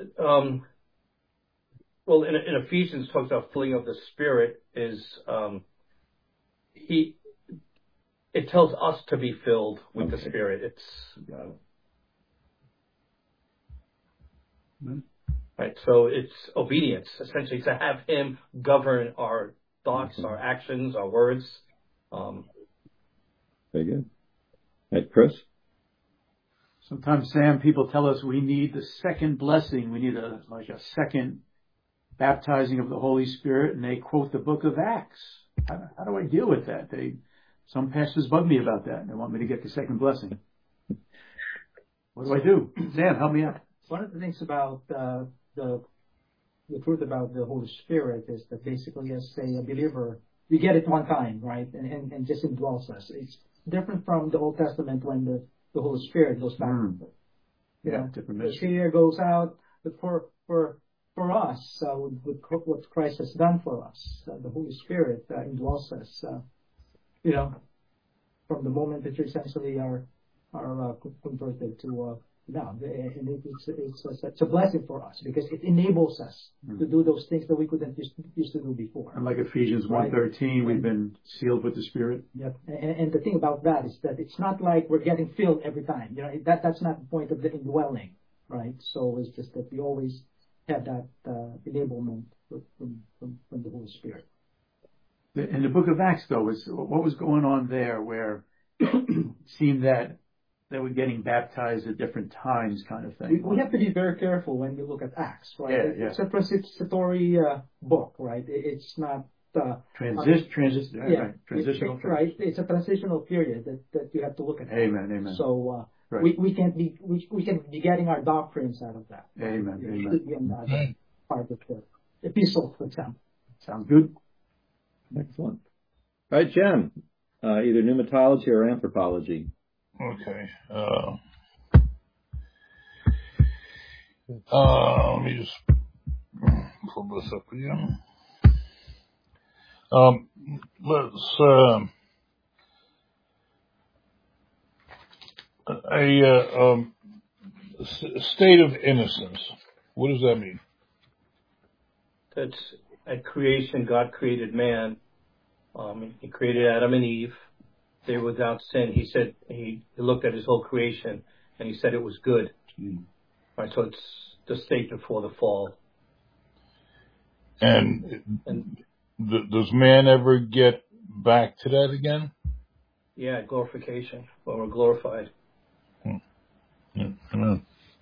Well, in Ephesians, talks about filling of the Spirit is it tells us to be filled with the Spirit. It's right. So it's obedience, essentially, to have him govern our thoughts, our actions, our words. Very good. Right, Chris? Sometimes, Sam, people tell us we need the second blessing. We need a second baptizing of the Holy Spirit, and they quote the book of Acts. How do I deal with that? Some pastors bug me about that. They want me to get the second blessing. What do I do? Sam, help me out. One of the things about the truth about the Holy Spirit is that basically, as a believer, we get it one time, right? And just indwells us. It's different from the Old Testament when the Holy Spirit goes back. The Spirit goes out, but for us, with what Christ has done for us, the Holy Spirit indwells us. From the moment that you essentially are converted to now, and it's a blessing for us because it enables us to do those things that we couldn't used to do before. And like Ephesians 1:13, we've been sealed with the Spirit. Yep. And the thing about that is that it's not like we're getting filled every time. That's not the point of the indwelling, right? So it's just that we always have that enablement from the Holy Spirit. In the book of Acts, though, what was going on there where it seemed that they were getting baptized at different times kind of thing? We have to be very careful when we look at Acts, right? Yeah. It's a transitory book, right? It's not... transitional. Right. It's a transitional period that you have to look at. Amen. So right. we can be getting our doctrines out of that. Amen. It should be on that part of the epistle, for example. Sounds good. Excellent. All right, Jen. Either pneumatology or anthropology. Okay. Let me just pull this up again. Let's state of innocence. What does that mean? That's at creation. God created man. He created Adam and Eve. They were without sin. He said he looked at his whole creation and he said it was good. Right. So it's the state before the fall. And does man ever get back to that again? Yeah, glorification. Well, we're glorified. Amen.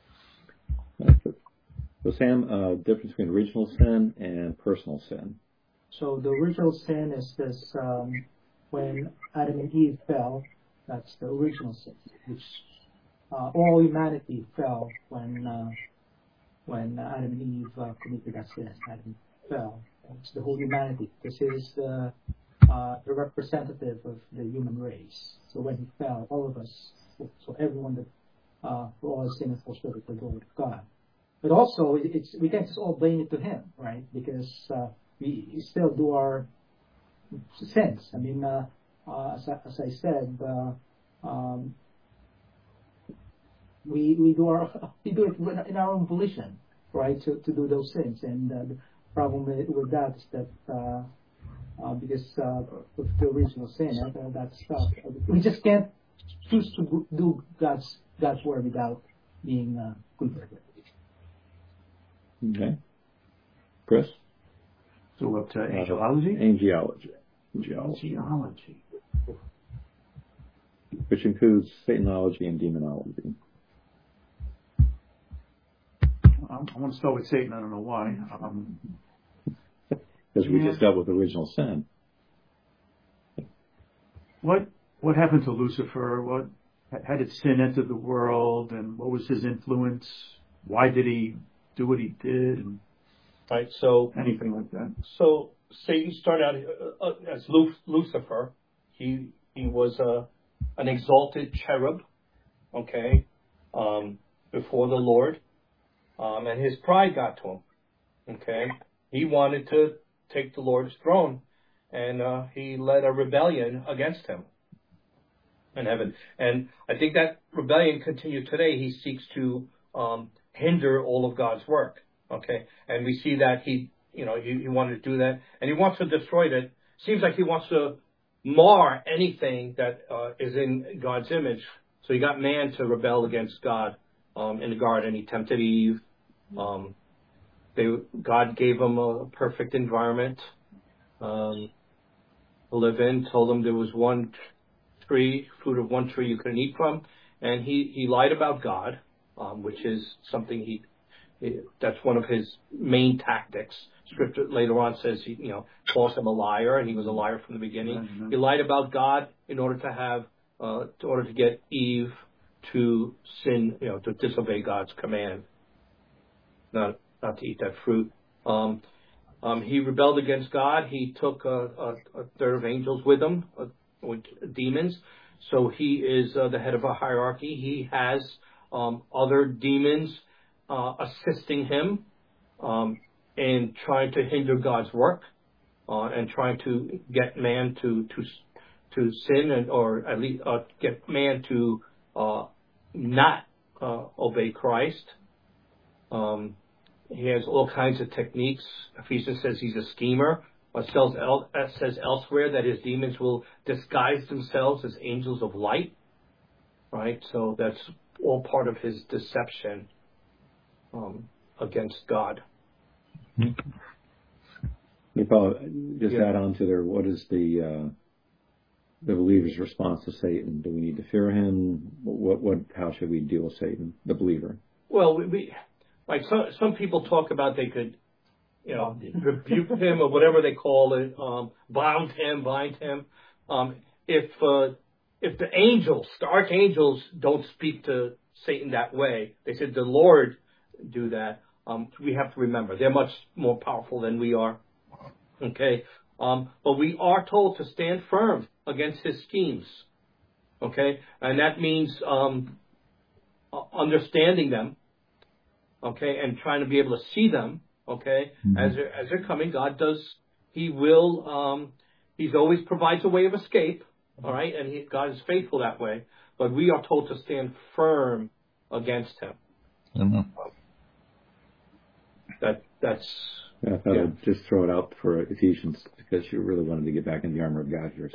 So, Sam, difference between original sin and personal sin. So the original sin is this, when Adam and Eve fell, that's the original sin, which all humanity fell when Adam and Eve committed that sin. Adam fell. It's the whole humanity. This is the representative of the human race. So when he fell, all of us, so everyone that for all sin and fall short of the glory of God. But also, we can't just all blame it to him, right? Because we still do our sins. I mean, as I said, we do it in our own volition, right? To do those sins, and the problem with that is that because of the original sin, that's we just can't choose to do God's word without being converted. Okay, Chris. So up to angelology? Angelology. Which includes Satanology and demonology. I want to start with Satan. I don't know why. Because we just dealt with original sin. What happened to Lucifer? How did sin enter the world, and what was his influence? Why did he do what he did? And right. So anything like that. So Satan started out as Lucifer. He was an exalted cherub, okay, before the Lord, and his pride got to him. Okay, he wanted to take the Lord's throne, and he led a rebellion against him in heaven. And I think that rebellion continued today. He seeks to hinder all of God's work. Okay, and we see that he wanted to do that, and he wants to destroy that. Seems like he wants to mar anything that is in God's image. So he got man to rebel against God in the garden. He tempted Eve. God gave him a perfect environment to live in. Told him there was one tree, fruit of one tree you couldn't eat from, and he lied about God, which is something that's one of his main tactics. Scripture later on says he calls him a liar, and he was a liar from the beginning. Mm-hmm. He lied about God in order to get Eve to sin, to disobey God's command, not to eat that fruit. He rebelled against God. He took a third of angels with him, with demons. So he is the head of a hierarchy. He has other demons assisting him in trying to hinder God's work and trying to get man to sin, or at least get man to not obey Christ. He has all kinds of techniques. Ephesians says he's a schemer. It says elsewhere that his demons will disguise themselves as angels of light. Right? So that's all part of his deception against God. You probably just add on to there. What is the believer's response to Satan? Do we need to fear him? How should we deal with Satan, the believer? Well, we like some people talk about they could, rebuke him or whatever they call it, bind him. If the angels, the archangels, don't speak to Satan that way, they said the Lord do that. We have to remember they're much more powerful than we are. Okay, but we are told to stand firm against his schemes. Okay, and that means understanding them. Okay, and trying to be able to see them. Okay, as they're coming, God does. He will. He's always provides a way of escape. All right, and God is faithful that way. But we are told to stand firm against him. Amen. That's. I thought I'd just throw it out for Ephesians because you really wanted to get back in the armor of God here.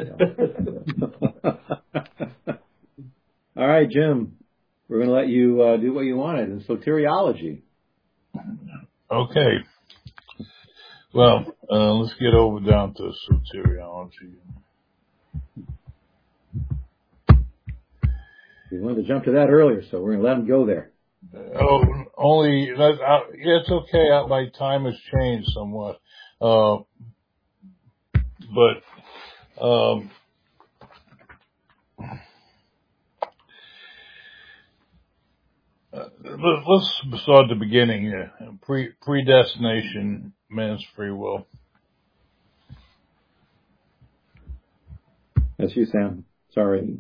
So. All right, Jim, we're going to let you do what you wanted in soteriology. Okay. Well, let's get over down to soteriology. We wanted to jump to that earlier, so we're going to let him go there. It's okay. My time has changed somewhat, but let's start at the beginning here. Predestination, man's free will. That's you, Sam. Sorry.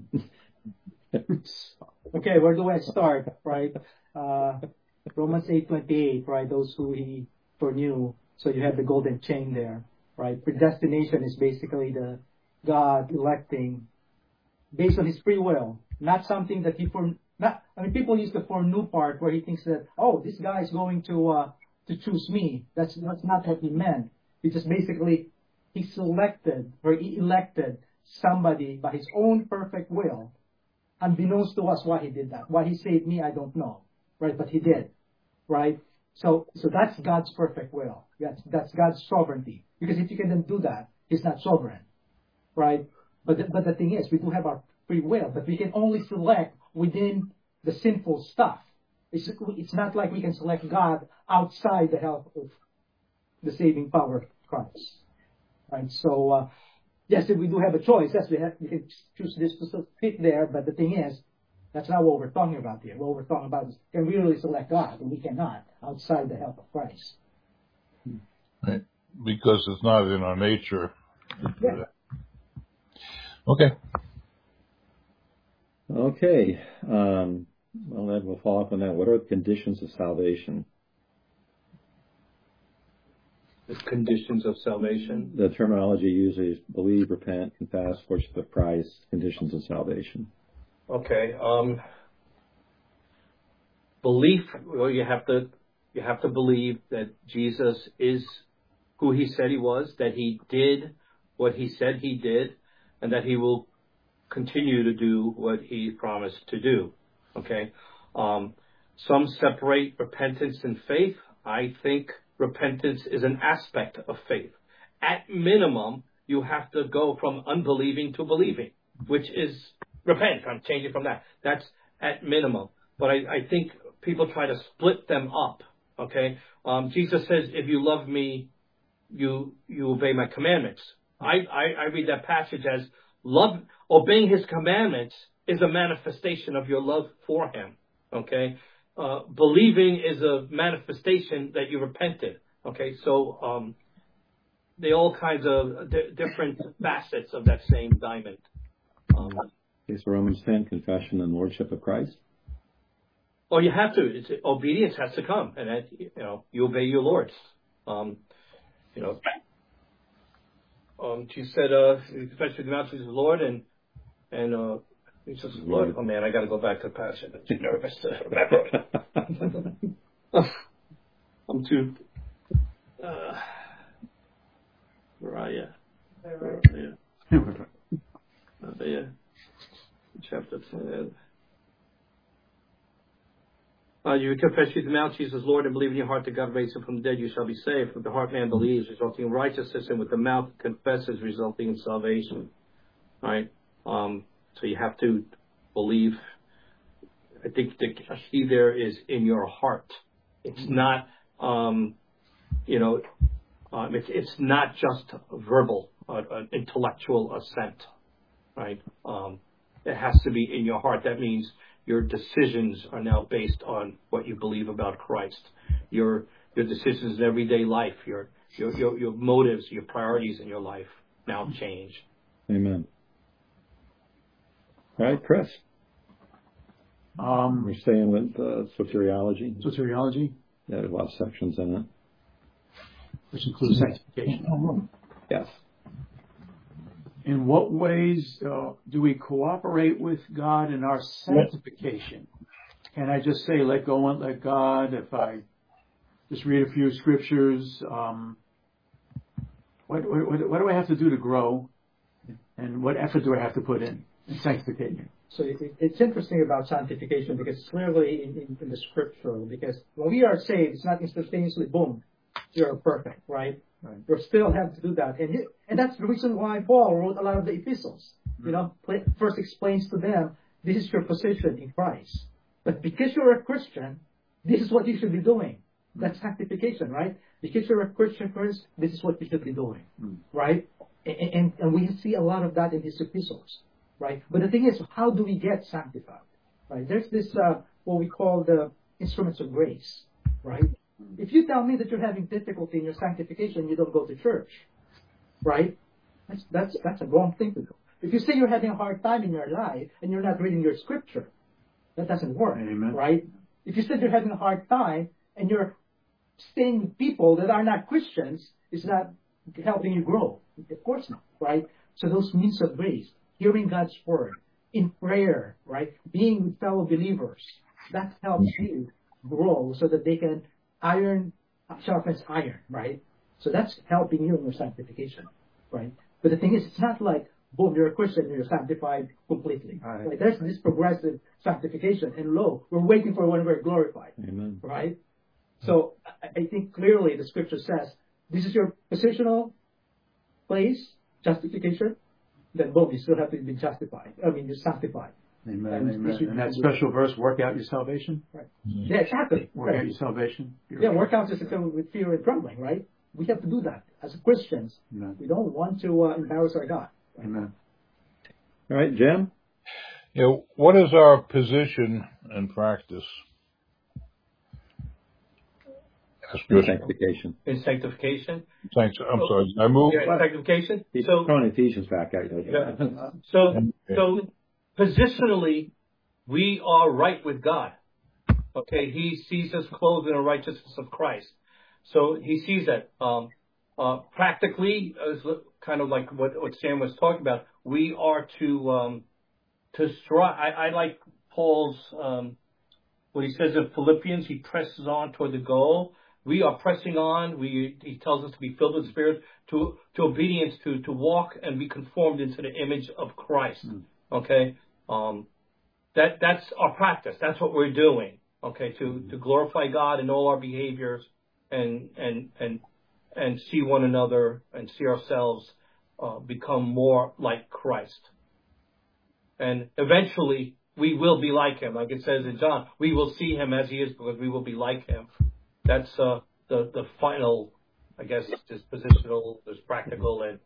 Okay, where do I start? Right, Romans 8:28. Right, those who he foreknew. So you have the golden chain there. Right, predestination is basically the God electing based on his free will, not something that he formed. People use the foreknew part where he thinks that, oh, this guy is going to choose me. That's not what he meant. He just basically he selected or he elected somebody by his own perfect will. Unbeknownst to us why he did that. Why he saved me, I don't know. Right? But he did. Right? So that's God's perfect will. That's God's sovereignty. Because if you can do that, he's not sovereign. Right? But the thing is, we do have our free will, but we can only select within the sinful stuff. It's not like we can select God outside the help of the saving power of Christ. Right? So, yes, we do have a choice. Yes, we can choose this to fit there, but the thing is, that's not what we're talking about here. What we're talking about is, can we really select God? And we cannot, outside the help of Christ. Right. Because it's not in our nature. Yeah. Okay. Okay. Well, Ed, we'll follow up on that. What are the conditions of salvation? The conditions of salvation. The terminology usually is believe, repent, confess, worship of Christ, conditions of salvation. Okay. Belief. Well, you have to believe that Jesus is who he said he was, that he did what he said he did, and that he will continue to do what he promised to do. Okay. Some separate repentance and faith. I think repentance is an aspect of faith. At minimum, you have to go from unbelieving to believing, which is repent. I'm changing from that. That's at minimum. But I think people try to split them up. Okay. Jesus says, if you love me, you obey my commandments. I read that passage as obeying his commandments is a manifestation of your love for him. Okay. Believing is a manifestation that you repented. Okay. So, they all kinds of different facets of that same diamond. Is Romans 10 confession and lordship of Christ? Oh, you have to. Obedience has to come, and that, you obey your lords. She said, confess with the mouth Jesus is Lord, and he says, Lord. Oh man, I got to go back to the passage. I'm too nervous to remember it. I'm too. Where are you? Isaiah, chapter 10. You confess with the mouth Jesus Lord and believe in your heart that God raised him from the dead, you shall be saved. With the heart man believes, resulting in righteousness, and with the mouth confesses, resulting in salvation. Right? So you have to believe. I think the key there is in your heart. It's not, it's not just verbal, intellectual assent. Right? It has to be in your heart. That means your decisions are now based on what you believe about Christ. Your decisions in everyday life, your motives, your priorities in your life now change. Amen. All right, Chris. We're staying with soteriology. Soteriology? Yeah, there's a lot of sections in it. Which includes sanctification. Yes. In what ways do we cooperate with God in our sanctification? Can I just say, let go and let God? If I just read a few scriptures, what do I have to do to grow? And what effort do I have to put in sanctification? So it's interesting about sanctification because it's clearly in the scripture. Because when we are saved, it's not instantaneously, boom, you're perfect, right? You still have to do that. And that's the reason why Paul wrote a lot of the epistles. First explains to them, this is your position in Christ. But because you're a Christian, this is what you should be doing. That's sanctification, right? Because you're a Christian first, this is what you should be doing, right? And we see a lot of that in his epistles, right? But the thing is, how do we get sanctified, right? There's this, what we call the instruments of grace, right? If you tell me that you're having difficulty in your sanctification, you don't go to church, right? That's a wrong thing to do. If you say you're having a hard time in your life and you're not reading your scripture, that doesn't work, Amen. Right? If you said you're having a hard time and you're staying with people that are not Christians, it's not helping you grow. Of course not, right? So those means of grace, hearing God's word, in prayer, right? Being with fellow believers, that helps you grow so that they can iron sharpens iron, right? So that's helping you in your sanctification, right? But the thing is, it's not like, boom, you're a Christian and you're sanctified completely. Right. Like, there's this progressive sanctification, and lo, we're waiting for when we're glorified, Amen. right? So I think clearly the scripture says, this is your positional place, justification, then boom, you still have to be justified. You're sanctified. Amen. And that special verse, work out your salvation? Right. Yeah, exactly. Work out your salvation? Work out with fear and trembling, right? We have to do that. As Christians, Amen. We don't want to embarrass our God. Right? Amen. All right, Jim? What is our position and practice? In sanctification. In sanctification? I'm sorry. I moved. Yeah, in sanctification. He's throwing Ephesians back at you. Yeah. So positionally, we are right with God. Okay, He sees us clothed in the righteousness of Christ. So He sees that. Practically, as kind of like what Sam was talking about, we are to strive. I like Paul's what he says in Philippians. He presses on toward the goal. We are pressing on. He tells us to be filled with the Spirit, to obedience, to walk and be conformed into the image of Christ. Okay, that's our practice. That's what we're doing. Okay, to glorify God in all our behaviors, and see one another and see ourselves become more like Christ. And eventually we will be like Him, like it says in John. We will see Him as He is because we will be like Him. That's the final, I guess, there's positional, there's practical, and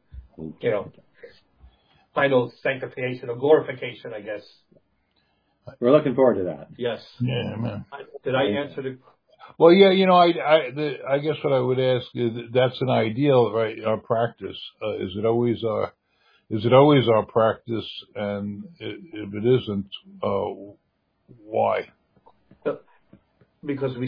final sanctification or glorification, I guess. We're looking forward to that. Yes. Yeah, man. Did I answer the? Well, yeah, I guess what I would ask is that's an ideal, right? Our practice is it always our practice? And if it isn't, why? Because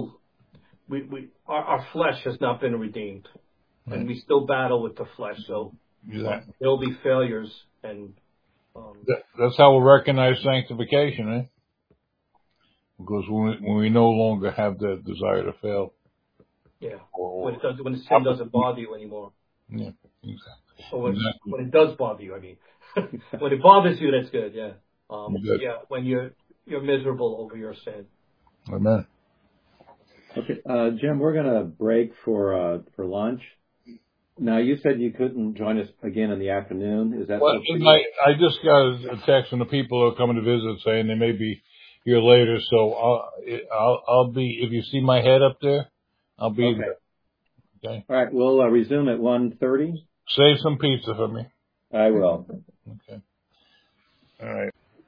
our flesh has not been redeemed, right. And we still battle with the flesh. So there'll be failures, and that's how we'll recognize sanctification, eh? Because when we no longer have the desire to fail. Yeah. When the sin doesn't bother you anymore. Yeah, exactly. Or when it does bother you, I mean. When it bothers you, that's good, yeah. Yeah, when you're miserable over your sin. Amen. Okay, Jim, we're going to break for lunch. Now, you said you couldn't join us again in the afternoon. Is that Well, I just got a text from the people who are coming to visit saying they may be here later. So I'll be, if you see my head up there, I'll be there. Okay. All right. We'll resume at 1:30. Save some pizza for me. I will. Okay. All right.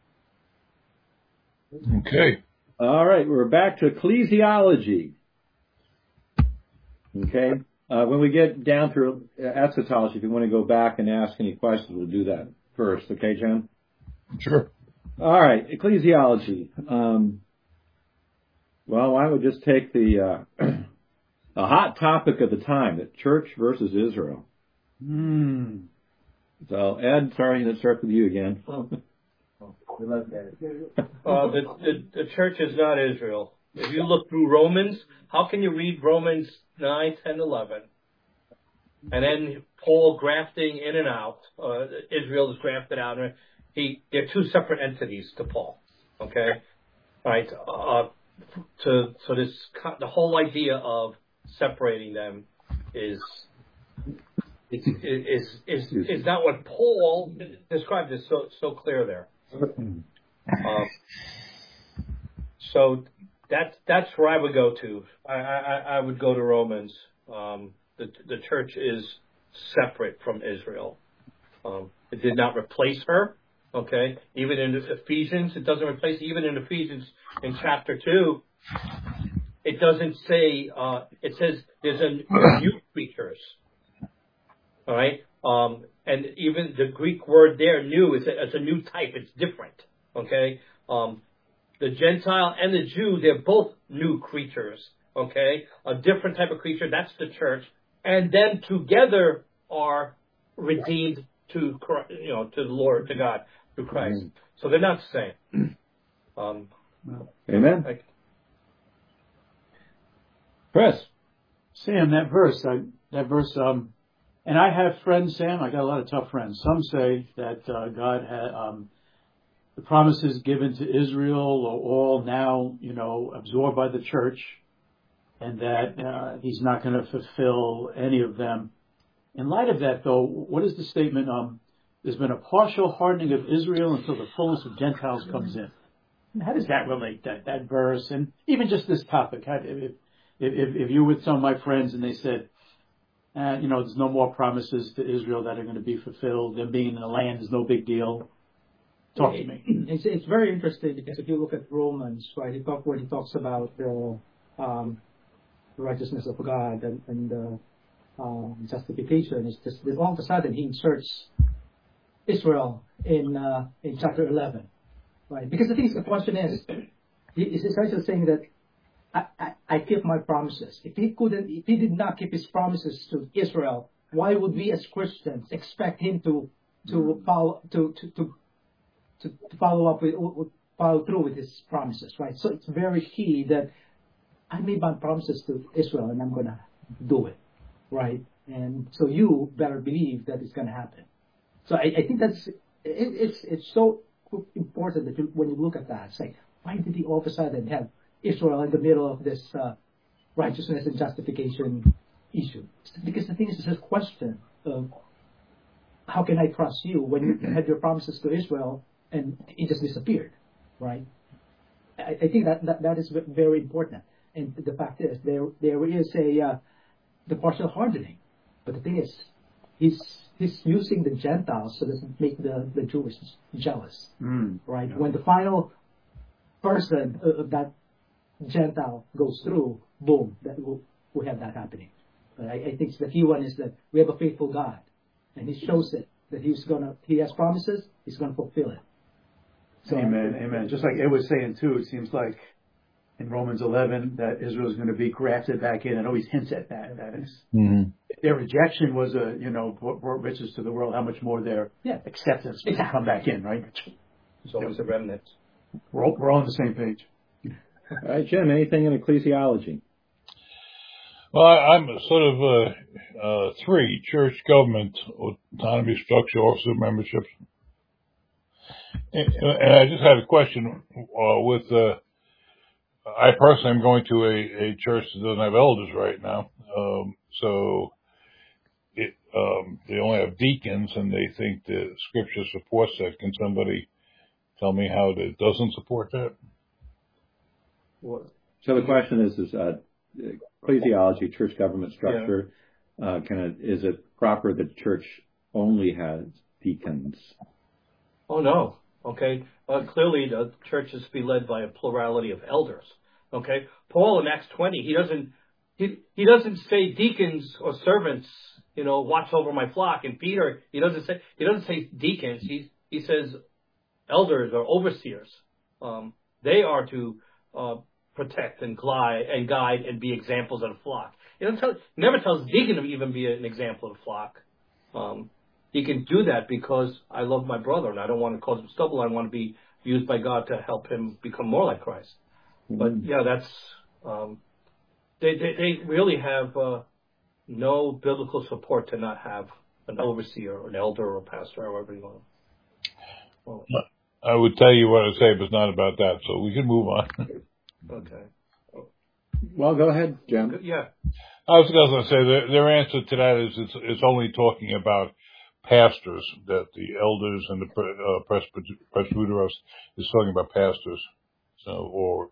Okay. All right. We're back to ecclesiology. Okay. When we get down through eschatology, if you want to go back and ask any questions, we'll do that first. Okay, Jim? Sure. All right. Ecclesiology. Well, I would just take the hot topic of the time, the church versus Israel. So, Ed, sorry, let's start with you again. The church is not Israel. If you look through Romans, how can you read Romans 9, 10, 11? And then Paul grafting in and out. Israel is grafted out. They're two separate entities to Paul. Okay? Right? The whole idea of separating them is not what Paul described as so clear there. So that's where I would go to. I would go to Romans. The church is separate from Israel. It did not replace her. Okay, even in Ephesians, it doesn't replace. Even in Ephesians, in chapter 2, it doesn't say. It says there's a new creatures. All right, and even the Greek word there, "new," is a new type. It's different. Okay, the Gentile and the Jew, they're both new creatures. Okay, a different type of creature. That's the church, and then together are redeemed to the Lord, to God, through Christ. Amen. So they're not the same. Amen. Chris, Sam, that verse, and I have friends, Sam. I got a lot of tough friends. Some say that God had the promises given to Israel are all now, absorbed by the church, and that He's not going to fulfill any of them. In light of that, though, what is the statement? There's been a partial hardening of Israel until the fullness of Gentiles comes in. How does that relate, that verse, and even just this topic? If you're with some of my friends and they said, there's no more promises to Israel that are going to be fulfilled, them being in the land is no big deal. Talk to me. It's very interesting because if you look at Romans, right, where he talks about the righteousness of God and justification, it's just all of a sudden he inserts Israel in chapter 11, right? Because the question is, he's essentially saying that I keep my promises. If he did not keep his promises to Israel, why would we as Christians expect him to follow through with his promises, right? So it's very key that I made my promises to Israel and I'm going to do it, right? And so you better believe that it's going to happen. So I think it's so important that when you look at that, it's like, why did he all of a sudden have Israel in the middle of this righteousness and justification issue? Because the thing is, it's a question of how can I trust you when you had your promises to Israel and it just disappeared, right? I think that is very important. And the fact is, there is the partial hardening, but the thing is, he's using the Gentiles so doesn't make the Jewish jealous, right? Yeah. When the final person of that Gentile goes through, boom, that we have that happening. But I think the key one is that we have a faithful God, and He shows it that He has promises, He's gonna fulfill it. So, amen. Just like Ed was saying too, it seems like in Romans 11 that Israel is going to be grafted back in. It always hints at that. That is, their rejection was brought riches to the world. How much more their acceptance will come back in, right? So it's a remnant. We're all on the same page. All right, Jim. Anything in ecclesiology? Well, I'm sort of three: church, government, autonomy, structure, officer membership. And I just had a question with I personally am going to a church that doesn't have elders right now. So they only have deacons, and they think the scripture supports that. Can somebody tell me how it doesn't support that? So the question is ecclesiology, church government structure. Yeah. Is it proper that church only has deacons? Oh no. Okay. Clearly, the church is to be led by a plurality of elders. Okay. Paul in Acts 20, he doesn't say deacons or servants, watch over my flock. And Peter, he doesn't say deacons. He says elders or overseers. They are to protect and guide and be examples of the flock. He never tells deacon to even be an example of the flock. He can do that because I love my brother and I don't want to cause him stumble. I want to be used by God to help him become more like Christ. Mm-hmm. But yeah, that's they really have no biblical support to not have an overseer or an elder or a pastor, however you want to. Well, I would tell you what I say, but it's not about that, so we can move on. Okay. Well, go ahead, Jim. Yeah. I was going to say their answer to that is it's only talking about pastors, that the elders and the presbyteros is talking about pastors. So,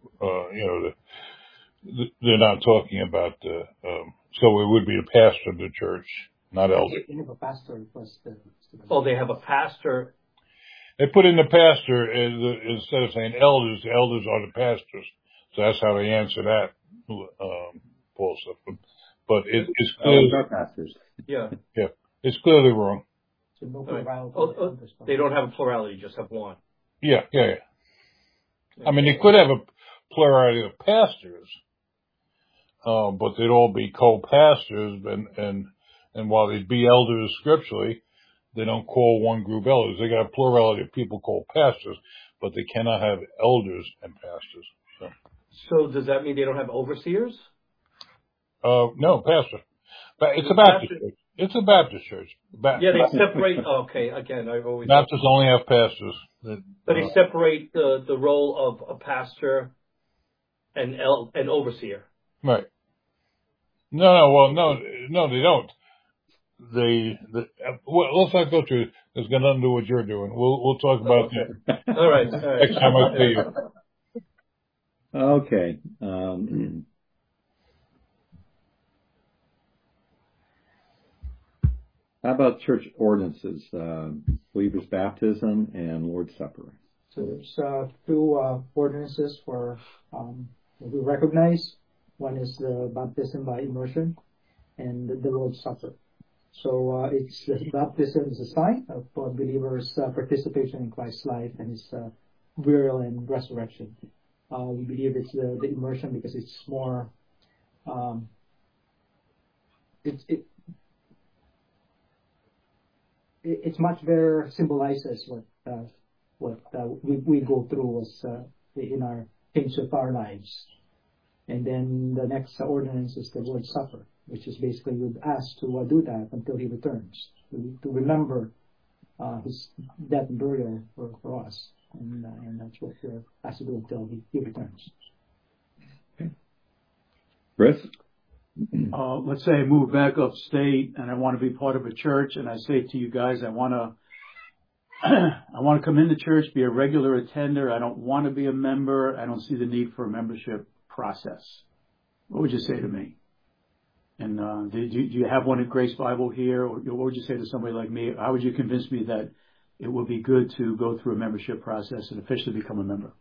they're not talking about so it would be the pastor of the church, not elder. They have a pastor. They have a pastor. They put in the pastor instead of saying elders. The elders are the pastors. So that's how they answer that, Paul said. But it's clearly pastors. Yeah. Yeah. It's clearly wrong. So no they don't have a plurality, just have one. Yeah. I mean, they could have a plurality of pastors, but they'd all be co-pastors, and while they'd be elders scripturally, they don't call one group elders. They got a plurality of people called pastors, but they cannot have elders and pastors. So does that mean they don't have overseers? No, pastor. But it's a Baptist church. It's a Baptist church. Yeah, they separate. Okay, again, I've always Baptists only have pastors. But they separate the role of a pastor and an overseer. Right. No, they don't. Let's not go through. It's got nothing to do with what you're doing. We'll talk about that. All right. Next time I see you. Okay. How about church ordinances, believers' baptism and Lord's Supper? So there's two ordinances for we recognize. One is the baptism by immersion, and the Lord's Supper. So it's the baptism is a sign of believers' participation in Christ's life and His burial and resurrection. We believe it's the immersion because it's more. It's much better symbolizes what we go through as in our things of our lives. And then the next ordinance is the Lord's Supper, which is basically we're asked to do that until He returns, to remember His death and burial for us, and that's what we're asked to do until He returns. Okay. Chris? Let's say I move back upstate and I want to be part of a church, and I say to you guys, I want to come into church, be a regular attender. I don't want to be a member. I don't see the need for a membership process. What would you say to me? And do you have one at Grace Bible here? Or what would you say to somebody like me? How would you convince me that it would be good to go through a membership process and officially become a member?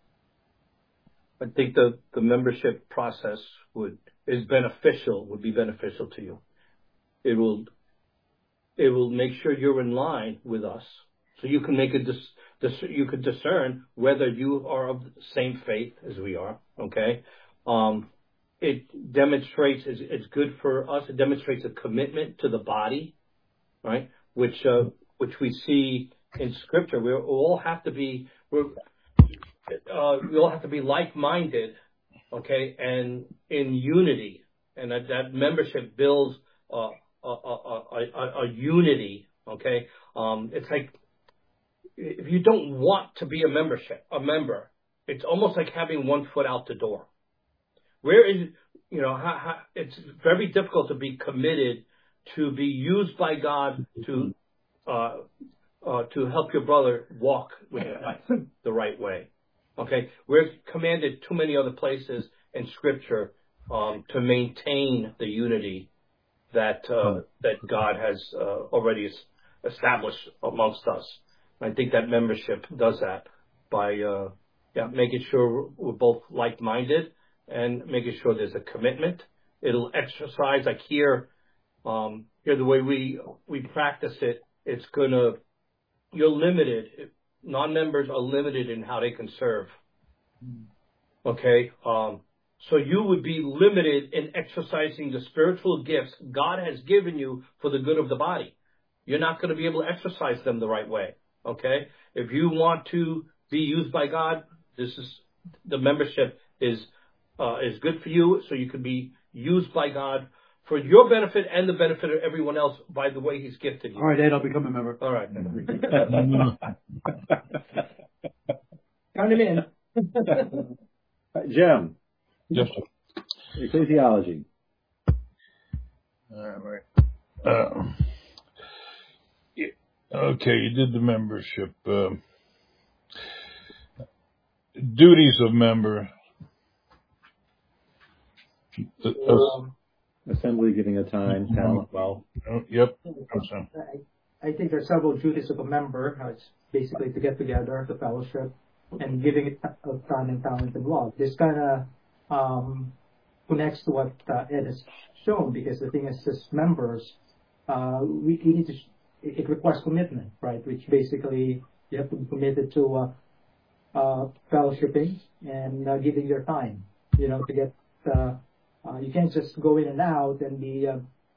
I think the membership process would be beneficial to you. It will make sure you're in line with us, so you can make you can discern whether you are of the same faith as we are. Okay, it demonstrates it's good for us. It demonstrates a commitment to the body, right? Which we see in Scripture. We all have to be like-minded, okay, and in unity, and that membership builds a unity, okay. It's like if you don't want to be a member, it's almost like having one foot out the door. Where is, it's very difficult to be committed to be used by God to help your brother walk with the right way. Okay, we're commanded too many other places in Scripture to maintain the unity that God has already established amongst us. I think that membership does that by making sure we're both like-minded and making sure there's a commitment. It'll exercise, like here the way we practice it. You're limited. Non-members are limited in how they can serve. Okay, so you would be limited in exercising the spiritual gifts God has given you for the good of the body. You're not going to be able to exercise them the right way. Okay, if you want to be used by God, the membership is good for you, so you can be used by God for your benefit and the benefit of everyone else by the way He's gifted you. All right, Ed, I'll become a member. All right. Count him in. Jim. Yes. Ecclesiology. All right. Okay, you did the membership. Duties of member. Assembly, giving a time, talent, wealth. Yep. I think there are several duties of a member. It's basically to get together, the fellowship, and giving it of time and talent and love. This kind of connects to what Ed has shown, because the thing is, as members, we need to. It requires commitment, right? Which basically you have to be committed to fellowshipping and giving your time. To get. You can't just go in and out and be.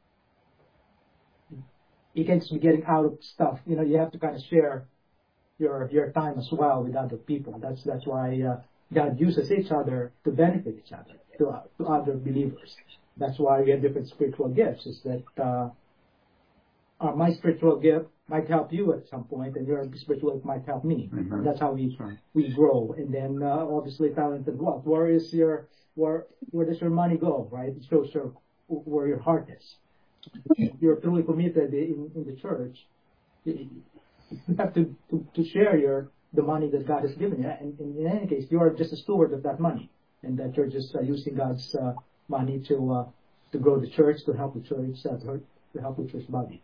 You can't just be getting out of stuff. You have to kind of share your time as well with other people. That's why God uses each other to benefit each other, to other believers. That's why we have different spiritual gifts. Is that my spiritual gift might help you at some point, and your spiritual gift might help me. Mm-hmm. That's how we grow. And then obviously talent and wealth. Where does your money go? Right? It shows where your heart is. If you're truly committed in the church, you have to share the money that God has given you. And in any case, you are just a steward of that money, and that you're just using God's money to grow the church, to help the church, to help the church body.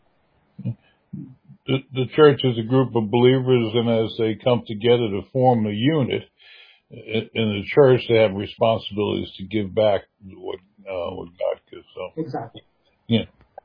The church is a group of believers, and as they come together to form a unit in the church, they have responsibilities to give back what God gives. So exactly. Yeah.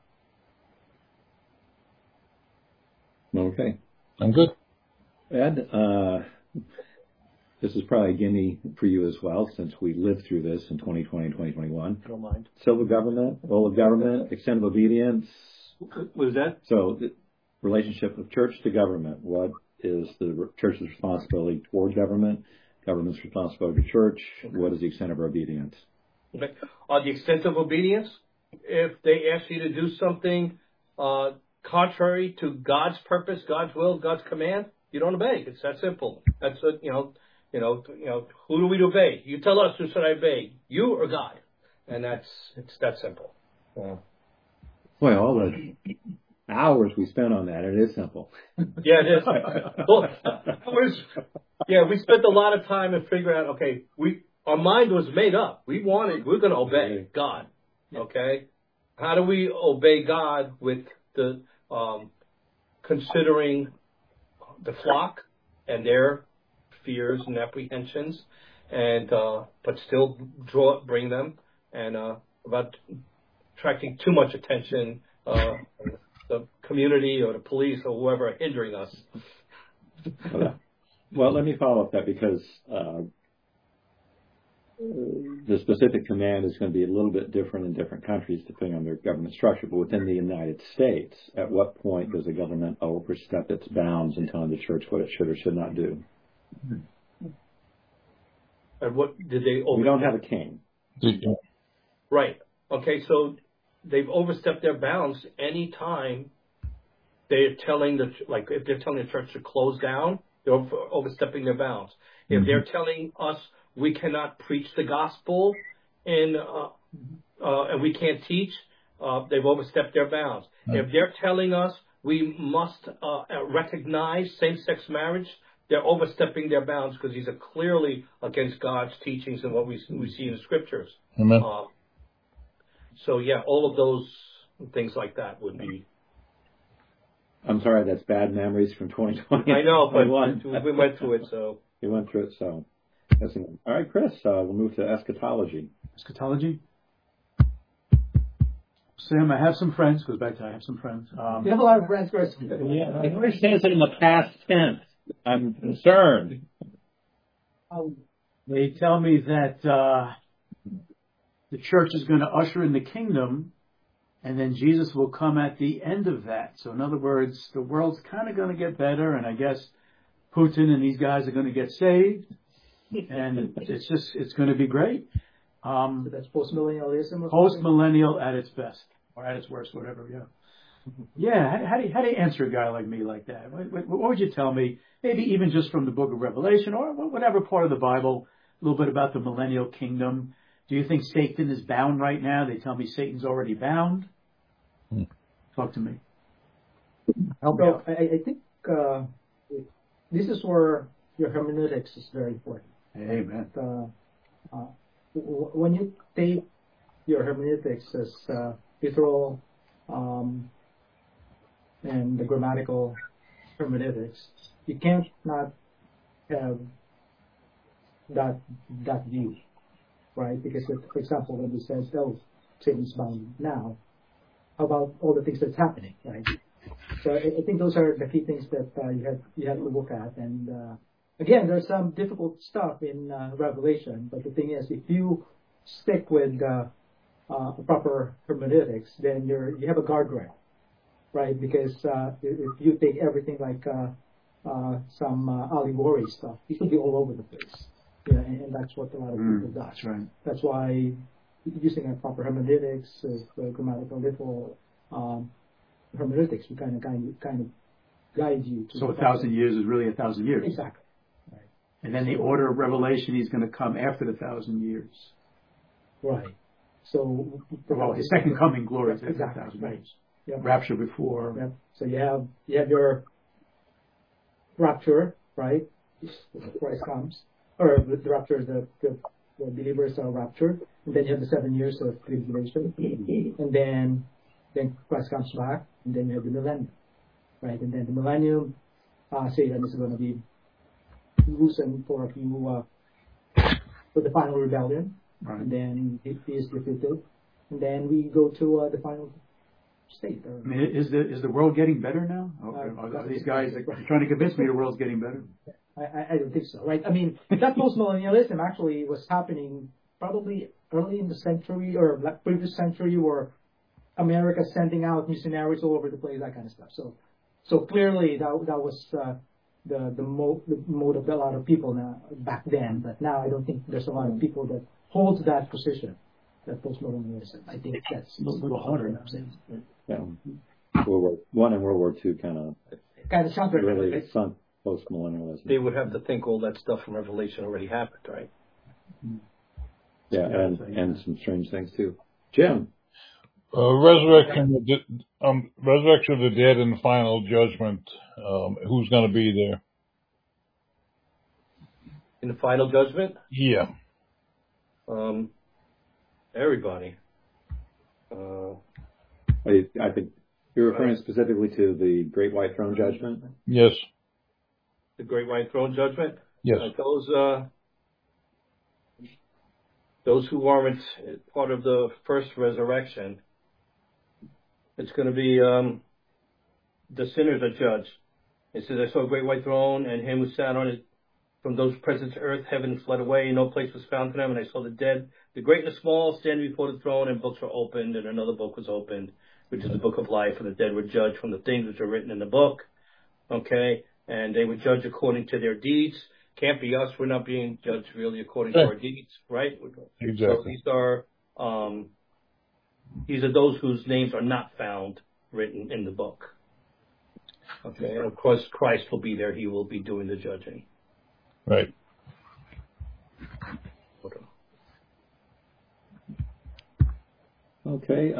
Okay. I'm good. Ed, this is probably a gimme for you as well, since we lived through this in 2020 and 2021. I don't mind. Civil government, role of government, extent of obedience. What was that? So the relationship of church to government. What is the church's responsibility toward government? Government's responsibility to church. What is the extent of our obedience? Okay. The extent of obedience, if they ask you to do something contrary to God's purpose, God's will, God's command, you don't obey. It's that simple. That's what, who do we obey? You tell us, who should I obey? You or God? And it's that simple. Yeah. Well, all the hours we spent on that, it is simple. Yeah, it is. Well, we spent a lot of time in figuring out, okay, our mind was made up. We're going to obey God. Okay? How do we obey God with the considering the flock and their fears and apprehensions, and but still bring them, and about attracting too much attention, the community or the police or whoever are hindering us. Well, let me follow up that, because the specific command is going to be a little bit different in different countries depending on their government structure. But within the United States, at what point does the government overstep its bounds in telling the church what it should or should not do? And what did they? We don't have a king. Right. Okay. So they've overstepped their bounds any time they're telling if they're telling the church to close down, they're overstepping their bounds. If they're telling us we cannot preach the gospel and we can't teach, they've overstepped their bounds. If they're telling us we must recognize same-sex marriage, they're overstepping their bounds because these are clearly against God's teachings and what we see in the scriptures. Amen. So yeah, all of those things like that would be. I'm sorry, that's bad memories from 2020. I know, but we went through it, so. We went through it, so. All right, Chris, we'll move to eschatology. Eschatology? Sam, I have some friends. Goes back to I have some friends. You have a lot of friends, Chris. Yeah, I understand it in the past tense. I'm concerned. They tell me that the church is going to usher in the kingdom, and then Jesus will come at the end of that. So in other words, the world's kind of going to get better, and I guess Putin and these guys are going to get saved, and it's going to be great. So that's post-millennialism? Post-millennial at its best, or at its worst, whatever, yeah. Yeah, how do you answer a guy like me like that? What would you tell me? Maybe even just from the book of Revelation or whatever part of the Bible, a little bit about the millennial kingdom. Do you think Satan is bound right now? They tell me Satan's already bound. Talk to me. So I think this is where your hermeneutics is very important. Amen. When you take your hermeneutics as literal and the grammatical hermeneutics, you can't not have that view, right? Because, for example, when it says, "Oh, Satan's bound now," how about all the things that's happening, right? So I think those are the key things that you have to look at. And again, there's some difficult stuff in Revelation, but the thing is, if you stick with proper hermeneutics, then you have a guardrail, right? Because if you take everything like some allegory stuff, you can be all over the place. Yeah, and that's what a lot of people do. That's right. That's why using a proper hermeneutics, grammatical, literal hermeneutics, we kind of guide you to. So 1,000 years is really 1,000 years. Exactly. Right. And then the order of revelation is going to come after the 1,000 years. Right. So. Well, his second coming glory is exactly 1,000 right. years. Yep. Rapture before. Yep. So you have your rapture, right? Christ comes, or the rapture, the believers are raptured, and then you have the 7 years of tribulation, and then Christ comes back, and then you have the millennium, right? And then the millennium, Satan is going to be loosened for a few for the final rebellion, right. And then he is defeated, and then we go to the final state. I mean, is the world getting better now? Are these guys trying to convince me the world's getting better? I don't think so, right? I mean, that post-millennialism actually was happening probably early in the century or previous century, where America sending out missionaries all over the place, that kind of stuff. So clearly that was the mode of a lot of people now back then. But now I don't think there's a lot of people that hold that position, that post-millennialism. I think that's a little harder now. Yeah. World War I and World War II kind of sunk really sunk post-millennialism. They would have to think all that stuff from Revelation already happened, right? Yeah, and some strange things too. Jim. Resurrection of the dead and final judgment. Who's going to be there? In the final judgment? Yeah. Everybody. I think you're referring specifically to the Great White Throne Judgment? Yes. The Great White Throne Judgment? Yes. Those who aren't part of the first resurrection, it's going to be the sinners are judged. It says, I saw a great white throne, and him who sat on it. From those present to earth, heaven fled away, and no place was found for them. And I saw the dead, the great and the small, standing before the throne, and books were opened, and another book was opened, which is the book of life, and the dead were judged from the things which are written in the book. Okay? And they were judged according to their deeds. Can't be us. We're not being judged really according to our deeds, right? Exactly. So these are those whose names are not found written in the book. Okay? And of course, Christ will be there. He will be doing the judging. Right. Okay.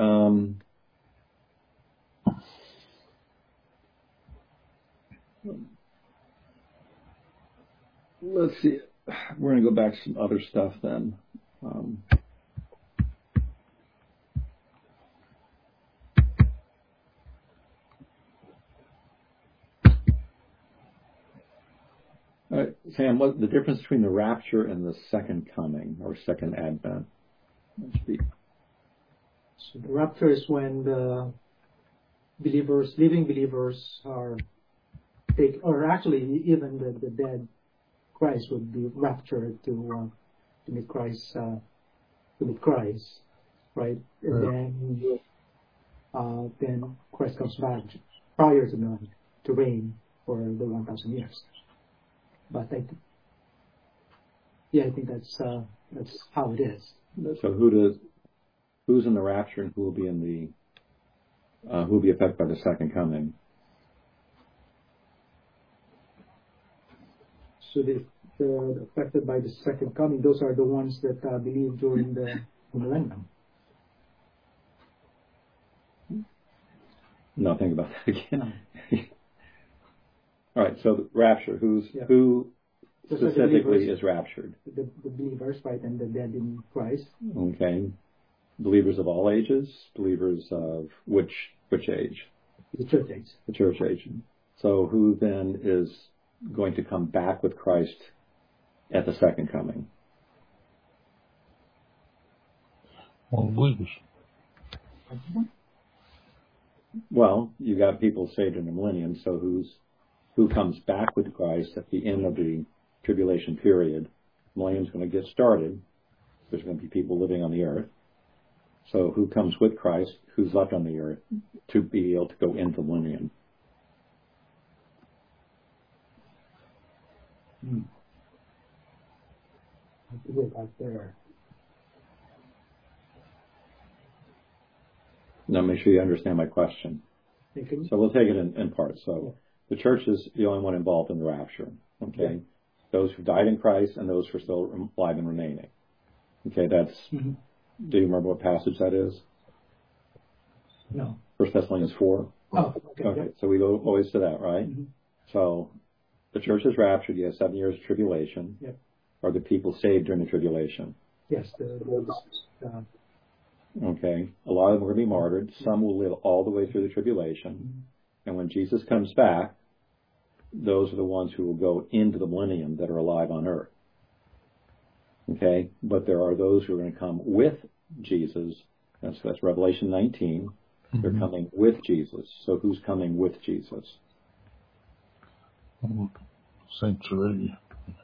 Let's see. We're going to go back to some other stuff then. All right, Sam, what's the difference between the rapture and the second coming or second advent? So the rapture is when the believers, living believers, are or actually even the dead Christ would be raptured to meet Christ, right? And then Christ comes back prior to reign for the 1,000 years. But I think that's how it is. So who's in the rapture and who will be who will be affected by the second coming? So the affected by the second coming, those are the ones that believe during the millennium. No, think about that again. All right, so the rapture, who specifically is raptured? The believers, right, and the dead in Christ. Okay. Believers of all ages, believers of which age? The church age. The church age. So who then is going to come back with Christ at the second coming? Well, believers. Well, you got people saved in the millennium, so who comes back with Christ at the end of the tribulation period? Millennium's going to get started. There's going to be people living on the earth. So who comes with Christ, who's left on the earth, to be able to go into the millennium? Go back there. Now make sure you understand my question. So we'll take it in parts. So the church is the only one involved in the rapture. Okay. Yeah. Those who died in Christ and those who are still alive and remaining. Okay, that's do you remember what passage that is? No. 1 Thessalonians 4. Oh, okay. Yeah. So we go always to that, right? Mm-hmm. So the church is raptured. You have 7 years of tribulation. Yep. Are the people saved during the tribulation? Yes. Okay. A lot of them are going to be martyred. Some will live all the way through the tribulation. Mm-hmm. And when Jesus comes back, those are the ones who will go into the millennium that are alive on earth. Okay? But there are those who are going to come with Jesus. That's Revelation 19. Mm-hmm. They're coming with Jesus. So who's coming with Jesus? Saints already.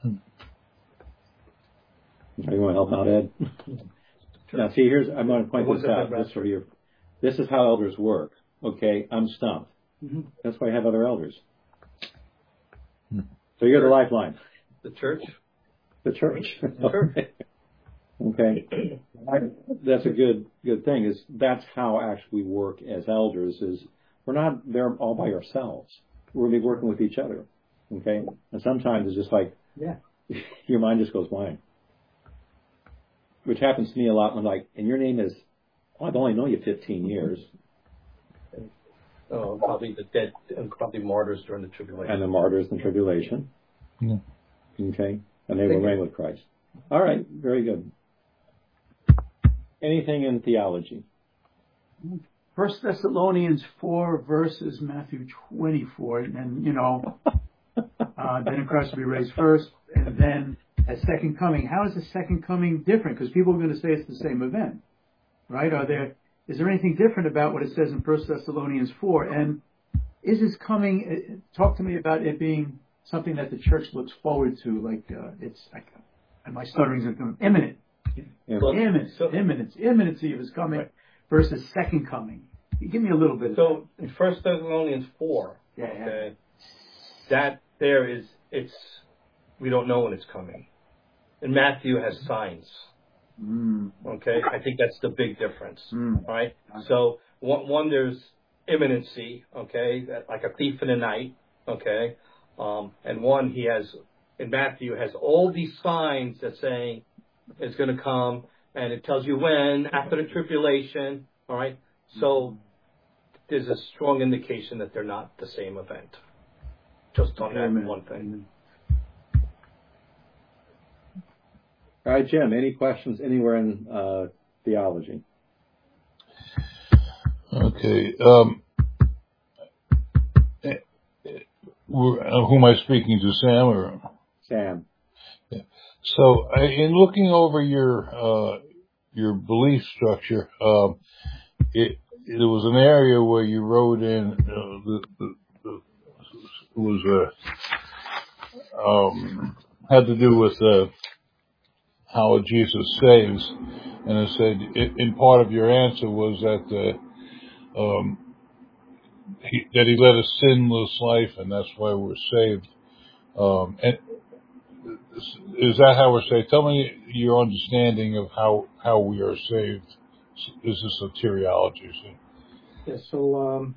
You want to help out, Ed? Sure. Now, see, I'm going to point this out. This is how elders work. Okay? I'm stumped. Mm-hmm. That's why I have other elders. So you're the lifeline. The church? The church. Okay. That's a good thing. Is that's how actually we work as elders. Is we're not there all by ourselves. We're going to be working with each other. Okay. And sometimes it's just like your mind just goes blank, which happens to me a lot when and your name is. I've only known you 15 years. Oh, probably the dead and probably martyrs during the tribulation. And the martyrs in the tribulation. Yeah. Okay. And they will reign with Christ. All right. Very good. Anything in theology? 1 Thessalonians 4 verses Matthew 24. And, then Christ will be raised first and then a second coming. How is the second coming different? Because people are going to say it's the same event, right? Is there anything different about what it says in 1 Thessalonians 4? And is this coming, talk to me about it being something that the church looks forward to, and my stuttering's imminent. Imminency of his coming versus second coming. Give me a little bit. So in 1 Thessalonians 4, okay, that there is, we don't know when it's coming. And Matthew has signs. Okay, I think that's the big difference, right? So one there's imminency, okay, like a thief in the night, okay, and one he has in Matthew has all these signs that saying it's going to come, and it tells you when after the tribulation, All right? So there's a strong indication that they're not the same event. Just on that one thing. All right, Jim, any questions anywhere in theology? Okay. Who am I speaking to, Sam? Or? Sam. Yeah. So, in looking over your belief structure, it was an area where you wrote in had to do with how Jesus saves, and it said in part of your answer was that he led a sinless life, and that's why we're saved. And is that how we're saved? Tell me your understanding of how we are saved. Is this soteriology? Yes. So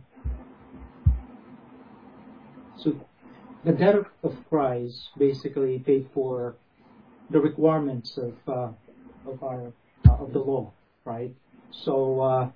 the death of Christ basically paid for the requirements of the law, right? So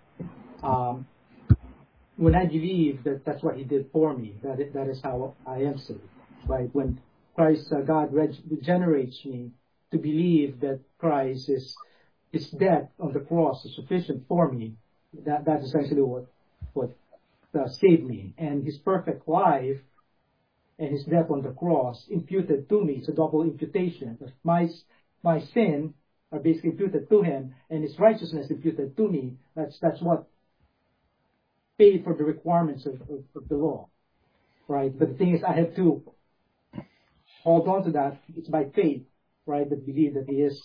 when I believe that that's what He did for me, that is how I am saved, right? When Christ, God regenerates me to believe that Christ His death on the cross is sufficient for me. That's essentially what saved me, and His perfect life and His death on the cross imputed to me. It's a double imputation. My sin are basically imputed to Him, and His righteousness imputed to me. That's what paid for the requirements of the law, right? But the thing is, I have to hold on to that. It's by faith, right? That believe that He is.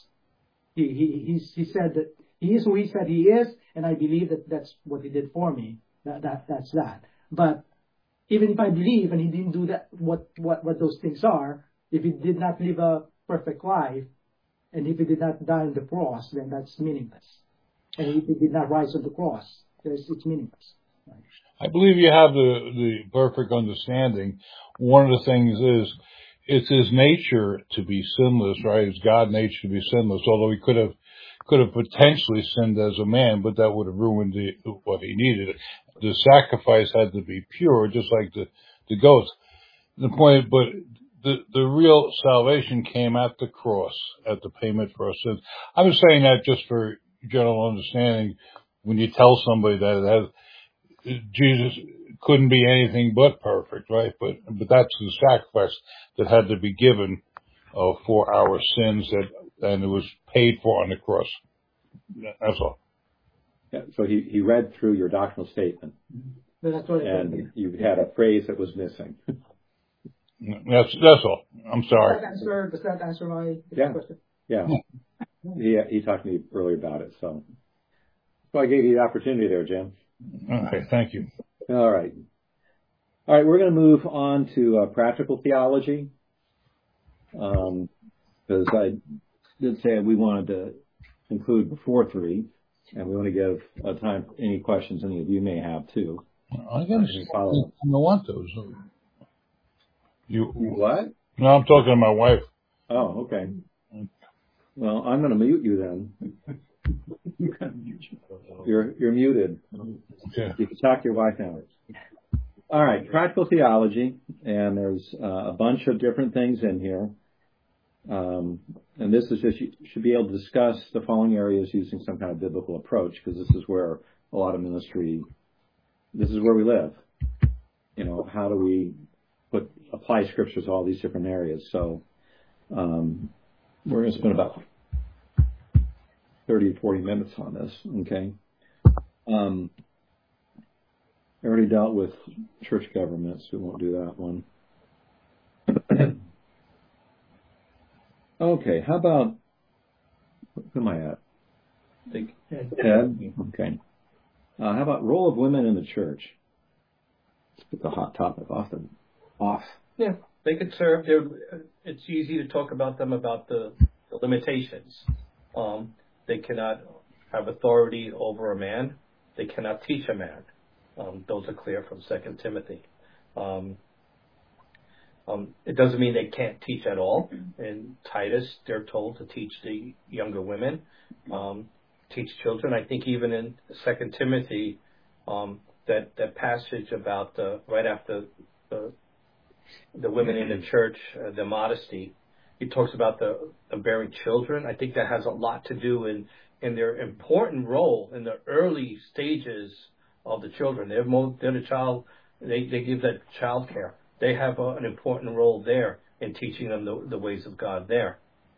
He said that He is who He said He is, and I believe that that's what He did for me. That's that. But even if I believe and He didn't do that, what those things are, if He did not live a perfect life, and if He did not die on the cross, then that's meaningless. And if He did not rise on the cross, it's meaningless. Right? I believe you have the perfect understanding. One of the things is it's His nature to be sinless, right? It's God's nature to be sinless, although He could have potentially sinned as a man, but that would have ruined what He needed. The sacrifice had to be pure, just like the goats. The point, but the real salvation came at the cross, at the payment for our sins. I was saying that just for general understanding. When you tell somebody that Jesus couldn't be anything but perfect, right? But that's the sacrifice that had to be given for our sins, and it was paid for on the cross. That's all. Yeah, so he read through your doctrinal statement, and you had a phrase that was missing. That's all. I'm sorry. Does that answer my question? Yeah. He talked to me earlier about it, so I gave you the opportunity there, Jim. Okay, thank you. All right. We're going to move on to practical theology, because I did say we wanted to conclude before 3, and we want to give time for any questions any of you may have too. I don't want those. You what? No, I'm talking to my wife. Oh, okay. Well, I'm going to mute you then. You're muted. Okay. You can talk to your wife now. All right, practical theology, and there's a bunch of different things in here. And this is just, you should be able to discuss the following areas using some kind of biblical approach, because this is where a lot of ministry, this is where we live. You know, how do we apply scriptures to all these different areas? So we're going to spend about 30 or 40 minutes on this, okay? I already dealt with church government, so we won't do that one. Okay, how about, who am I at? Ted? Okay. How about role of women in the church? Let's put the hot topic off. Yeah, they could serve. It's easy to talk about them, about the limitations. They cannot have authority over a man. They cannot teach a man. Those are clear from 2 Timothy. It doesn't mean they can't teach at all. In Titus, they're told to teach the younger women. teach children. I think even in 2 Timothy, that passage about right after the women in the church, the modesty, he talks about the bearing children. I think that has a lot to do in their important role in the early stages of the children. They're the child. They give that child care. They have an important role there in teaching them the ways of God there.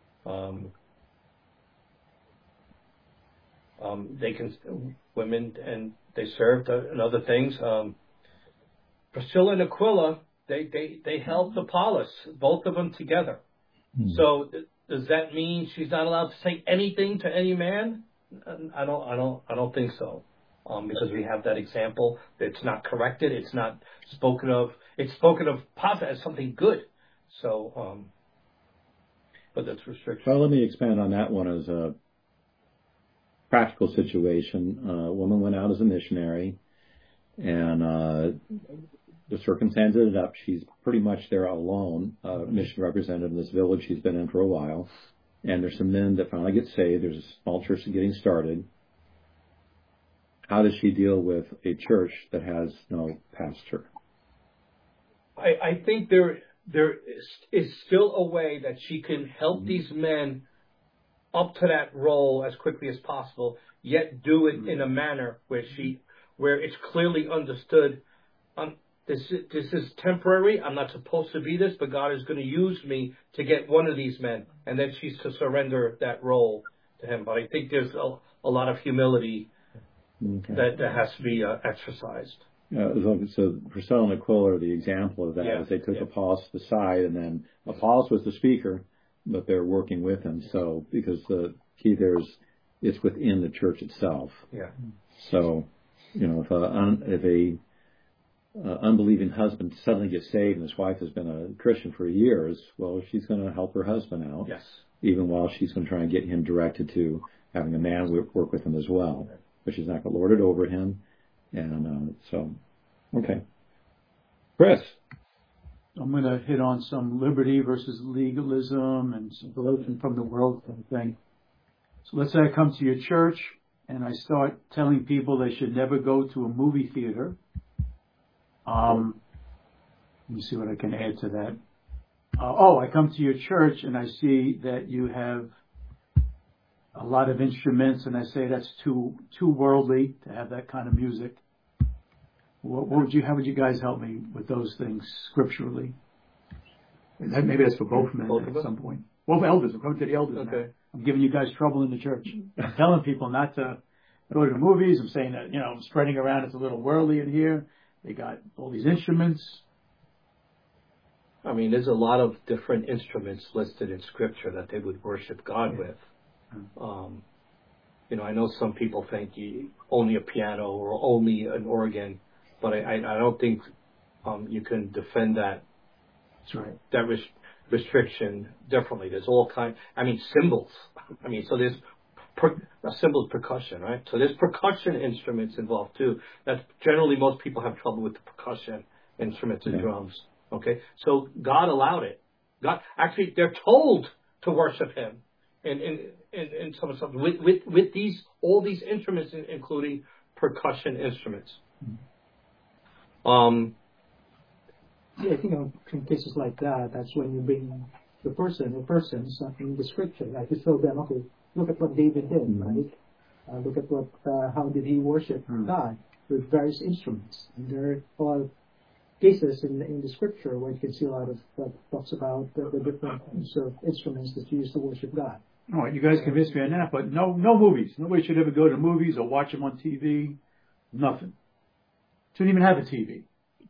Women, and they served in other things. Priscilla and Aquila, they helped Apollos, both of them together. So does that mean she's not allowed to say anything to any man? I don't think so. Because we have that example. It's not corrected. It's not spoken of. It's spoken of positive as something good. So, but that's restriction. Well, let me expand on that one as a practical situation. A woman went out as a missionary, and the circumstance ended up she's pretty much there alone, mission representative in this village she's been in for a while. And there's some men that finally get saved. There's a small church getting started. How does she deal with a church that has no pastor? I think there is still a way that she can help these men up to that role as quickly as possible, yet do it in a manner where it's clearly understood. This is temporary. I'm not supposed to be this, but God is going to use me to get one of these men, and then she's to surrender that role to Him. But I think there's a lot of humility that has to be exercised. So Priscilla and Aquila are the example of that. As they took Apollos to the side, and then Apollos was the speaker, but they're working with him. So because the key there is it's within the church itself. Yeah. So if a unbelieving husband suddenly gets saved and his wife has been a Christian for years, well, she's going to help her husband out. Yes. Even while she's going to try and get him directed to having a man work with him as well. But she's not going to lord it over him. And okay. Chris. I'm going to hit on some liberty versus legalism and some devotion from the world kind of thing. So let's say I come to your church and I start telling people they should never go to a movie theater. Let me see what I can add to that. I come to your church and I see that you have a lot of instruments, and I say that's too worldly to have that kind of music. How would you guys help me with those things scripturally? And maybe that's for both men at some point. Both elders. I'm coming to the elders now. I'm giving you guys trouble in the church. I'm telling people not to go to the movies. I'm saying that, spreading around it's a little worldly in here. They got all these instruments. I mean, there's a lot of different instruments listed in Scripture that they would worship God with. I know some people think only a piano or only an organ, but I don't think you can defend that. That's right. That restriction differently. There's all kinds. Cymbals. So there's cymbals, percussion, right? So there's percussion instruments involved too. That's generally most people have trouble with the percussion instruments and drums. Okay, so God allowed it. God actually, they're told to worship Him in some stuff with all these instruments, including percussion instruments. I think in cases like that, that's when you bring the persons in the Scripture, like you show them, okay, look at what David did, right? Look at how did he worship God with various instruments. And there are cases in the Scripture where you can see a lot of talks about the different kinds of instruments that you use to worship God. All right, you guys convinced me on that, but no movies. Nobody should ever go to movies or watch them on TV. Nothing. Shouldn't even have a TV.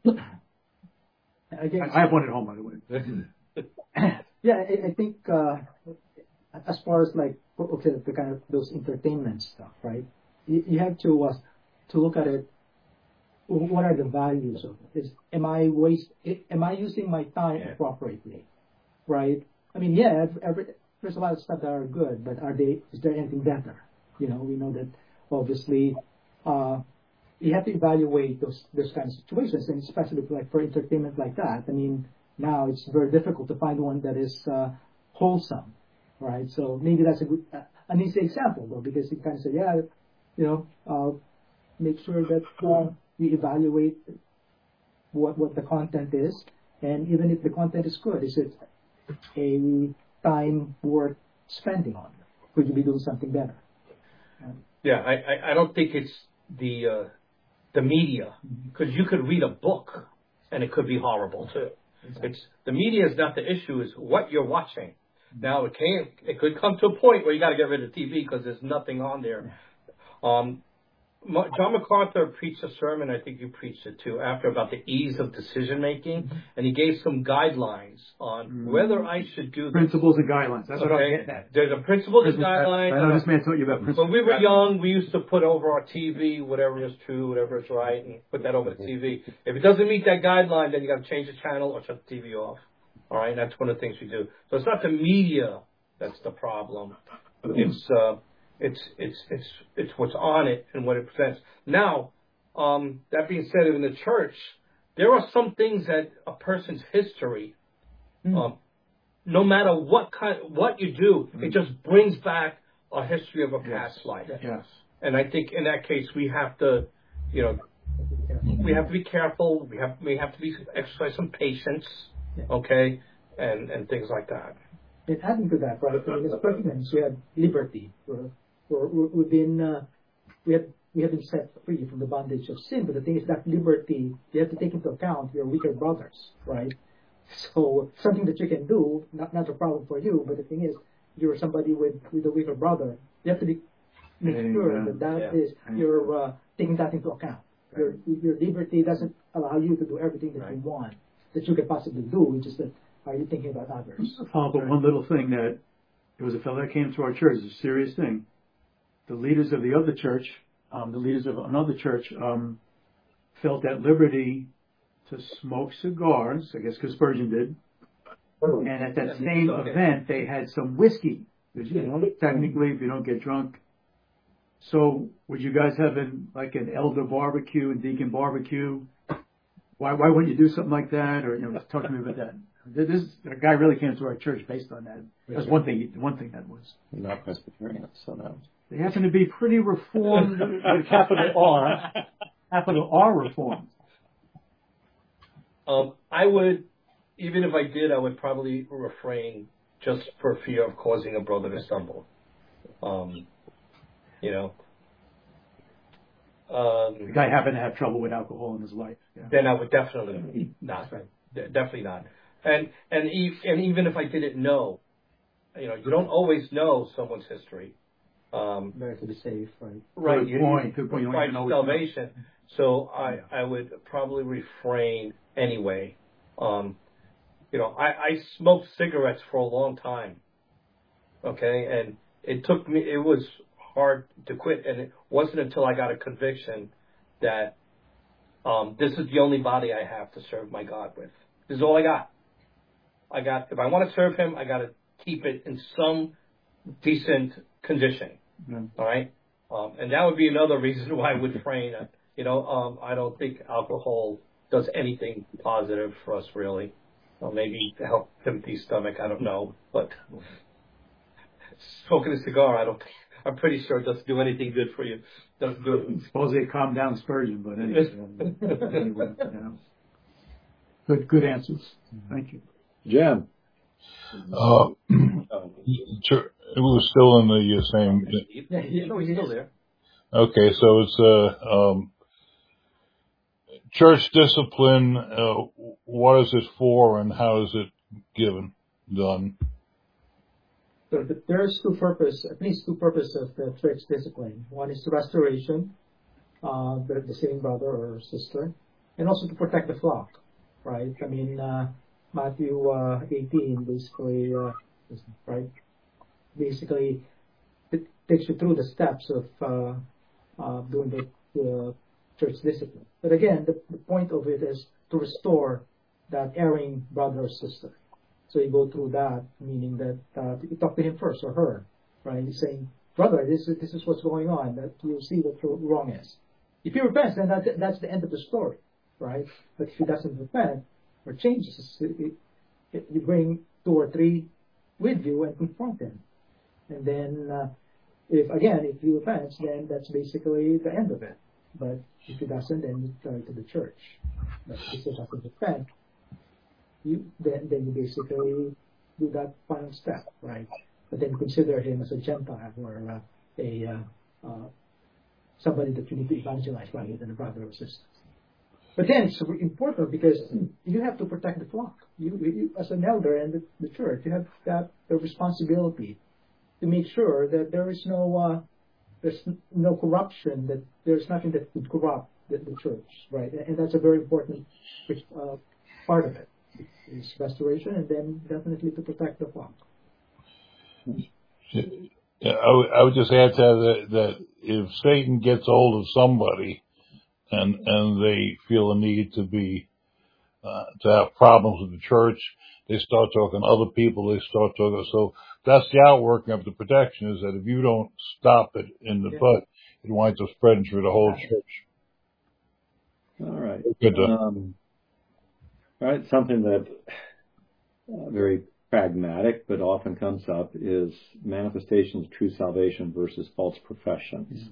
I have one at home, by the way. Yeah, I think as far as the kind of those entertainment stuff, right? You have to look at it. What are the values of it? Am I using my time appropriately, right? There's a lot of stuff that are good, but is there anything better? We know that obviously you have to evaluate those kinds of situations, and especially for entertainment like that. Now it's very difficult to find one that is wholesome, right? So maybe that's an easy example, though, because he kind of said, yeah, make sure that we evaluate what the content is, and even if the content is good, is it a time worth spending on? Could you be doing something better? Yeah, I don't think it's the media, because you could read a book and it could be horrible too. Exactly. It's the media is not the issue; is what you're watching. Now it could come to a point where you got to get rid of TV because there's nothing on there. John MacArthur preached a sermon, I think you preached it too, after about the ease of decision making, and he gave some guidelines on whether I should do this. Principles and guidelines. That's what I'm getting at. There's a principles and guidelines. I know this man taught you about principles. When we were young, we used to put over our TV whatever is true, whatever is right, and put that over the TV. If it doesn't meet that guideline, then you got to change the channel or shut the TV off. All right, that's one of the things we do. So it's not the media that's the problem. It's what's on it and what it presents. Now, that being said, in the church, there are some things that a person's history, no matter what you do, it just brings back a history of a past life. Yes. And I think in that case, we have to, we have to be careful. We have to exercise some patience, okay, and things like that. And adding to that, right? I mean, as Protestants, we have liberty. We have been set free from the bondage of sin, but the thing is that liberty, you have to take into account your weaker brothers, right? So something that you can do, not a problem for you, but the thing is, you're somebody with a weaker brother, you have to make sure that is you're taking that into account. Your liberty doesn't allow you to do everything that you want, that you could possibly do. It's just that, are you thinking about others? Follow up one little thing that there was a fellow that came to our church. It's a serious thing. The leaders of the other church, the leaders of another church, felt at liberty to smoke cigars, I guess because Spurgeon did. And at that same event, they had some whiskey. Technically, if you don't get drunk. So would you guys have an elder barbecue and deacon barbecue? Why wouldn't you do something like that? Or talk to me about that. This guy really came to our church based on that. That's one thing that was. Not Presbyterian, so no. They happen to be pretty reformed, with capital R reformed. I would, even if I did, I would probably refrain just for fear of causing a brother to stumble. The guy happened to have trouble with alcohol in his life. Yeah. Then I would definitely not. Definitely not. And even if I didn't know, you don't always know someone's history. Better to be safe, right? Right. Good point. Right. Salvation. So I would probably refrain anyway. I smoked cigarettes for a long time. Okay, and it was hard to quit, and it wasn't until I got a conviction that this is the only body I have to serve my God with. This is all I got. If I want to serve Him, I got to keep it in some decent condition. All right, and that would be another reason why I would refrain. I don't think alcohol does anything positive for us, really. Maybe to help Timothy's stomach, I don't know, but smoking a cigar, I'm pretty sure it doesn't do anything good for you. Doesn't do it. Suppose they calm down Spurgeon, but anyway, Good answers. Thank you. Jim. It was still in the same. Yeah, he's still there. Okay, so it's church discipline. What is it for, and how is it done? So there's at least two purposes of the church discipline. One is restoration, the saving brother or sister, and also to protect the flock, right? I mean, Matthew 18 basically, right? Basically, it takes you through the steps of doing the church discipline. But again, the point of it is to restore that erring brother or sister. So you go through that, meaning that you talk to him first or her, right? You're saying, brother, this is what's going on, that you see what wrong is. If he repents, then that's the end of the story, right? But if he doesn't repent or changes, you bring 2 or 3 with you and confront him. And then If he repents, then that's basically the end of it. But if he doesn't, then you turn to the church. But if he still doesn't repent, then you basically do that final step, right? But then consider him as a Gentile or somebody that you need to evangelize rather than a brother or sister. But then it's important because you have to protect the flock. You as an elder in the church, you have got the responsibility to make sure that there's no corruption, that there's nothing that could corrupt the church, right? And that's a very important part of it. Is restoration, and then definitely to protect the flock. Yeah, I would just add to that if Satan gets hold of somebody and they feel a need to have problems with the church, they start talking to other people, they start talking. So that's the outworking of the protection, is that if you don't stop it in the bud, it winds up spreading through the whole church. All right. Good. All right, something that very pragmatic but often comes up is manifestations of true salvation versus false professions.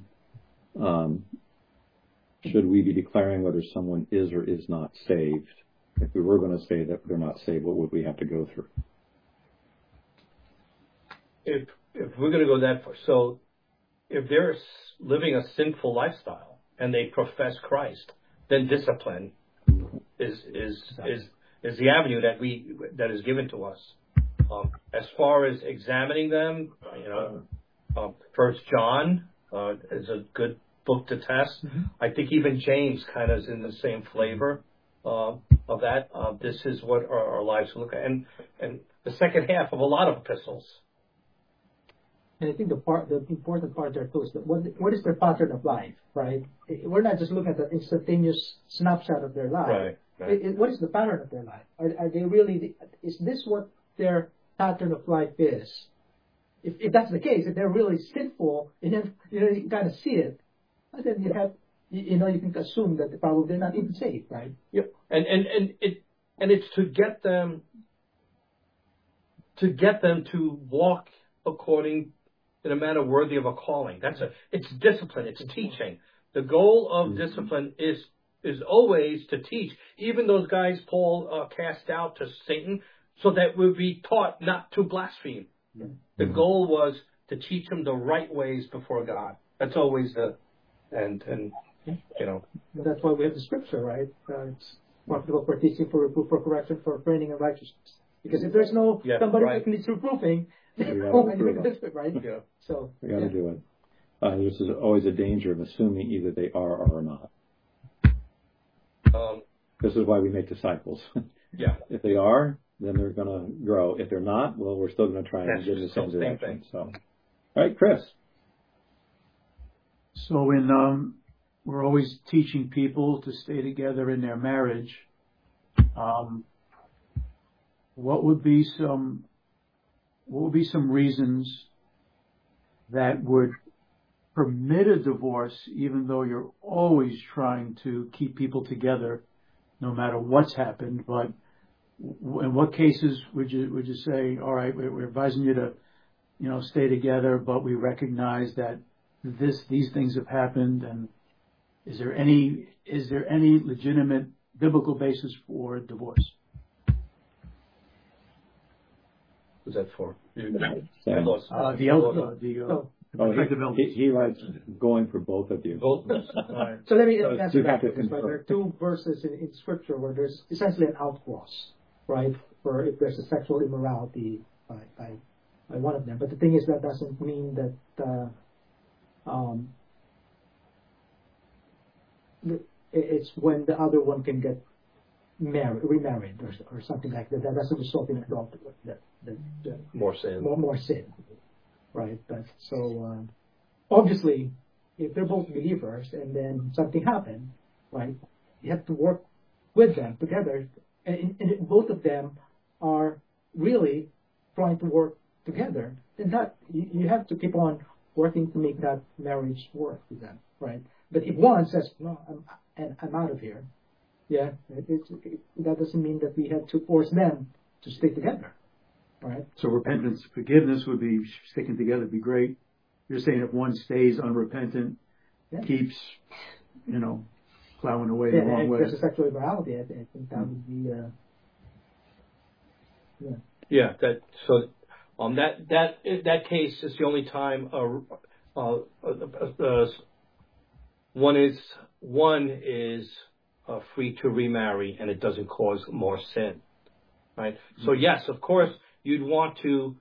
Should we be declaring whether someone is or is not saved? If we were going to say that they're not saved, what would we have to go through? If we're going to go that far, so if they're living a sinful lifestyle and they profess Christ, then discipline is the avenue that is given to us. As far as examining them, First John is a good book to test. Mm-hmm. I think even James kind of is in the same flavor of that. This is what our lives look at, and the second half of a lot of epistles. And I think the important part there too is that what is their pattern of life, right? We're not just looking at the instantaneous snapshot of their life. Right. What is the pattern of their life? Are they really? Is this what their pattern of life is? If that's the case, if they're really sinful, and then you kind of see it, then you have you can assume that probably they're not even saved, right? Yep. And it's to get them to walk according in a manner worthy of a calling. It's discipline. It's teaching. The goal of discipline is always to teach. Even those guys Paul cast out to Satan, so that we'll be taught not to blaspheme. The goal was to teach them the right ways before God. That's always and that's why we have the scripture, right? It's profitable for teaching, for reproof, for correction, for training in righteousness. Because if there's no somebody that needs reproofing, right? Yeah. So we got to do it. This is always a danger of assuming either they are or are not. This is why we make disciples. Yeah. If they are, then they're going to grow. If they're not, well, we're still going to try and get in the same direction. So, all right, Chris. So we're always teaching people to stay together in their marriage. What would be some reasons that would permit a divorce, even though you're always trying to keep people together, no matter what's happened? But in what cases would you say, all right, we're advising you to, stay together, but we recognize that these things have happened, and is there any legitimate biblical basis for divorce? Who's that for? He likes going for both of you. Right. So let me answer that. There are two verses in Scripture where there's essentially an out clause, right? For if there's a sexual immorality by one of them. But the thing is, that doesn't mean that it's when the other one can get remarried or something like that. That doesn't result in adultery. More sin. More sin. Right. So obviously, if they're both believers and then something happened, right, you have to work with them together, and both of them are really trying to work together. And that you have to keep on working to make that marriage work with them, right? But if one says, "No, I'm out of here," that doesn't mean that we have to force them to stay together, right? So repentance, forgiveness would be sticking together would be great. you're saying if one stays unrepentant, keeps, plowing away the wrong way. There's a sexual immorality. I think that would be, Yeah. That case is the only time one is free to remarry and it doesn't cause more sin, right? So yes, of course, you'd want to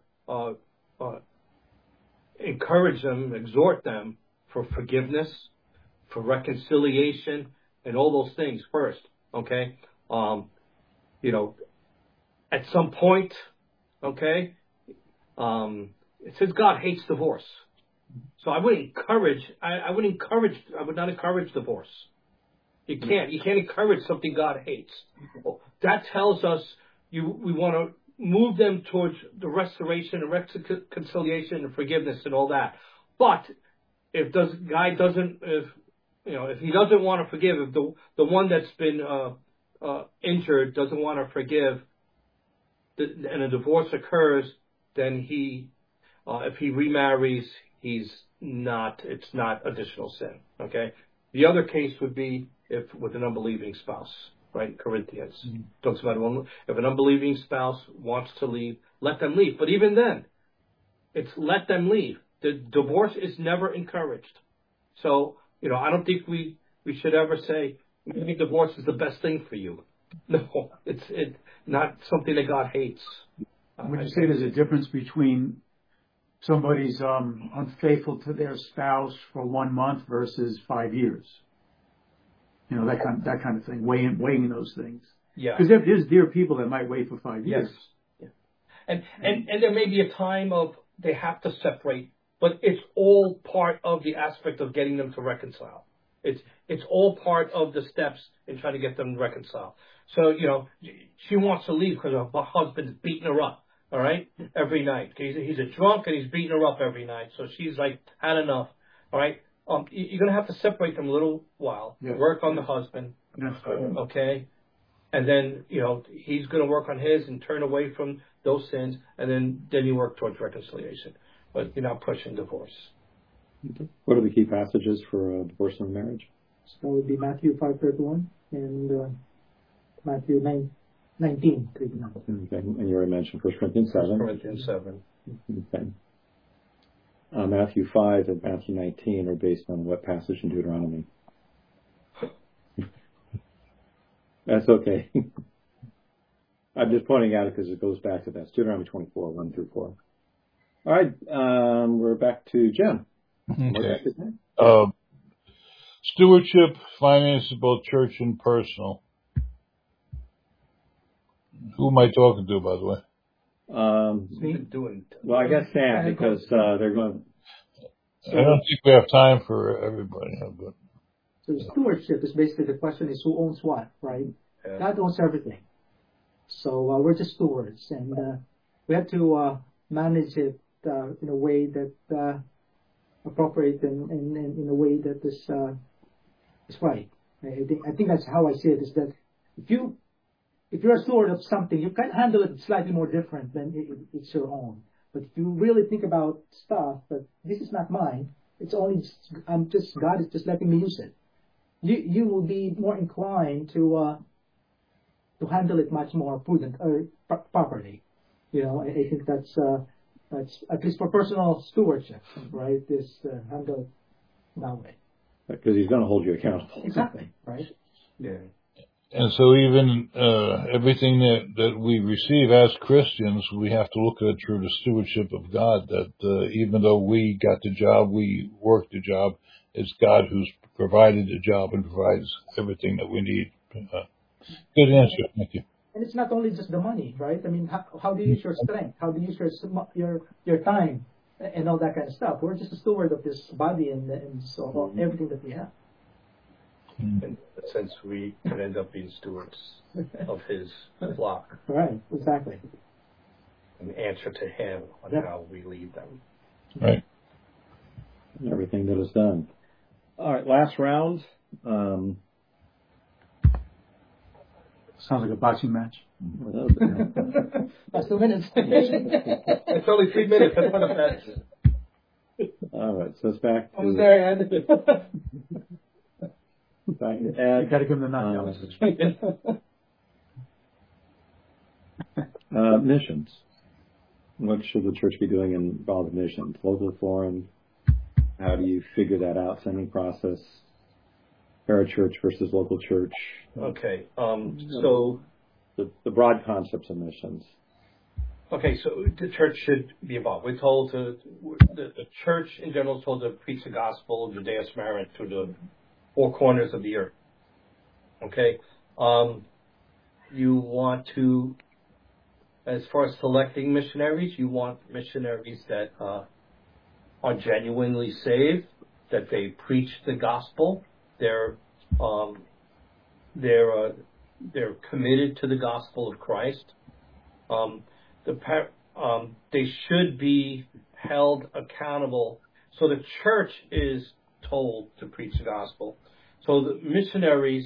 encourage them, exhort them for forgiveness, for reconciliation, and all those things first. Okay, at some point, okay, it says God hates divorce. So I would not encourage divorce. You can't encourage something God hates. That tells us we want to move them towards the restoration and reconciliation and forgiveness and all that. But if he doesn't want to forgive, if the one that's been injured doesn't want to forgive, and a divorce occurs, then if he remarries, it's not additional sin. Okay. The other case would be with an unbelieving spouse, right? Corinthians talks about if an unbelieving spouse wants to leave, let them leave. But even then, it's let them leave. The divorce is never encouraged. So, I don't think we should ever say maybe divorce is the best thing for you. No, it's not something that God hates. Would you say there's a difference between somebody's unfaithful to their spouse for 1 month versus 5 years? That kind of thing, weighing those things. Yeah. Because there's dear people that might wait for 5 years. Yes. Yeah. And there may be a time of they have to separate, but it's all part of the aspect of getting them to reconcile. It's all part of the steps in trying to get them to reconcile. So, she wants to leave because her husband's beating her up, all right, every night. He's a drunk and he's beating her up every night. So she's like, had enough, all right? You're going to have to separate them a little while, work on the husband, okay? And then, he's going to work on his and turn away from those sins, and then you work towards reconciliation. But you're not pushing divorce. Okay. What are the key passages for divorce and marriage? So it would be Matthew 5:31 and Matthew 19:39. Okay. And you already mentioned 1 Corinthians 7. 1 Corinthians 7. Okay. Matthew 5 and Matthew 19 are based on what passage in Deuteronomy? That's okay. I'm just pointing out it because it goes back to that. It's Deuteronomy 24, 1 through 4. All right. We're back to Jim. Okay. Stewardship, finances, both church and personal. Who am I talking to, by the way? Well, I guess Sam, because they're going. I don't think we have time for everybody. But so stewardship is basically the question is who owns what, right? Yeah. God owns everything. So we're just stewards, and we have to manage it in a way that appropriate and in a way that is right. I think that's how I see it. Is that if you're a steward of something, you can handle it slightly more different than it's your own. But if you really think about stuff that this is not mine, it's only God is just letting me use it. You will be more inclined to handle it much more prudent or properly. I think that's at least for personal stewardship, right? This handle it that way. Because He's going to hold you accountable. Exactly, right? Yeah. And so even everything that we receive as Christians, we have to look at it through the stewardship of God, that even though we got the job, we worked the job, it's God who's provided the job and provides everything that we need. Good answer. Thank you. And it's not only just the money, right? I mean, how do you use your strength? How do you use your time and all that kind of stuff? We're just a steward of this body and so everything that we have. In a sense, we can end up being stewards of His flock. Right, exactly. And answer to Him on how we lead them. Right. Everything that is done. All right, last round. Sounds like a boxing match. That's 2 minutes. It's only 3 minutes. That's not a match. All right, so it's back to... I'm sorry, Ed. Back to Ed. You got to give them the knockouts. Missions. What should the church be doing involved in missions? Local, foreign? How do you figure that out? Sending process? Parachurch versus local church? Okay. So the broad concepts of missions. Okay, so the church should be involved. We're told the church in general is told to preach the gospel of Judea Samaria to the four corners of the earth. Okay, you want to, as far as selecting missionaries, you want missionaries that are genuinely saved, that they preach the gospel, they're committed to the gospel of Christ. They should be held accountable. So the church is told to preach the gospel. So the missionaries,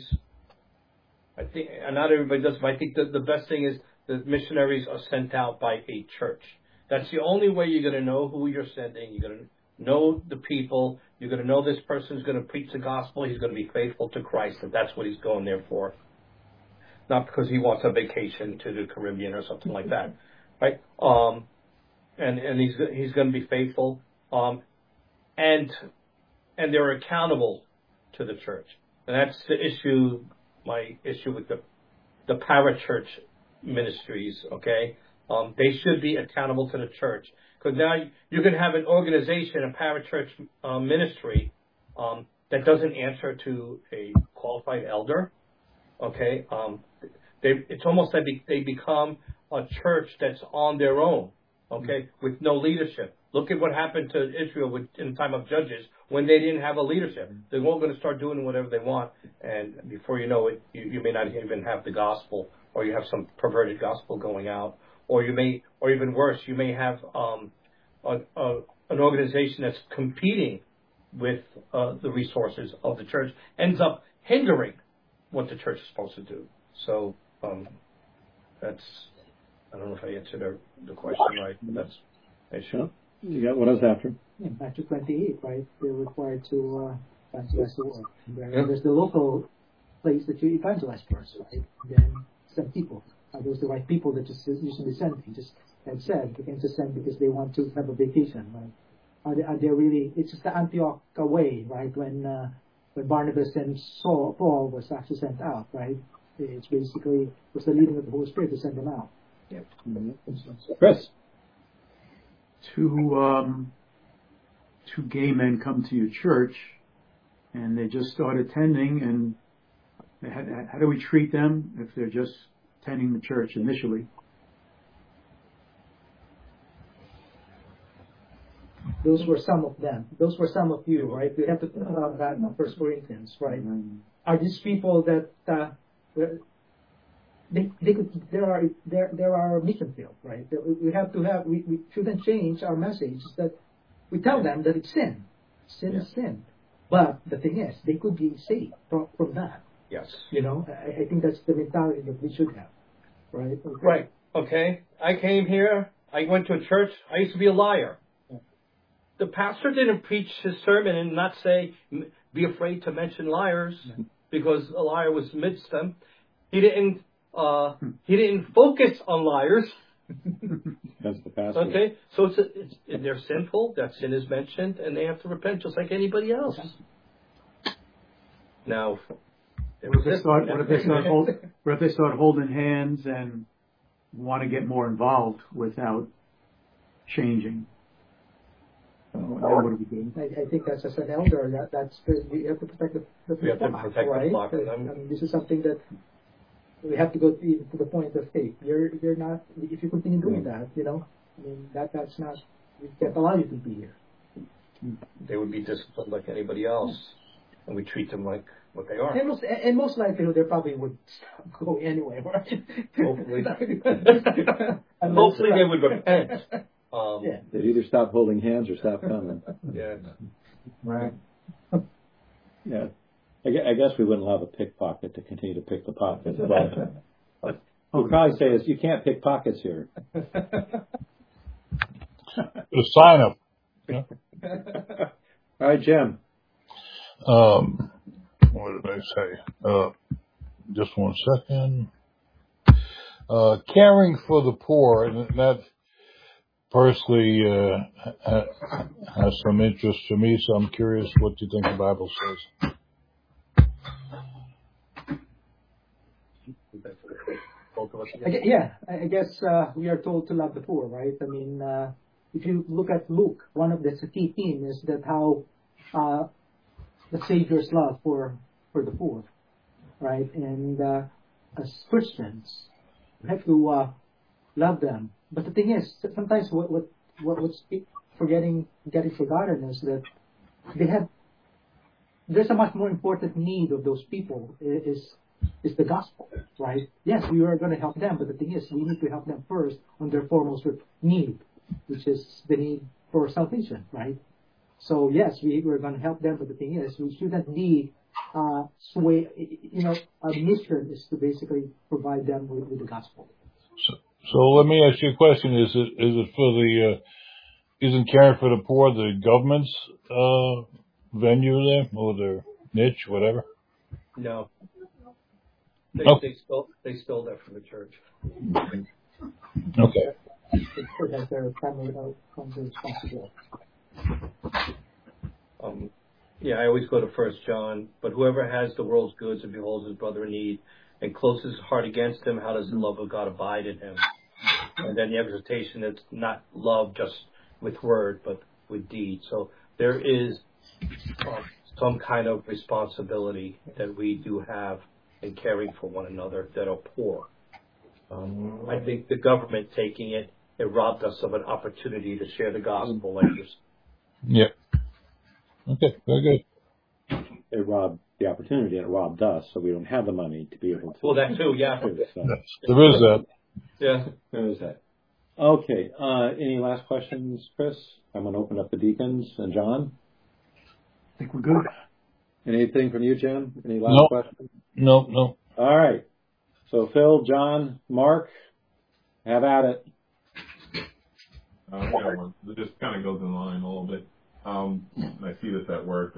I think, and not everybody does, but I think that the best thing is that missionaries are sent out by a church. That's the only way you're going to know who you're sending. You're going to know the people. You're going to know this person's going to preach the gospel. He's going to be faithful to Christ, and that's what he's going there for. Not because he wants a vacation to the Caribbean or something like that. Right? And he's going to be faithful. And they're accountable to the church. And that's the issue, my issue with the parachurch ministries, okay? They should be accountable to the church. Because now you can have an organization, a parachurch ministry, that doesn't answer to a qualified elder, okay? It's almost like they become a church that's on their own, okay, with no leadership. Look at what happened to Israel in the time of Judges when they didn't have a leadership. They're all going to start doing whatever they want, and before you know it, you may not even have the gospel, or you have some perverted gospel going out, or even worse, you may have an organization that's competing with the resources of the church, ends up hindering what the church is supposed to do. So that's, I don't know if I answered the question right, but that's the issue. You got what else after? Yeah, back to 28, right? They're required to evangelize the world. There's the local place that you evangelize first, right? Then send people. Are those the right people that you should be sending? Just as said, they can just send because they want to have a vacation, right? Are they really? It's just the Antioch way, right? When Barnabas and Paul was actually sent out, right? It's basically was the leading of the Holy Spirit to send them out. Yep. Chris. Two gay men come to your church, and they just start attending, and how do we treat them if they're just attending the church initially? Those were some of them. Those were some of you, right? We have to talk about that in 1 Corinthians, right? Mm-hmm. Are these people that there are mission field, right? We shouldn't change our message. That we tell them that it's sin. Sin is sin. But the thing is, they could be saved from that. Yes. You know, I think that's the mentality that we should have, right? Okay. Right. Okay. I came here. I went to a church. I used to be a liar. The pastor didn't preach his sermon and not say, be afraid to mention liars, because a liar was amidst them. He didn't focus on liars. That's the pastor. Okay, so they're sinful. That sin is mentioned, and they have to repent just like anybody else. Now, what if they start holding hands and want to get more involved without changing? What do we do? I think that's as an elder, that's we have to protect the flock, right? I mean, this is something that we have to go to the point of, hey, you're not. If you continue doing that, you know, I mean, that's not. We can't allow you to be here. They would be disciplined like anybody else, and we treat them like what they are. And most likely, they probably would stop going anyway, right? Hopefully, hopefully they would repent. They'd either stop holding hands or stop coming. Yeah. Right. Yeah. I guess we wouldn't allow the pickpocket to continue to pick the pockets. But we'd probably say is you can't pick pockets here. The sign up. Yeah. All right, Jim. What did I say? Just one second. Caring for the poor, and that personally has some interest to me, so I'm curious what you think the Bible says. I guess we are told to love the poor, right? I mean, if you look at Luke, one of the key themes is that how the Savior's love for the poor, right? And as Christians, we have to love them. But the thing is, sometimes what's getting forgotten is that there's a much more important need of those people is the gospel, right? Yes, we are going to help them, but the thing is, we need to help them first on their foremost need, which is the need for salvation, right? So yes, we're going to help them, but the thing is, we shouldn't be our mission is to basically provide them with the gospel. So let me ask you a question: Is it for the isn't caring for the poor the government's venue there, or their niche, whatever? No. They stole that from the church. Okay. That's their primary responsibility. I always go to 1 John. But whoever has the world's goods and beholds his brother in need and closes his heart against him, how does the love of God abide in him? And then the exhortation that's not love just with word, but with deed. So there is some kind of responsibility that we do have in caring for one another that are poor. I think the government taking it robbed us of an opportunity to share the gospel like this. Yeah. Okay, very good. It robbed the opportunity, and it robbed us, so we don't have the money to be able to. Well, that too, yeah. There is that. Yeah. There is that. Okay, any last questions, Chris? I'm going to open up the deacons. And John? I think we're good. Anything from you, Jim? Any last questions? No. All right. So Phil, John, Mark, have at it. It just kind of goes in line a little bit. I see this at work.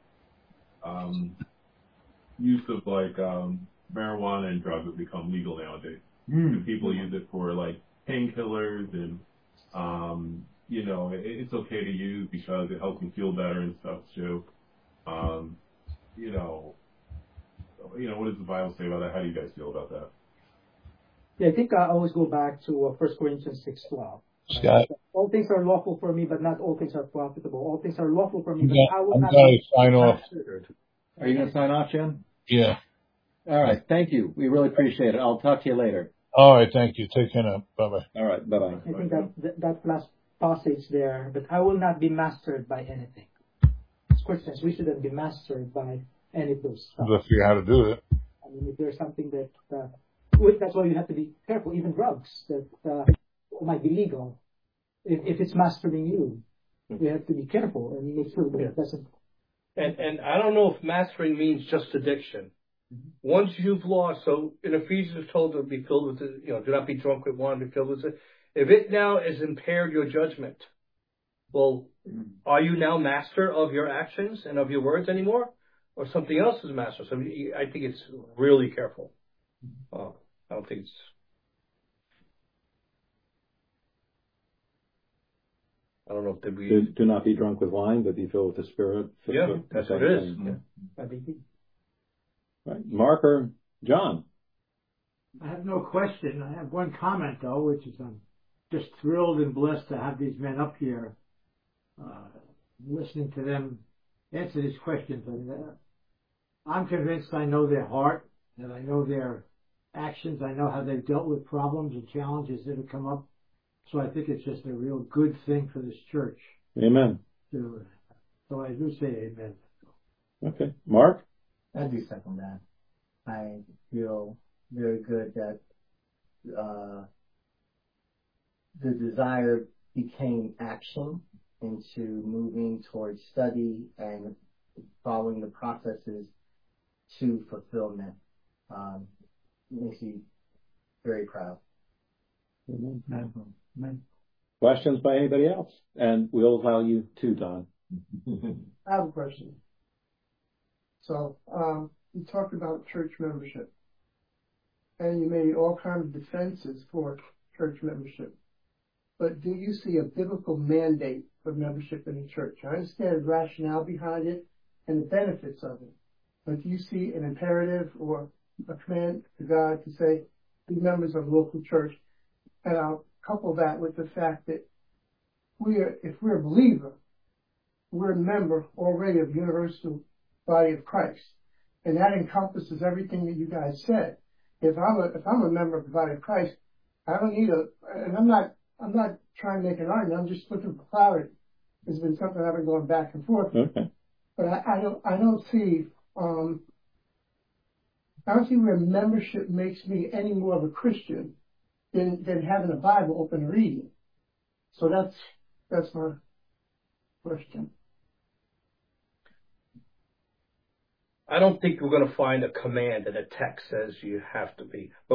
Use of marijuana and drugs have become legal nowadays. And people use it for painkillers and it's okay to use because it helps them feel better and stuff too. What does the Bible say about that? How do you guys feel about that? Yeah, I think I always go back to 1 Corinthians 6:12. Scott? All things are lawful for me, but not all things are profitable. All things are lawful for me, but I will I'm not. going to sign off. Are you going to sign off, Jim? Yeah. All right. Thank you. We really appreciate it. I'll talk to you later. All right. Thank you. Take care now. Bye-bye. All right. Bye-bye. I think that last passage there, but I will not be mastered by anything. As Christians, we shouldn't be mastered by any of those stuff. Just figure out how to do it. I mean, if there's something that, that's why you have to be careful, even drugs that might be legal. If it's mastering you, we have to be careful and make sure that it doesn't. And I don't know if mastering means just addiction. Once you've lost, so in Ephesians it's told to be filled with, do not be drunk with wine, be filled with it. If it now has impaired your judgment, well, are you now master of your actions and of your words anymore? Or something else is master? So I think it's really careful. I don't think it's... I don't know if we... Do not be drunk with wine, but be filled with the Spirit. Yeah, that's what it is. Yeah. Right. Mark or John? I have no question. I have one comment, though, which is I'm just thrilled and blessed to have these men up here, listening to them answer these questions. And I'm convinced I know their heart, and I know their actions. I know how they've dealt with problems and challenges that have come up. So I think it's just a real good thing for this church. Amen. So I do say amen. Okay. Mark? I do second that. I feel very good that the desire became action into moving towards study and following the processes to fulfillment. Makes me very proud. Amen. Amen. Questions by anybody else? And we'll allow you too, Don. I have a question. So, you talked about church membership, and you made all kinds of defenses for church membership. But do you see a biblical mandate for membership in the church? I understand the rationale behind it and the benefits of it, but do you see an imperative or a command to God to say, be members of a local church? And I'll couple that with the fact that if we're a believer, we're a member already of the universal body of Christ. And that encompasses everything that you guys said. If I'm a member of the body of Christ, I don't need and I'm not trying to make an argument, I'm just looking for clarity. It's been something I've been going back and forth. Okay. But I don't see where membership makes me any more of a Christian than having a Bible open and reading. So that's my question. I don't think we're going to find a command that a text says you have to be, but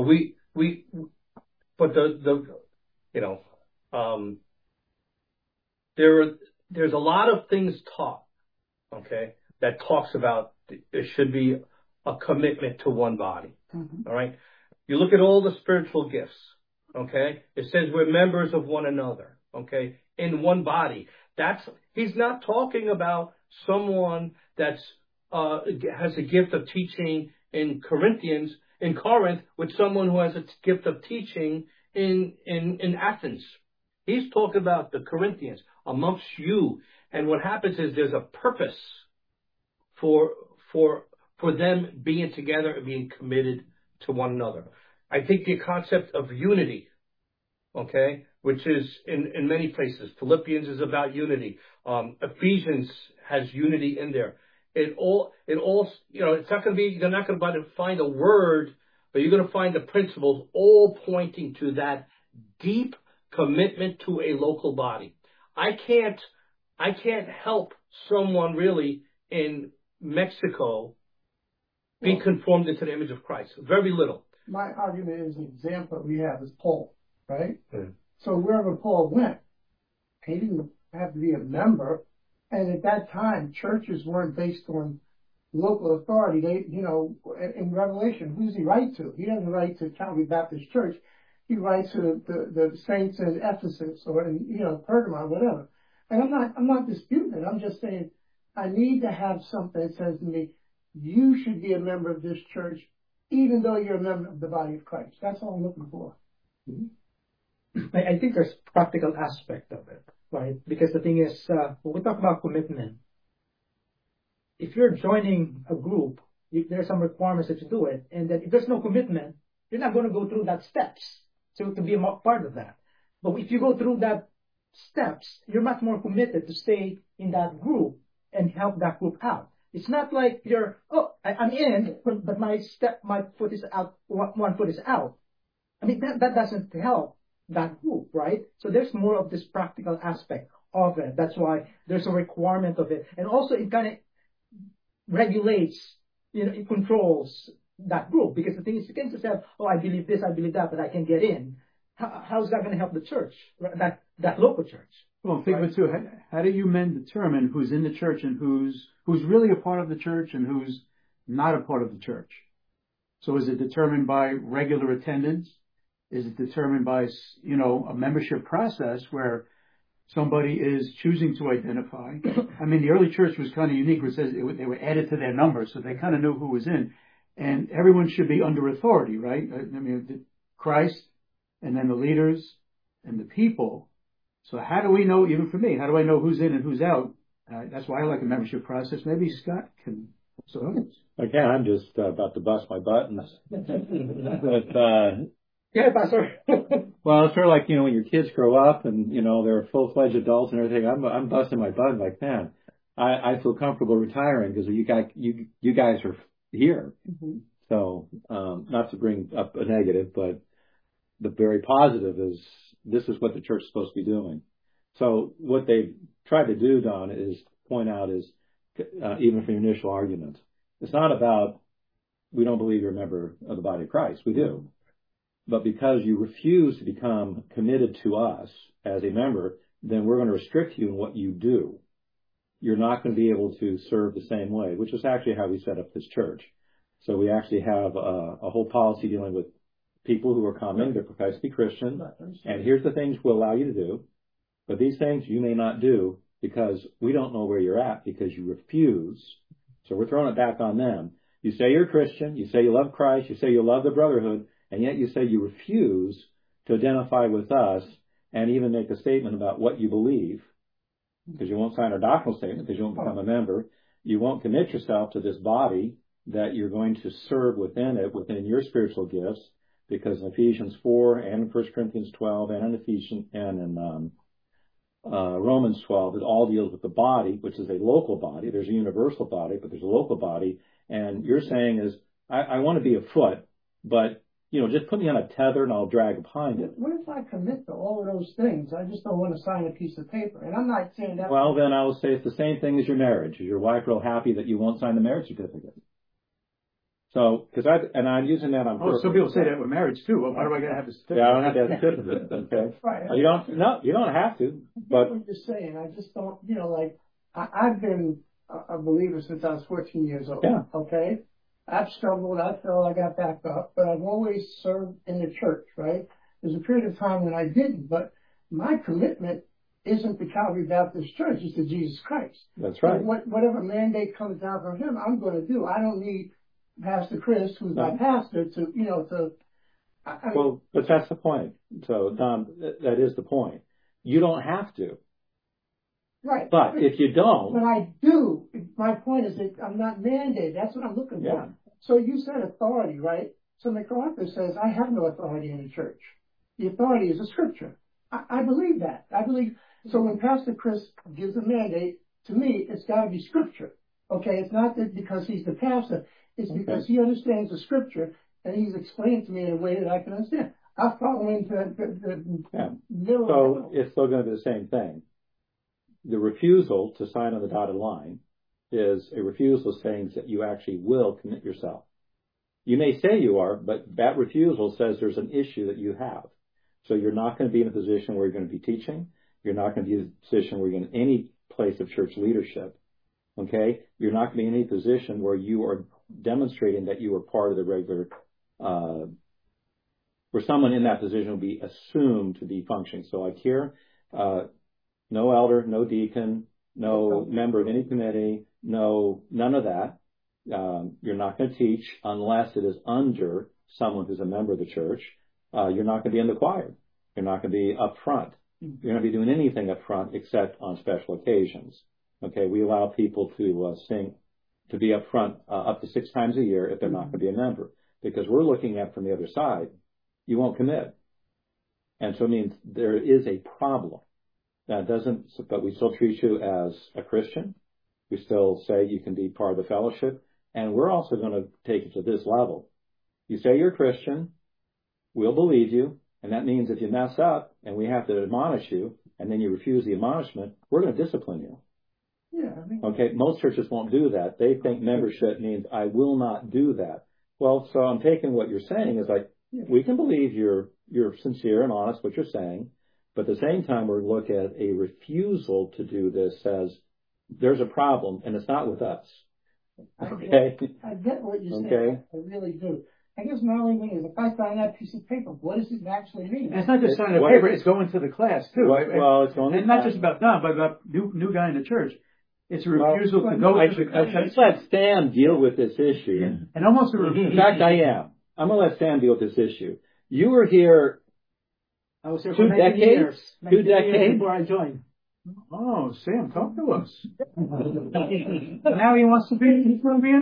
there's a lot of things taught, okay, that talks about there should be a commitment to one body. Mm-hmm. All right. You look at all the spiritual gifts. Okay. It says we're members of one another. Okay. In one body. He's not talking about someone that's has a gift of teaching in Corinth with someone who has a gift of teaching in Athens. He's talking about the Corinthians amongst you. And what happens is there's a purpose for them being together and being committed to one another. I think the concept of unity, okay, which is in many places. Philippians is about unity. Ephesians has unity in there. It all, it's not going to be, you're not going to find a word, but you're going to find the principles all pointing to that deep commitment to a local body. I can't help someone really in Mexico be conformed into the image of Christ. Very little. My argument is an example we have is Paul, right? Mm. So wherever Paul went, he didn't have to be a member. And at that time, churches weren't based on local authority. In Revelation, who does he write to? He doesn't write to Calvary Baptist Church. He writes to the saints in Ephesus or in, Pergamon, whatever. And I'm not disputing it. I'm just saying I need to have something that says to me, you should be a member of this church, even though you're a member of the body of Christ. That's all I'm looking for. Mm-hmm. I think there's practical aspect of it, right? Because the thing is, when we talk about commitment, if you're joining a group, there are some requirements that you do it, and then if there's no commitment, you're not going to go through that steps to be a part of that. But if you go through that steps, you're much more committed to stay in that group and help that group out. It's not like I'm in, but my foot is out, one foot is out. I mean, that doesn't help that group, right? So there's more of this practical aspect of it. That's why there's a requirement of it. And also it kind of regulates, it controls that group. Because the thing is, you can't just have, I believe this, I believe that, but I can get in. How's that going to help the church, that local church? Well, think of it too. How do you men determine who's in the church and who's really a part of the church and who's not a part of the church? So is it determined by regular attendance? Is it determined by, a membership process where somebody is choosing to identify? I mean, the early church was kind of unique, where it says they were added to their numbers, so they kind of knew who was in. And everyone should be under authority, right? I mean, Christ, and then the leaders and the people. So how do we know, even for me, how do I know who's in and who's out? That's why I like a membership process. Maybe Scott can. Okay, I'm just about to bust my buttons. Yeah, Pastor. Well, it's sort of like, when your kids grow up and, they're full-fledged adults and everything. I'm busting my butt like, man, I feel comfortable retiring because you guys are here. Mm-hmm. So, not to bring up a negative, but the very positive is this is what the church is supposed to be doing. So what they tried to do, Don, is point out is, even from your initial argument, it's not about we don't believe you're a member of the body of Christ. We do. But because you refuse to become committed to us as a member, then we're going to restrict you in what you do. You're not going to be able to serve the same way, which is actually how we set up this church. So we actually have a whole policy dealing with people who are coming, they're professed to be Christian, and here's the things we'll allow you to do, but these things you may not do because we don't know where you're at because you refuse. So we're throwing it back on them. You say you're Christian, you say you love Christ, you say you love the brotherhood, and yet you say you refuse to identify with us and even make a statement about what you believe, because you won't sign our doctrinal statement because you won't become a member. You won't commit yourself to this body that you're going to serve within it, within your spiritual gifts, because in Ephesians 4 and in 1 Corinthians 12 and in Romans 12, it all deals with the body, which is a local body. There's a universal body, but there's a local body. And you're saying is, I want to be a foot, but just put me on a tether and I'll drag behind it. What if I commit to all of those things? I just don't want to sign a piece of paper. And I'm not saying that. Well, then I will say it's the same thing as your marriage. Is your wife real happy that you won't sign the marriage certificate? So, I'm using that on purpose. Some people say that with marriage too. Well, why do I got to have a certificate? Yeah, I don't have to have a certificate. Okay. Right. You don't have to. But what you're saying, I just don't, I've been a believer since I was 14 years old. Yeah. Okay. I've struggled, I fell, I got back up, but I've always served in the church, right? There's a period of time when I didn't, but my commitment isn't to Calvary Baptist Church, it's to Jesus Christ. That's right. So whatever mandate comes down from him, I'm going to do. I don't need Pastor Chris, who's my pastor, Well, but that's the point. So, Don, that is the point. You don't have to. Right. But if you don't. But I do. My point is that I'm not mandated. That's what I'm looking for. So you said authority, right? So MacArthur says, I have no authority in the church. The authority is a scripture. I believe that. So when Pastor Chris gives a mandate, to me, it's got to be scripture. Okay? It's not that because he's the pastor. It's because he understands the scripture and he's explained to me in a way that I can understand. I'll follow into the middle. So it's still going to be the same thing. The refusal to sign on the dotted line is a refusal saying that you actually will commit yourself. You may say you are, but that refusal says there's an issue that you have. So you're not going to be in a position where you're going to be teaching. You're not going to be in a position where you're in any place of church leadership. Okay? You're not going to be in any position where you are demonstrating that you are part of the regular, where someone in that position will be assumed to be functioning. So like here, no elder, no deacon, no member of any committee, none of that. You're not going to teach unless it is under someone who's a member of the church. You're not going to be in the choir. You're not going to be up front. You're not going to be doing anything up front except on special occasions. Okay, we allow people to sing, to be up front up to 6 times a year if they're not going to be a member, because we're looking at from the other side, you won't commit. And so it means there is a problem. That doesn't, but we still treat you as a Christian. We still say you can be part of the fellowship. And we're also going to take it to this level. You say you're a Christian, we'll believe you. And that means if you mess up and we have to admonish you and then you refuse the admonishment, we're going to discipline you. Yeah. Okay. Most churches won't do that. They think membership means I will not do that. Well, so I'm taking what you're saying is like, we can believe you're sincere and honest what you're saying. But at the same time, we're looking at a refusal to do this as there's a problem, and it's not with us. Okay? I get what you're saying. I really do. I guess my only thing is if I sign that piece of paper, what does it actually mean? And it's not just signing a paper, it's going to the class too. Well, it's going to and not just about Don, but about new guy in the church. It's a refusal to go to the class. Let's let Stan deal with this issue. Yeah. And almost a refusal. In fact, I am. I'm going to let Stan deal with this issue. You were here. I was here for 19 years. 2 decades before I joined. Oh, Sam, talk to us. Now he wants to be an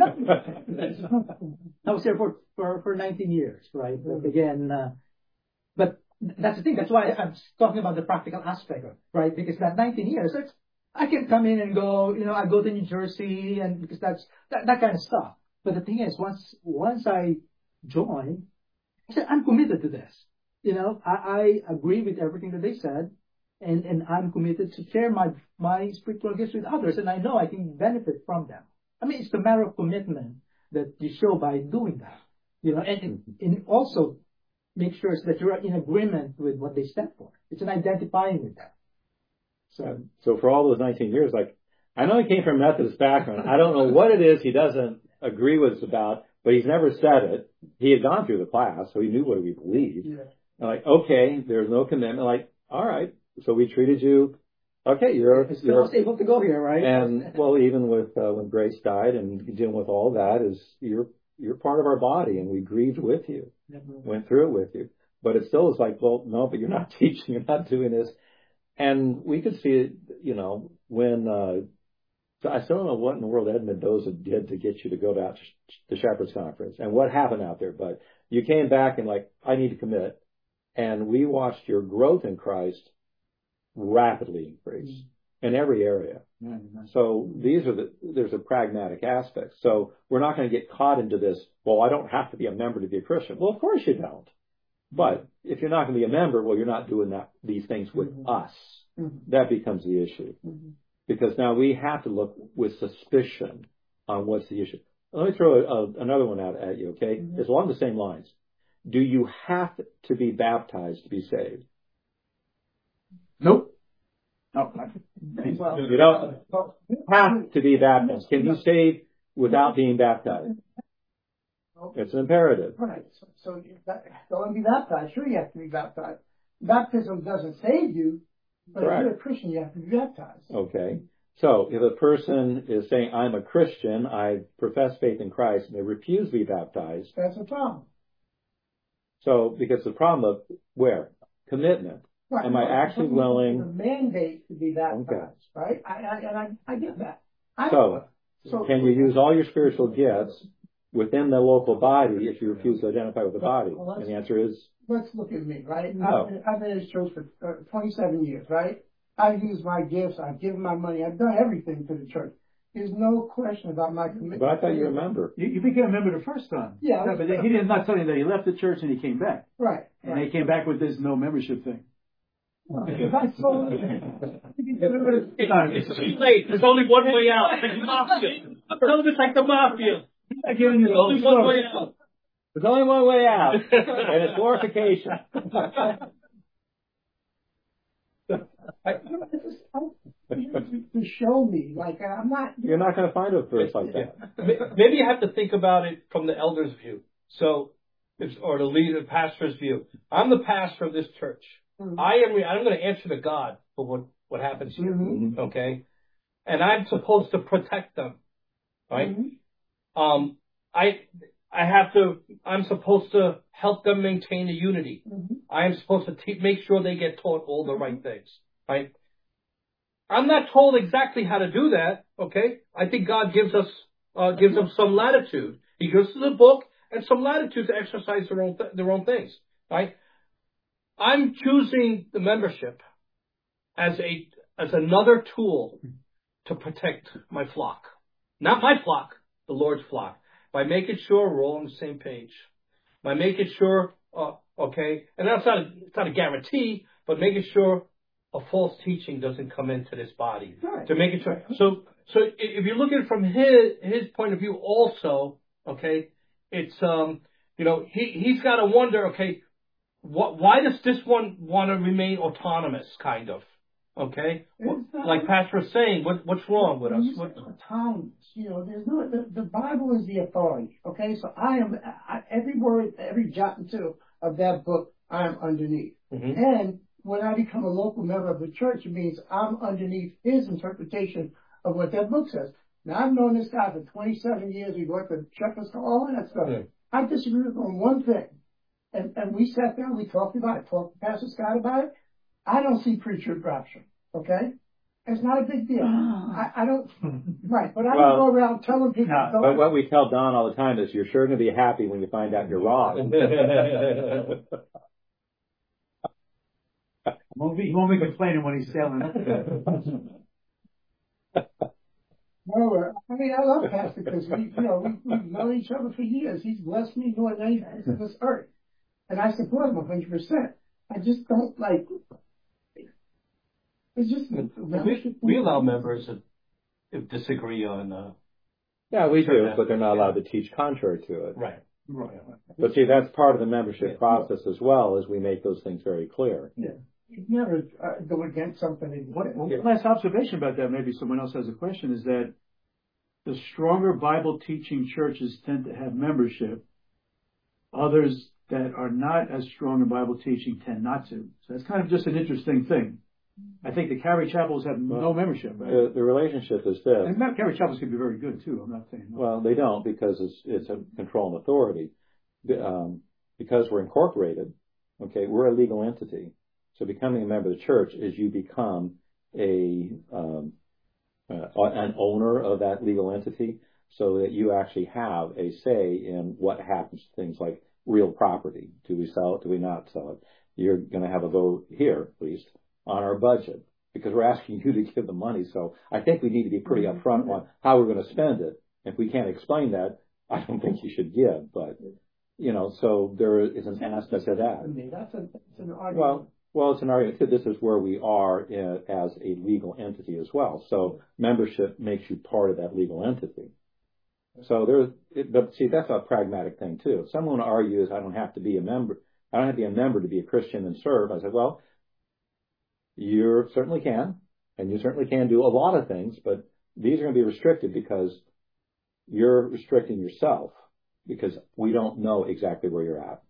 I was here for 19 years, right? But again, but that's the thing. That's why I'm talking about the practical aspect, right? Because that 19 years, I can come in and go, I go to New Jersey, and because that's that kind of stuff. But the thing is, once I joined, I said, I'm committed to this. I agree with everything that they said, and I'm committed to share my spiritual gifts with others, and I know I can benefit from them. I mean, it's the matter of commitment that you show by doing that. And also, make sure that you're in agreement with what they stand for. It's an identifying with them. So for all those 19 years, like, I know he came from a Methodist background. I don't know what it is he doesn't agree with us about, but he's never said it. He had gone through the class, so he knew what we believed. Yeah. And like, okay, there's no commitment. Like, all right, so we treated you. Okay, you're able to go here, right? And well, even with when Grace died and dealing with all that, is you're part of our body, and we grieved with you, went through it with you. But it still is like, well, no, but you're not teaching, you're not doing this. And we could see it, when, so I still don't know what in the world Ed Mendoza did to get you to go to the Shepherds Conference and what happened out there. But you came back and like, I need to commit. And we watched your growth in Christ rapidly increase in every area. So there's a pragmatic aspect. So we're not going to get caught into this, well, I don't have to be a member to be a Christian. Well, of course you don't. But if you're not going to be a member, well, you're not doing these things with us. That becomes the issue. Because now we have to look with suspicion on what's the issue. Let me throw another one out at you, okay? It's along the same lines. Do you have to be baptized to be saved? Nope. No. You don't have to be baptized. Can you save without being baptized? It's an imperative. Right. So you want to be baptized. Sure, you have to be baptized. Baptism doesn't save you, but Correct. if you're a Christian, you have to be baptized. Okay. So if a person is saying, I'm a Christian, I profess faith in Christ, and they refuse to be baptized. That's a problem. So, because the problem of where? Commitment. Right. Am I actually willing? The mandate to be baptized, right? I get that. So, can you use all your spiritual gifts within the local body if you refuse to identify with the body? And the answer is? Let's look at me, right? No. I've been in this church for 27 years, right? I've used my gifts. I've given my money. I've done everything to the church. There's no question about my commitment. But I thought you were a member. You became a member the first time. Yeah. No, but he did not tell you that he left the church and he came back. Right. And he came back with this no membership thing. That's so. It's too late. There's only one way out. It's like the mafia. Tell them it's like the mafia. I'm giving you There's only one way out. There's only one way out, and it's glorification. To show me, like I'm not. You're not going to find a verse like that. Maybe you have to think about it from the elder's view, or the leader, pastor's view. I'm the pastor of this church. I'm going to answer to God for what happens here. Okay, and I'm supposed to protect them, right? I'm supposed to help them maintain the unity. I am supposed to make sure they get taught all the right things, right? I'm not told exactly how to do that, okay? I think God gives them some latitude. He gives us a book and some latitude to exercise their own things, right? I'm choosing the membership as another tool to protect my flock. Not my flock, the Lord's flock. By making sure we're all on the same page. By making sure, okay, and it's not a guarantee, but making sure a false teaching doesn't come into this body. Right. To make it sure. So if you look at it from his point of view also, okay, it's, he's got to wonder, okay, why does this one want to remain autonomous, kind of? Okay, like Pastor was saying, what's wrong with us? Autonomous, there's no. The Bible is the authority. Okay, so every word, every jot and tittle of that book, I am underneath. And when I become a local member of the church, it means I'm underneath his interpretation of what that book says. Now I've known this guy for 27 years. We worked at Shepherds, all of that stuff. I disagree with him on one thing, and we sat down, we talked about it, talked to Pastor Scott about it. I don't see pre-trib rapture, okay? It's not a big deal. I don't, right, but I don't go around telling people. But what we tell Don all the time is you're sure going to be happy when you find out you're wrong. He won't be complaining when he's sailing. No, I love Pastor because we've known each other for years. He's blessed me more than anything on this earth. And I support him 100%. I just don't like. It's just we allow members to disagree on. Yeah, we do, but they're not allowed to teach contrary to it. Right. Right. But see, that's part of the membership process as well, as we make those things very clear. Yeah. You never go against something. One last observation about that, maybe someone else has a question, is that the stronger Bible teaching churches tend to have membership. Others that are not as strong in Bible teaching tend not to. So that's kind of just an interesting thing. I think the Calvary Chapels have no membership. Right? The relationship is this. And Calvary Chapels can be very good too. I'm not saying no. Well, they don't, because it's a control and authority. Because we're incorporated, okay, we're a legal entity. So becoming a member of the church is you become an owner of that legal entity, so that you actually have a say in what happens to things like real property. Do we sell it? Do we not sell it? You're going to have a vote here, at least, on our budget, because we're asking you to give the money. So I think we need to be pretty upfront on how we're going to spend it. If we can't explain that, I don't think you should give. But, so there is an aspect of that. That's an argument. Well, it's an argument too. This is where we are as a legal entity as well. So membership makes you part of that legal entity. So but see, that's a pragmatic thing too. If someone argues, I don't have to be a member to be a Christian and serve. I said, well, you certainly can, and you certainly can do a lot of things, but these are going to be restricted because you're restricting yourself, because we don't know exactly where you're at.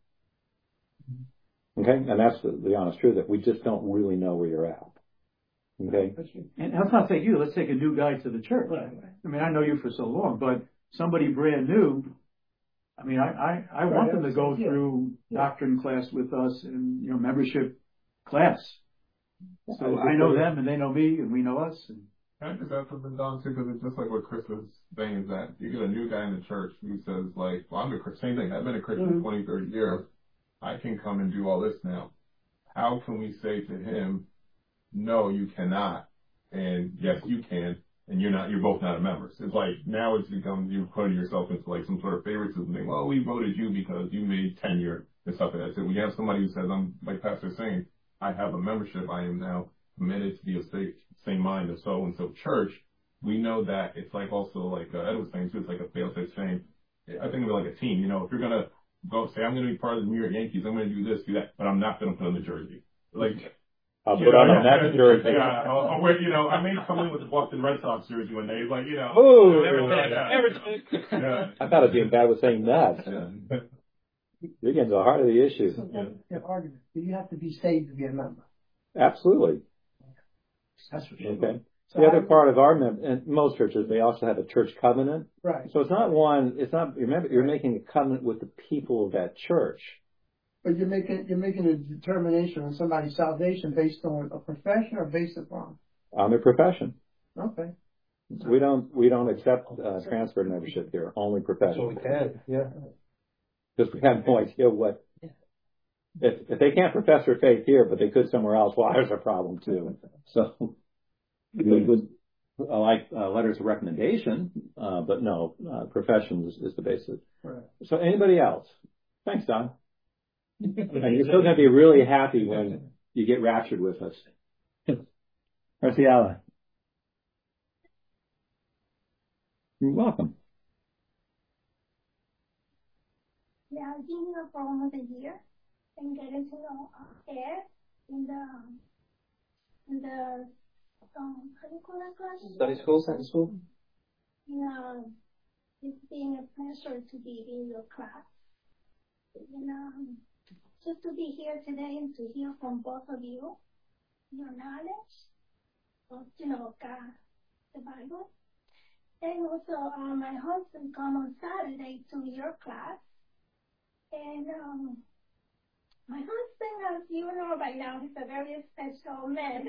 Okay? And that's the honest truth, that we just don't really know where you're at. Okay? And let's not take you. Let's take a new guy to the church. Right. I mean, I know you for so long, but somebody brand new, I mean, I want them to go through doctrine class with us and, membership class. So I know them and they know me and we know us. I think that's what's been done too, because it's just like what Chris was saying, is that you get a new guy in the church who says, like, well, I'm a Christian. Same thing. I've been a Christian 20, 30 years. I can come and do all this now. How can we say to him, no, you cannot, and yes, you can, and you're both not a member? So it's like, now it's become, you're putting yourself into like some sort of favoritism thing. Well, we voted you because you made tenure and stuff like that. So when you have somebody who says, I'm, like Pastor's saying, I have a membership, I am now committed to be a same mind of so-and-so church, we know that it's like also like Ed was saying too, it's like a fail-safe saying. I think of it like a team. If you're going to go say, I'm going to be part of the New York Yankees, I'm going to do this, do that, but I'm not going to put on the jersey. Like, I'll put on the next jersey. Yeah, I may come in with the Boston Red Sox jersey one day, like, Ooh, yeah. I thought it'd be bad with saying that. Yeah. You're getting to the heart of the issue. So argument. Do you have to be saved to be a member? Absolutely. That's for sure. Okay. So the other part of our and most churches, they also have a church covenant. Right. So remember, you're making a covenant with the people of that church. But you're making a determination on somebody's salvation based on a profession or based upon? On their profession. Okay. We don't accept transfer membership here, only profession. So we can, yeah. Because we have no idea what. If they can't profess their faith here, but they could somewhere else, well, there's a problem too. So we would like letters of recommendation, but no, profession is the basis. Right. So anybody else? Thanks, Don. And you're still going to be really happy when you get raptured with us. Marciala. You're welcome. Yeah, I've been here for almost a year and getting to know Ed in the how do you call that class? Study school? Yeah, it's been a pleasure to be in your class. Just to be here today and to hear from both of you, your knowledge of, God, the Bible. And also, my husband come on Saturday to your class. And my husband, as you know by now, he's a very special man.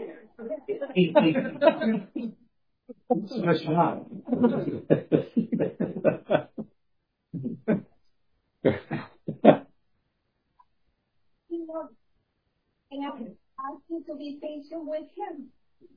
And I ask you to be patient with him.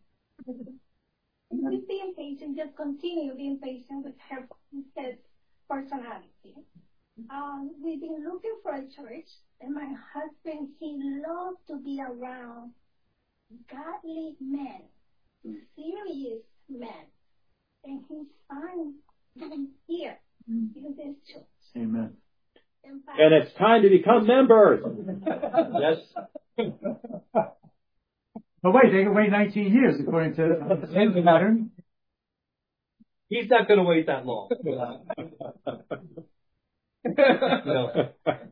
And with being patient, just continue being patient with his personality. We've been looking for a church, and my husband, he loves to be around godly men, serious men, and he's fine here in this church. Amen. And it's time to become members. Yes. But wait, they can wait 19 years according to the pattern. He's not going to wait that long. No.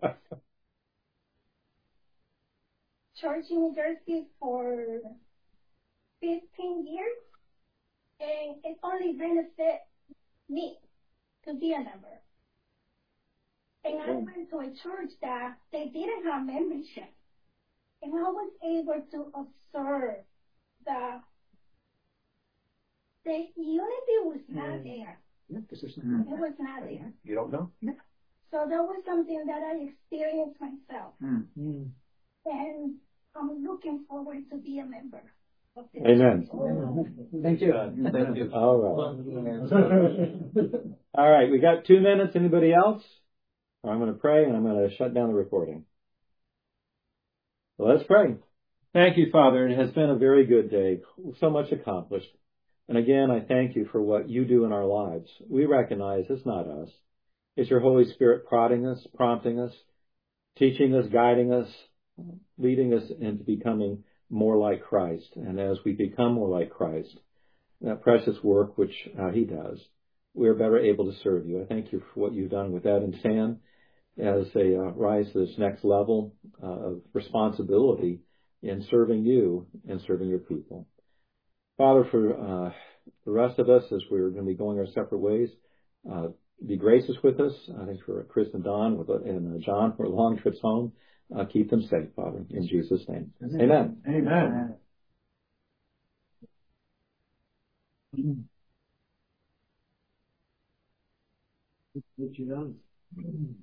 Church in New Jersey for 15 years, and it only benefit me to be a member. And I went to a church that they didn't have membership, and I was able to observe that the unity was not there. Yeah, this is It was not there. You don't know? So that was something that I experienced myself. Mm. And I'm looking forward to be a member of this. Amen. Thank you. Thank you. All right. All right. We got 2 minutes. Anybody else? I'm going to pray and I'm going to shut down the recording. So let's pray. Thank you, Father. It has been a very good day. So much accomplished. And again, I thank you for what you do in our lives. We recognize it's not us. It's your Holy Spirit prodding us, prompting us, teaching us, guiding us, leading us into becoming more like Christ. And as we become more like Christ, that precious work which he does, we are better able to serve you. I thank you for what you've done with Ed and Stan as they rise to this next level of responsibility in serving you and serving your people. Father, for the rest of us as we're going to be going our separate ways, be gracious with us. I think for Chris and Don and John for long trips home, keep them safe, Father, in Jesus' name. Amen. Amen. What you done?